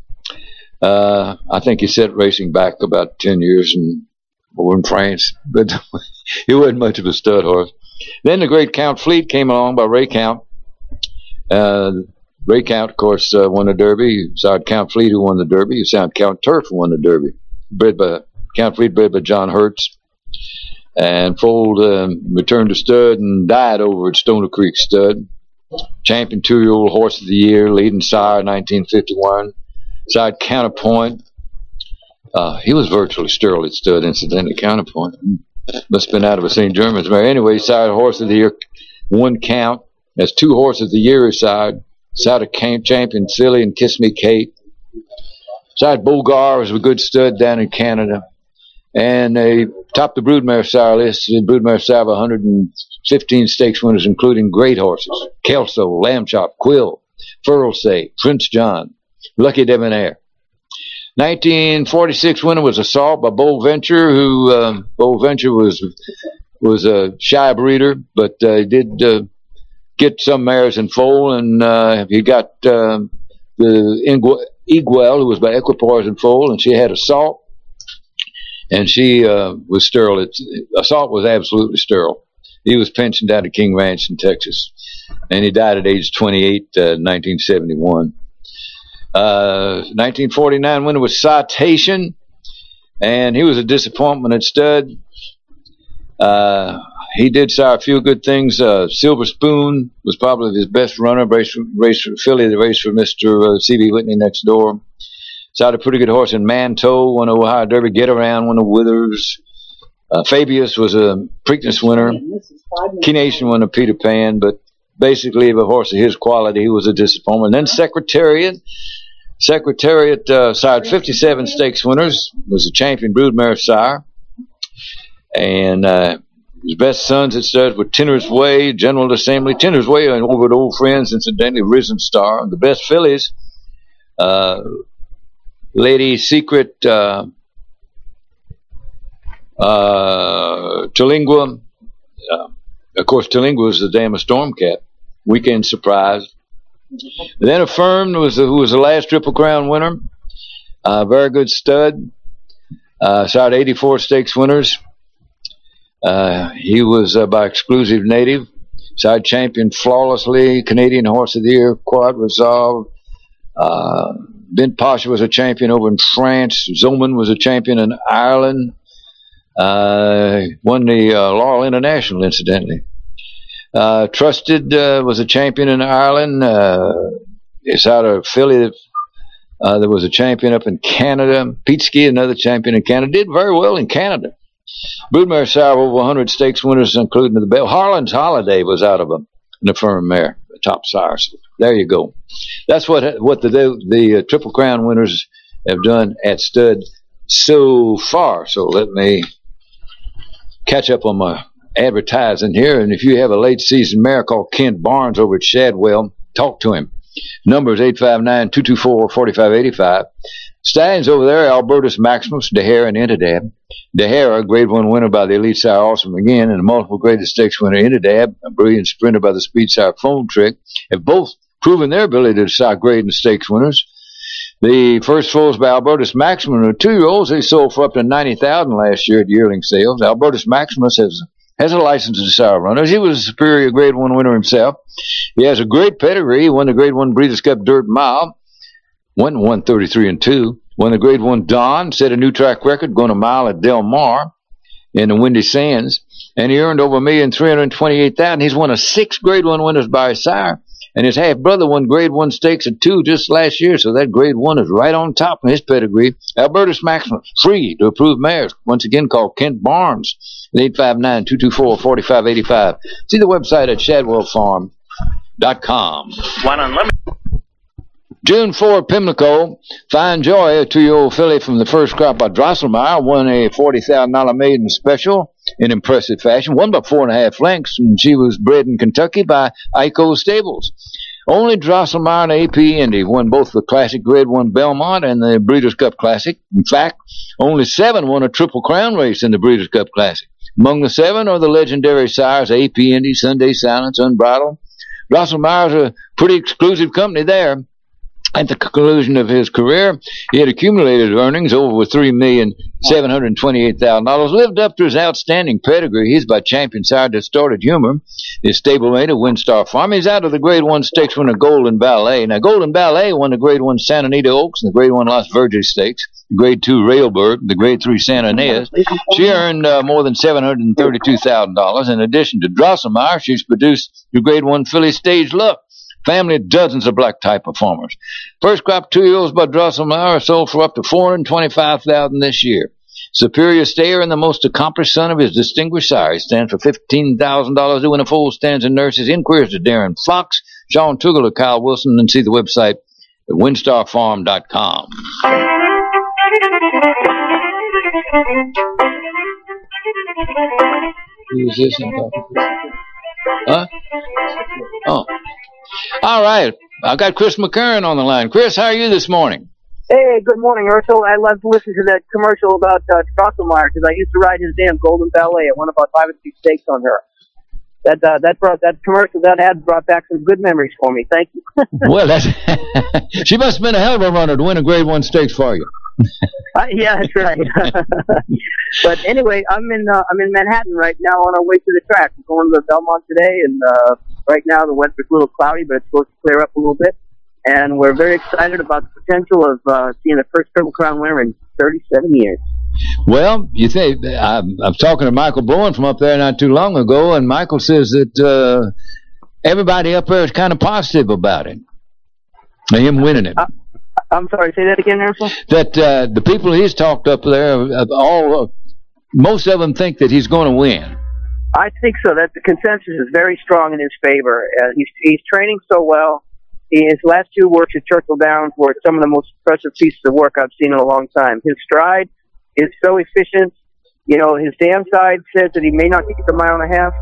Uh, I think he set racing back about ten years in, over in France, but he wasn't much of a stud horse. Then the great Count Fleet came along by Ray Count. Uh, Ray Count, of course, uh, won the Derby. He sired Count Fleet, who won the Derby. He sired Count Turf, who won the Derby. Bred by Count Fleet, bred by John Hertz. And foaled, um, returned to stud and died over at Stoner Creek Stud. Champion two-year-old horse of the year, leading sire, nineteen fifty-one. Sired Counterpoint. Uh, he was virtually sterile at stud, incidentally. Counterpoint must have been out of a Saint Germain's mare. Anyway, he sired horse of the year, one count. That's two horses of the year he sired. Sired a camp champion filly and Kiss Me Kate. Sired Bogar, was a good stud down in Canada. And they topped the Broodmare Sire list. The Broodmare Sire one hundred fifteen stakes winners, including great horses: Kelso, Lamb Chop, Quill, Furlsay, Prince John, Lucky Debonair. nineteen forty-six winner was Assault by Bold Venture, who uh, Bold Venture was was a shy breeder, but uh, he did uh, get some mares in foal, and uh, he got uh, the Ingu- Iguel, who was by Equipoise in foal, and she had Assault. And she uh, was sterile. It, Assault was absolutely sterile. He was pensioned down at King Ranch in Texas. And he died at age twenty-eight, uh, nineteen seventy-one. Uh, nineteen forty-nine winner was Citation. And he was a disappointment at stud. Uh, he did sire a few good things. Uh, Silver Spoon was probably his best runner. Raced, raced for Philly, the race for Mister Uh, C B Whitney next door. Sired a pretty good horse in Manteau, won the Ohio Derby. Get Around, won the Withers. Uh, Fabius was a Preakness winner. Key Nation won the Peter Pan, but basically, if a horse of his quality, he was a disappointment. And then Secretariat. Secretariat uh, sired fifty-seven stakes winners, was a champion broodmare sire. And uh, his best sons at stud were Tenner's Way, General Assembly. Tenner's Way, and over at Old Friends, incidentally, Risen Star. The best fillies, uh, Lady Secret, uh, uh, Terlingua. Uh, of course, Terlingua was the dam of Stormcat. Weekend Surprise. Then Affirmed was the, who was the last Triple Crown winner. Uh, very good stud. Uh, sired eighty-four stakes winners. Uh, he was uh, by Exclusive Native. Sired champion flawlessly. Canadian Horse of the Year, Quad Resolve. Uh, Ben Pasha was a champion over in France. Zoman was a champion in Ireland. Uh, won the uh, Laurel International, incidentally. Uh, Trusted uh, was a champion in Ireland. Uh, it's out of Philly. Uh, there was a champion up in Canada. Peteski, another champion in Canada, did very well in Canada. Broodmare sire over one hundred stakes winners, including the Bell. Harlan's Holiday was out of a, an affirmed mare, a top sire. So there you go. That's what what the the uh, Triple Crown winners have done at stud so far. So let me catch up on my advertising here. And if you have a late season mare called Kent Barnes over at Shadwell, talk to him. Number is eight five nine, two two four, four five eight five. Stallions over there, Albertus Maximus, Dehara, and Interdab. Dehara, a grade one winner by the Elite Sire Awesome Again, and a multiple graded stakes winner, Interdab, a brilliant sprinter by the Speed Sire Phone Trick, have both proven their ability to sire grade and stakes winners. The first foals by Albertus Maximus are two-year-olds. They sold for up to ninety thousand dollars last year at yearling sales. Albertus Maximus has has a license to sire runners. He was a superior grade one winner himself. He has a great pedigree. He won the grade one Breeders' Cup Dirt Mile. Went one thirty-three and two. Won the grade one Don. Set a new track record going a mile at Del Mar in the Windy Sands. And he earned over a million three hundred twenty-eight thousand. He's one of six grade one winners by his sire. And his half brother won grade one stakes at two just last year, so that grade one is right on top of his pedigree. Albertus Maximus, free to approved mares, once again called Kent Barnes, at eight five nine, two two four, four five eight five. See the website at shadwell farm dot com. One unlimited. June fourth, Pimlico, Fine Joy, a two-year-old filly from the first crop by Drosselmeyer, won a forty thousand dollars maiden special in impressive fashion, won by four and a half lengths, and she was bred in Kentucky by Ico Stables. Only Drosselmeyer and A P Indy won both the Classic Grade one Belmont and the Breeders' Cup Classic. In fact, only seven won a Triple Crown race in the Breeders' Cup Classic. Among the seven are the legendary sires A P Indy, Sunday Silence, Unbridled. Drosselmeyer's a pretty exclusive company there. At the conclusion of his career, he had accumulated earnings over three million seven hundred twenty-eight thousand dollars, lived up to his outstanding pedigree. He's by champion sire Distorted Humor, his stablemate at Windstar Farm. He's out of the Grade one Stakes winner Golden Ballet. Now, Golden Ballet won the Grade one Santa Anita Oaks and the Grade one Las Virges Stakes, the Grade two Railbird, the Grade three Santa Ynez. She earned uh, more than seven hundred thirty-two thousand dollars. In addition to Drosselmeyer, she's produced the Grade one Philly Stage Luck, family of dozens of black type performers. First crop two-year-olds by Drosselmeyer are sold for up to four hundred twenty-five thousand dollars this year. Superior Stayer and the most accomplished son of his distinguished sire. He stands for fifteen thousand dollars doing a full stands and nurses. Inquiries to Darren Fox, Sean Tuggle, or Kyle Wilson, and see the website at windstar farm dot com. Who is this I'm talking to? Huh? Oh. All right. I got Chris McCurran on the line. Chris, how are you this morning? Hey, good morning, Ursel. I love to listen to that commercial about uh, Drosselmeyer because I used to ride his damn Golden Ballet. I won about five or six stakes on her. That uh, that brought that commercial, that ad brought back some good memories for me. Thank you. Well, that's she must have been a hell of a runner to win a Grade One stakes for you. uh, yeah, that's right. But anyway, I'm in uh, I'm in Manhattan right now on our way to the track. We're going to Belmont today, and uh, right now the weather's a little cloudy, but it's supposed to clear up a little bit. And we're very excited about the potential of uh, seeing the first Triple Crown winner in thirty-seven years. Well, you think I'm, I'm talking to Michael Bowen from up there not too long ago, and Michael says that uh, everybody up there is kind of positive about it, him winning it. Uh, I'm sorry, say that again, Ursel? That uh, the people he's talked up there, all most of them think that he's going to win. I think so. That the consensus is very strong in his favor. Uh, he's he's training so well. His last two works at Churchill Downs were some of the most impressive pieces of work I've seen in a long time. His stride is so efficient. You know, his dam side says that he may not get the mile and a half,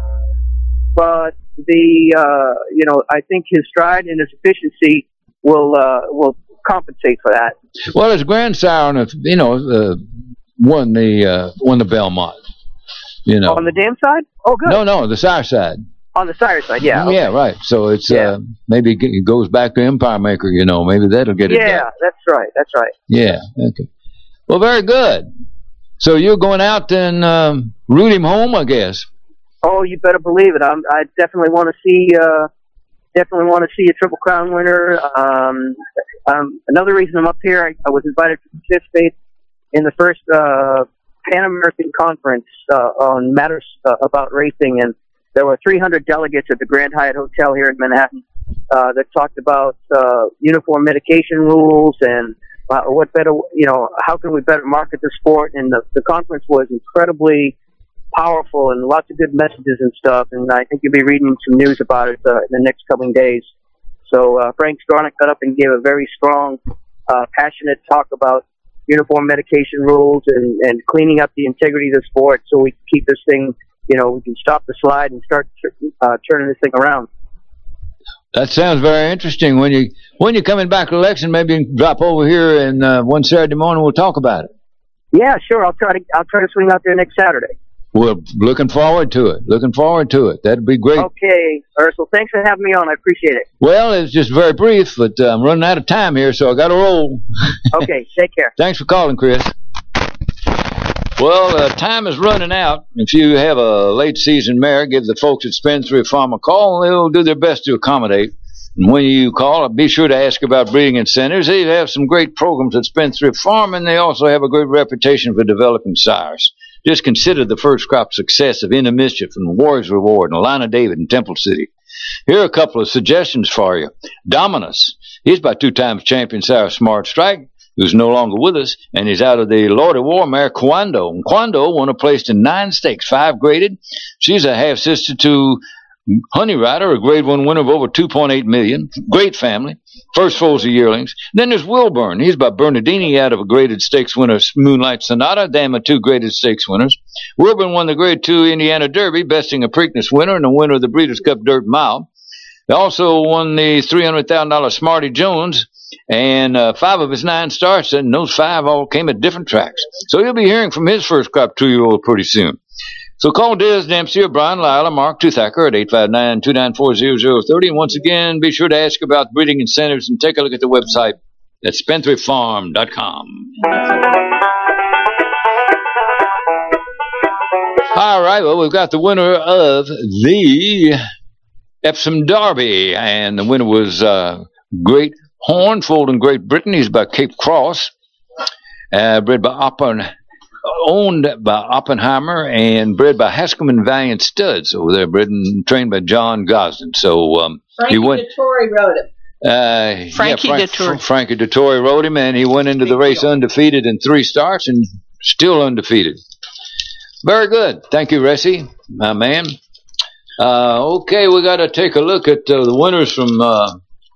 but the uh, you know, I think his stride and his efficiency will uh, will compensate for that. Well, his grandsire, you know, uh, won the uh, won the Belmont. You know, on the dam side. Oh, good. No, no, the sire side. On the sire side, yeah. Okay. Yeah, right. So it's yeah. uh, maybe it goes back to Empire Maker. You know, maybe that'll get it. Yeah, done. that's right. That's right. Yeah. Okay. Well, very good. So you're going out and um, root him home, I guess. Oh, you better believe it. I'm, I definitely want to see. Uh, definitely want to see a Triple Crown winner. Um, um, another reason I'm up here, I, I was invited to participate in the first uh, Pan American Conference uh, on matters uh, about racing, and there were three hundred delegates at the Grand Hyatt Hotel here in Manhattan uh, that talked about uh, uniform medication rules and uh, what better, you know, how can we better market the sport. And the, the conference was incredibly powerful and lots of good messages and stuff. And I think you'll be reading some news about it uh, in the next coming days. So uh, Frank Stronach got up and gave a very strong, uh, passionate talk about uniform medication rules and, and cleaning up the integrity of the sport so we can keep this thing, you know, we can stop the slide and start uh, turning this thing around. That sounds very interesting. When you when you're coming back to election, maybe you can drop over here and uh, one Saturday morning we'll talk about it. Yeah, sure. I'll try to I'll try to swing out there next Saturday. Well, looking forward to it. Looking forward to it. That'd be great. Okay, Ursel. Thanks for having me on. I appreciate it. Well, it's just very brief, but uh, I'm running out of time here, so I got to roll. Okay, take care. Thanks for calling, Chris. Well, uh, time is running out. If you have a late season mare, give the folks at Spendthrift Farm a call, and they'll do their best to accommodate. And when you call, be sure to ask about breeding incentives. They have some great programs at Spendthrift Farm, and they also have a great reputation for developing sires. Just consider the first crop success of Into Mischief and Warriors Reward and Alana David in Temple City. Here are a couple of suggestions for you. Dominus. He's by two times champion Sarah Smart Strike, who's no longer with us, and he's out of the Lord of War mare Quando. And Quando won a place in nine stakes, five graded. She's a half sister to Honey Rider, a grade one winner of over two point eight million. Great family. First foals of yearlings. Then there's Wilburn. He's by Bernardini out of a graded stakes winner, Moonlight Sonata. Damn it, two graded stakes winners. Wilburn won the grade two Indiana Derby, besting a Preakness winner and a winner of the Breeders' Cup Dirt Mile. They also won the three hundred thousand dollars Smarty Jones, and uh, five of his nine starts, and those five all came at different tracks. So you'll be hearing from his first crop two-year-old pretty soon. So call Des Dempsey or Brian Lyle or Mark Toothacker at eight five nine, two nine four, zero zero three zero. And once again, be sure to ask about breeding incentives and take a look at the website at spendthrift farm dot com. All right, well, we've got the winner of the Epsom Derby, and the winner was uh, Great Horn, foaled in Great Britain. He's by Cape Cross, uh, bred by Oppen, owned by Oppenheimer, and bred by Haskell and Valiant Studs over there, bred and trained by John Gosden. So um, Frankie he went. Dettori rode him. Uh, Frankie yeah, Frank, Dettori. Frankie Dettori rode him, and he went into the race undefeated in three starts and still undefeated. Very good. Thank you, Ressie, my man. Uh, okay, we got to take a look at uh, the winners from uh,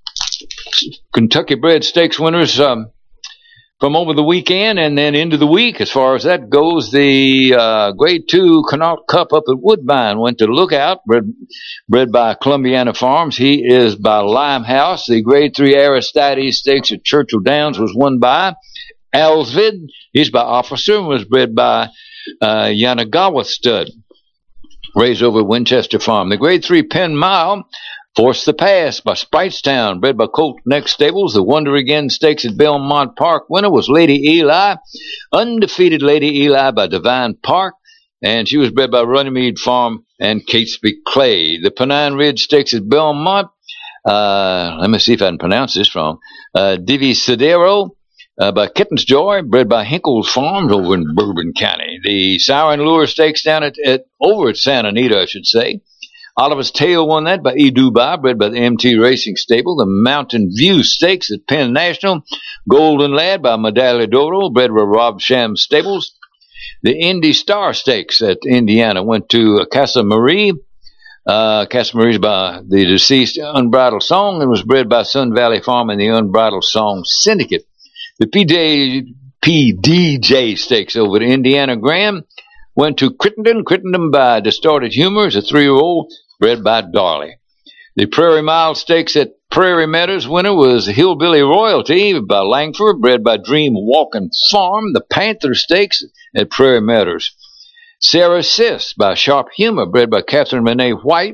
Kentucky bred stakes winners um, from over the weekend and then into the week. As far as that goes, the uh, grade two Connaught Cup up at Woodbine went to Lookout, bred, bred by Columbiana Farms. He is by Limehouse. The grade three Aristides Stakes at Churchill Downs was won by Alsvid. He's by Officer and was bred by uh, Yanagawa Stud, raised over at Winchester Farm. The grade three Penn Mile, Force the Pass by Spitestown, bred by Colt Neck Stables. The Wonder Again Stakes at Belmont Park winner was Lady Eli, undefeated Lady Eli by Divine Park, and she was bred by Runnymede Farm and Catesby Clay. The Pennine Ridge Stakes at Belmont, uh, let me see if I can pronounce this wrong, uh, Divi Sidero, Uh, by Kitten's Joy, bred by Hinkle's Farms over in Bourbon County. The Siren Lure Stakes down at, at over at Santa Anita, I should say. Oliver's Tale won that by E. Dubai, bred by the M T Racing Stable. The Mountain View Stakes at Penn National, Golden Lad by Medaglia d'Oro, bred by Rob Sham Stables. The Indy Star Stakes at Indiana went to Casa Marie. Uh, Casa Marie's by the deceased Unbridled Song and was bred by Sun Valley Farm and the Unbridled Song Syndicate. The P J, P D J Stakes over at Indiana Graham went to Crittenden. Crittenden by Distorted Humor is a three-year-old bred by Darley. The Prairie Mile Stakes at Prairie Meadows winner was Hillbilly Royalty by Langford, bred by Dream Walking Farm. The Panther Stakes at Prairie Meadows. Sarah Sis by Sharp Humor, bred by Catherine Renee White,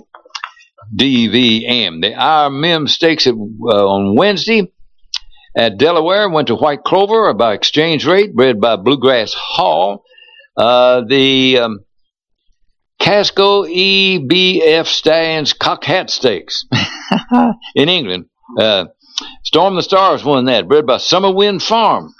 D V M. The Our Mim Stakes at, uh, on Wednesday at Delaware went to White Clover by Exchange Rate, bred by Bluegrass Hall. Uh, the um, Casco E B F Stallions Cock Hat Stakes in England. Uh, Storm the Stars won that, bred by Summer Wind Farm.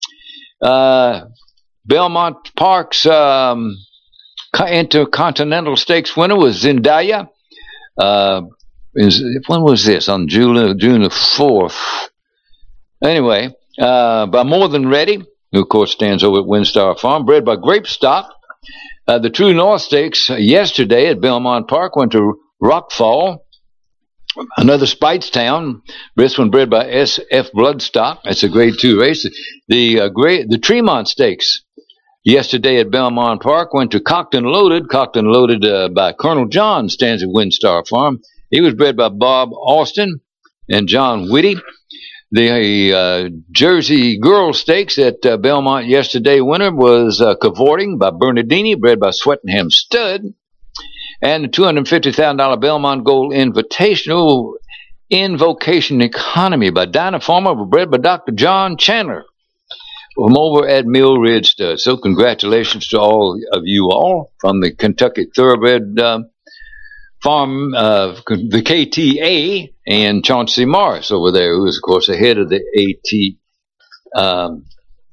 Uh, Belmont Park's um, Intercontinental Stakes winner was Zendaya. Uh, is, when was this? On June, June the fourth. Anyway, uh, by More Than Ready, who of course stands over at Windstar Farm, bred by Grape Stock. Uh, the True North Stakes uh, yesterday at Belmont Park went to Rockfall. Another Spitestown, this one bred by S F Bloodstock. That's a grade two race. The uh, great, the Tremont Stakes yesterday at Belmont Park went to Cockton Loaded. Cockton Loaded uh, by Colonel John stands at Windstar Farm. He was bred by Bob Austin and John Whitty. The uh, Jersey Girl Stakes at uh, Belmont yesterday winner was uh, Cavorting by Bernardini, bred by Swettenham Stud. And the two hundred fifty thousand dollars Belmont Gold Invitational Invocation Economy by Dinah Farmer, bred by Doctor John Chandler from over at Mill Ridge Stud. So congratulations to all of you all from the Kentucky Thoroughbred uh, Farm, uh, the K T A, and Chauncey Morris over there, who is, of course, the head of the A T, um,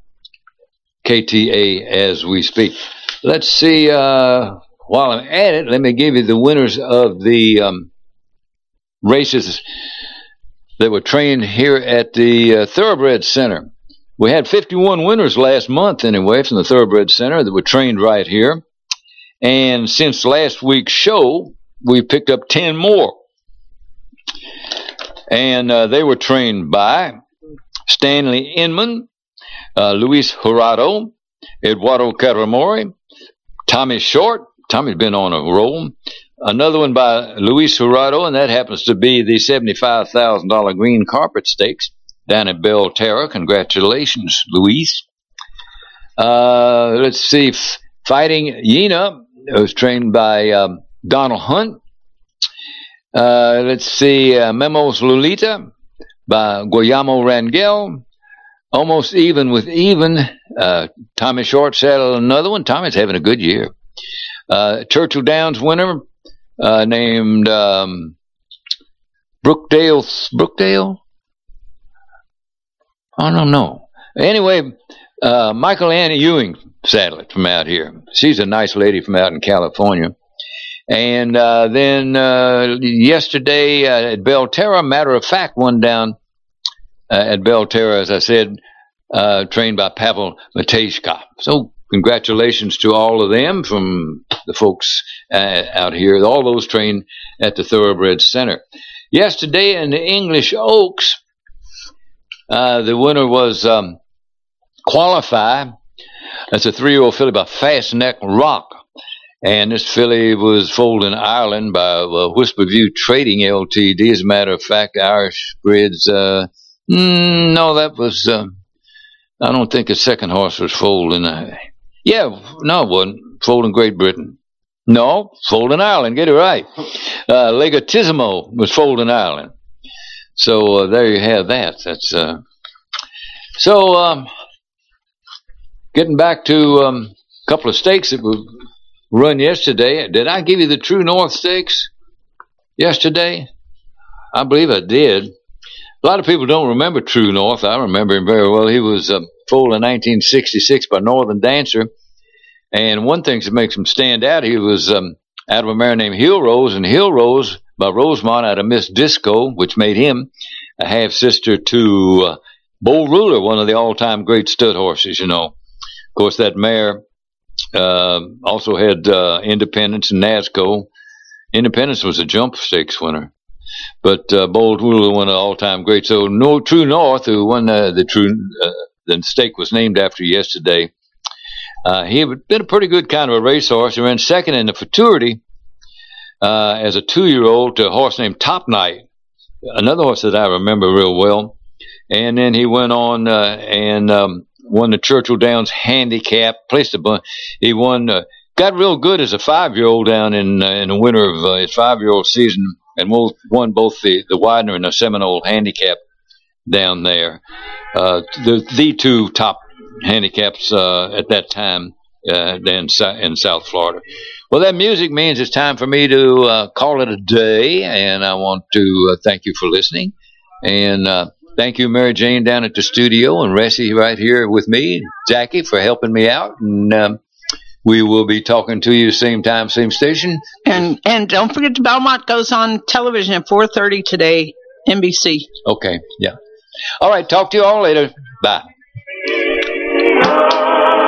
K T A as we speak. Let's see, uh, while I'm at it, let me give you the winners of the um, races that were trained here at the uh, Thoroughbred Center. We had fifty-one winners last month, anyway, from the Thoroughbred Center that were trained right here. And since last week's show, we picked up ten more. And uh, they were trained by Stanley Inman, uh, Luis Jurado, Eduardo Caramori, Tommy Short. Tommy's been on a roll. Another one by Luis Jurado, and that happens to be the seventy-five thousand dollars Green Carpet Stakes down at Belterra. Congratulations, Luis. Uh, let's see. Fighting Yena was trained by um, Donald Hunt. Uh, let's see. Uh, Memos Lolita by Guillermo Rangel. Almost Even with Even. Uh, Tommy Short saddled another one. Tommy's having a good year. Uh, Churchill Downs winner uh, named um, Brookdale. Brookdale? I don't know. Anyway, uh, Michael Ann Ewing saddled it from out here. She's a nice lady from out in California. And uh, then uh, yesterday uh, at Belterra, matter of fact, one down uh, at Belterra, as I said, uh, trained by Pavel Matejka. So congratulations to all of them from the folks uh, out here, all those trained at the Thoroughbred Center. Yesterday in the English Oaks, uh, the winner was um, Qualify. That's a three-year-old filly by Fast Neck Rock. And this filly was foaled in Ireland by uh, Whisper View Trading L T D. As a matter of fact, the Irish grids, uh, mm, no, that was, uh, I don't think a second horse was foaled in, uh, yeah, no, it wasn't. Foaled in Great Britain. No, foaled in Ireland. Get it right. Uh, Legatissimo was foaled in Ireland. So uh, there you have that. That's uh, so. Um, getting back to um, a couple of stakes that were run yesterday. Did I give you the True North Stakes yesterday? I believe I did. A lot of people don't remember True North. I remember him very well. He was uh, foaled in nineteen sixty-six by Northern Dancer. And one thing that makes him stand out, he was um, out of a mare named Hill Rose, and Hill Rose by Rosemont out of Miss Disco, which made him a half-sister to uh, Bold Ruler, one of the all-time great stud horses, you know. Of course, that mare uh, also had uh, Independence and Nasco. Independence was a jump stakes winner. But uh, Bold Ruler, one of the all-time greats. So no, True North, who won uh, the True uh, the stake was named after yesterday. Uh, he had been a pretty good kind of a racehorse. He ran second in the Futurity uh, as a two-year-old to a horse named Top Night, another horse that I remember real well. And then he went on uh, and um, won the Churchill Downs Handicap, placed a bunch. He won, uh, got real good as a five-year-old down in uh, in the winter of uh, his five-year-old season, and won both the, the Widener and the Seminole Handicap down there. Uh, the the two top handicaps uh, at that time uh, in, in South Florida. Well, that music means it's time for me to uh, call it a day, and I want to uh, thank you for listening. And uh, thank you, Mary Jane, down at the studio, and Ressie right here with me, Jackie, for helping me out. And um, we will be talking to you same time, same station. And and don't forget the Belmont goes on television at four thirty today, N B C. Okay, yeah. All right, talk to you all later. Bye.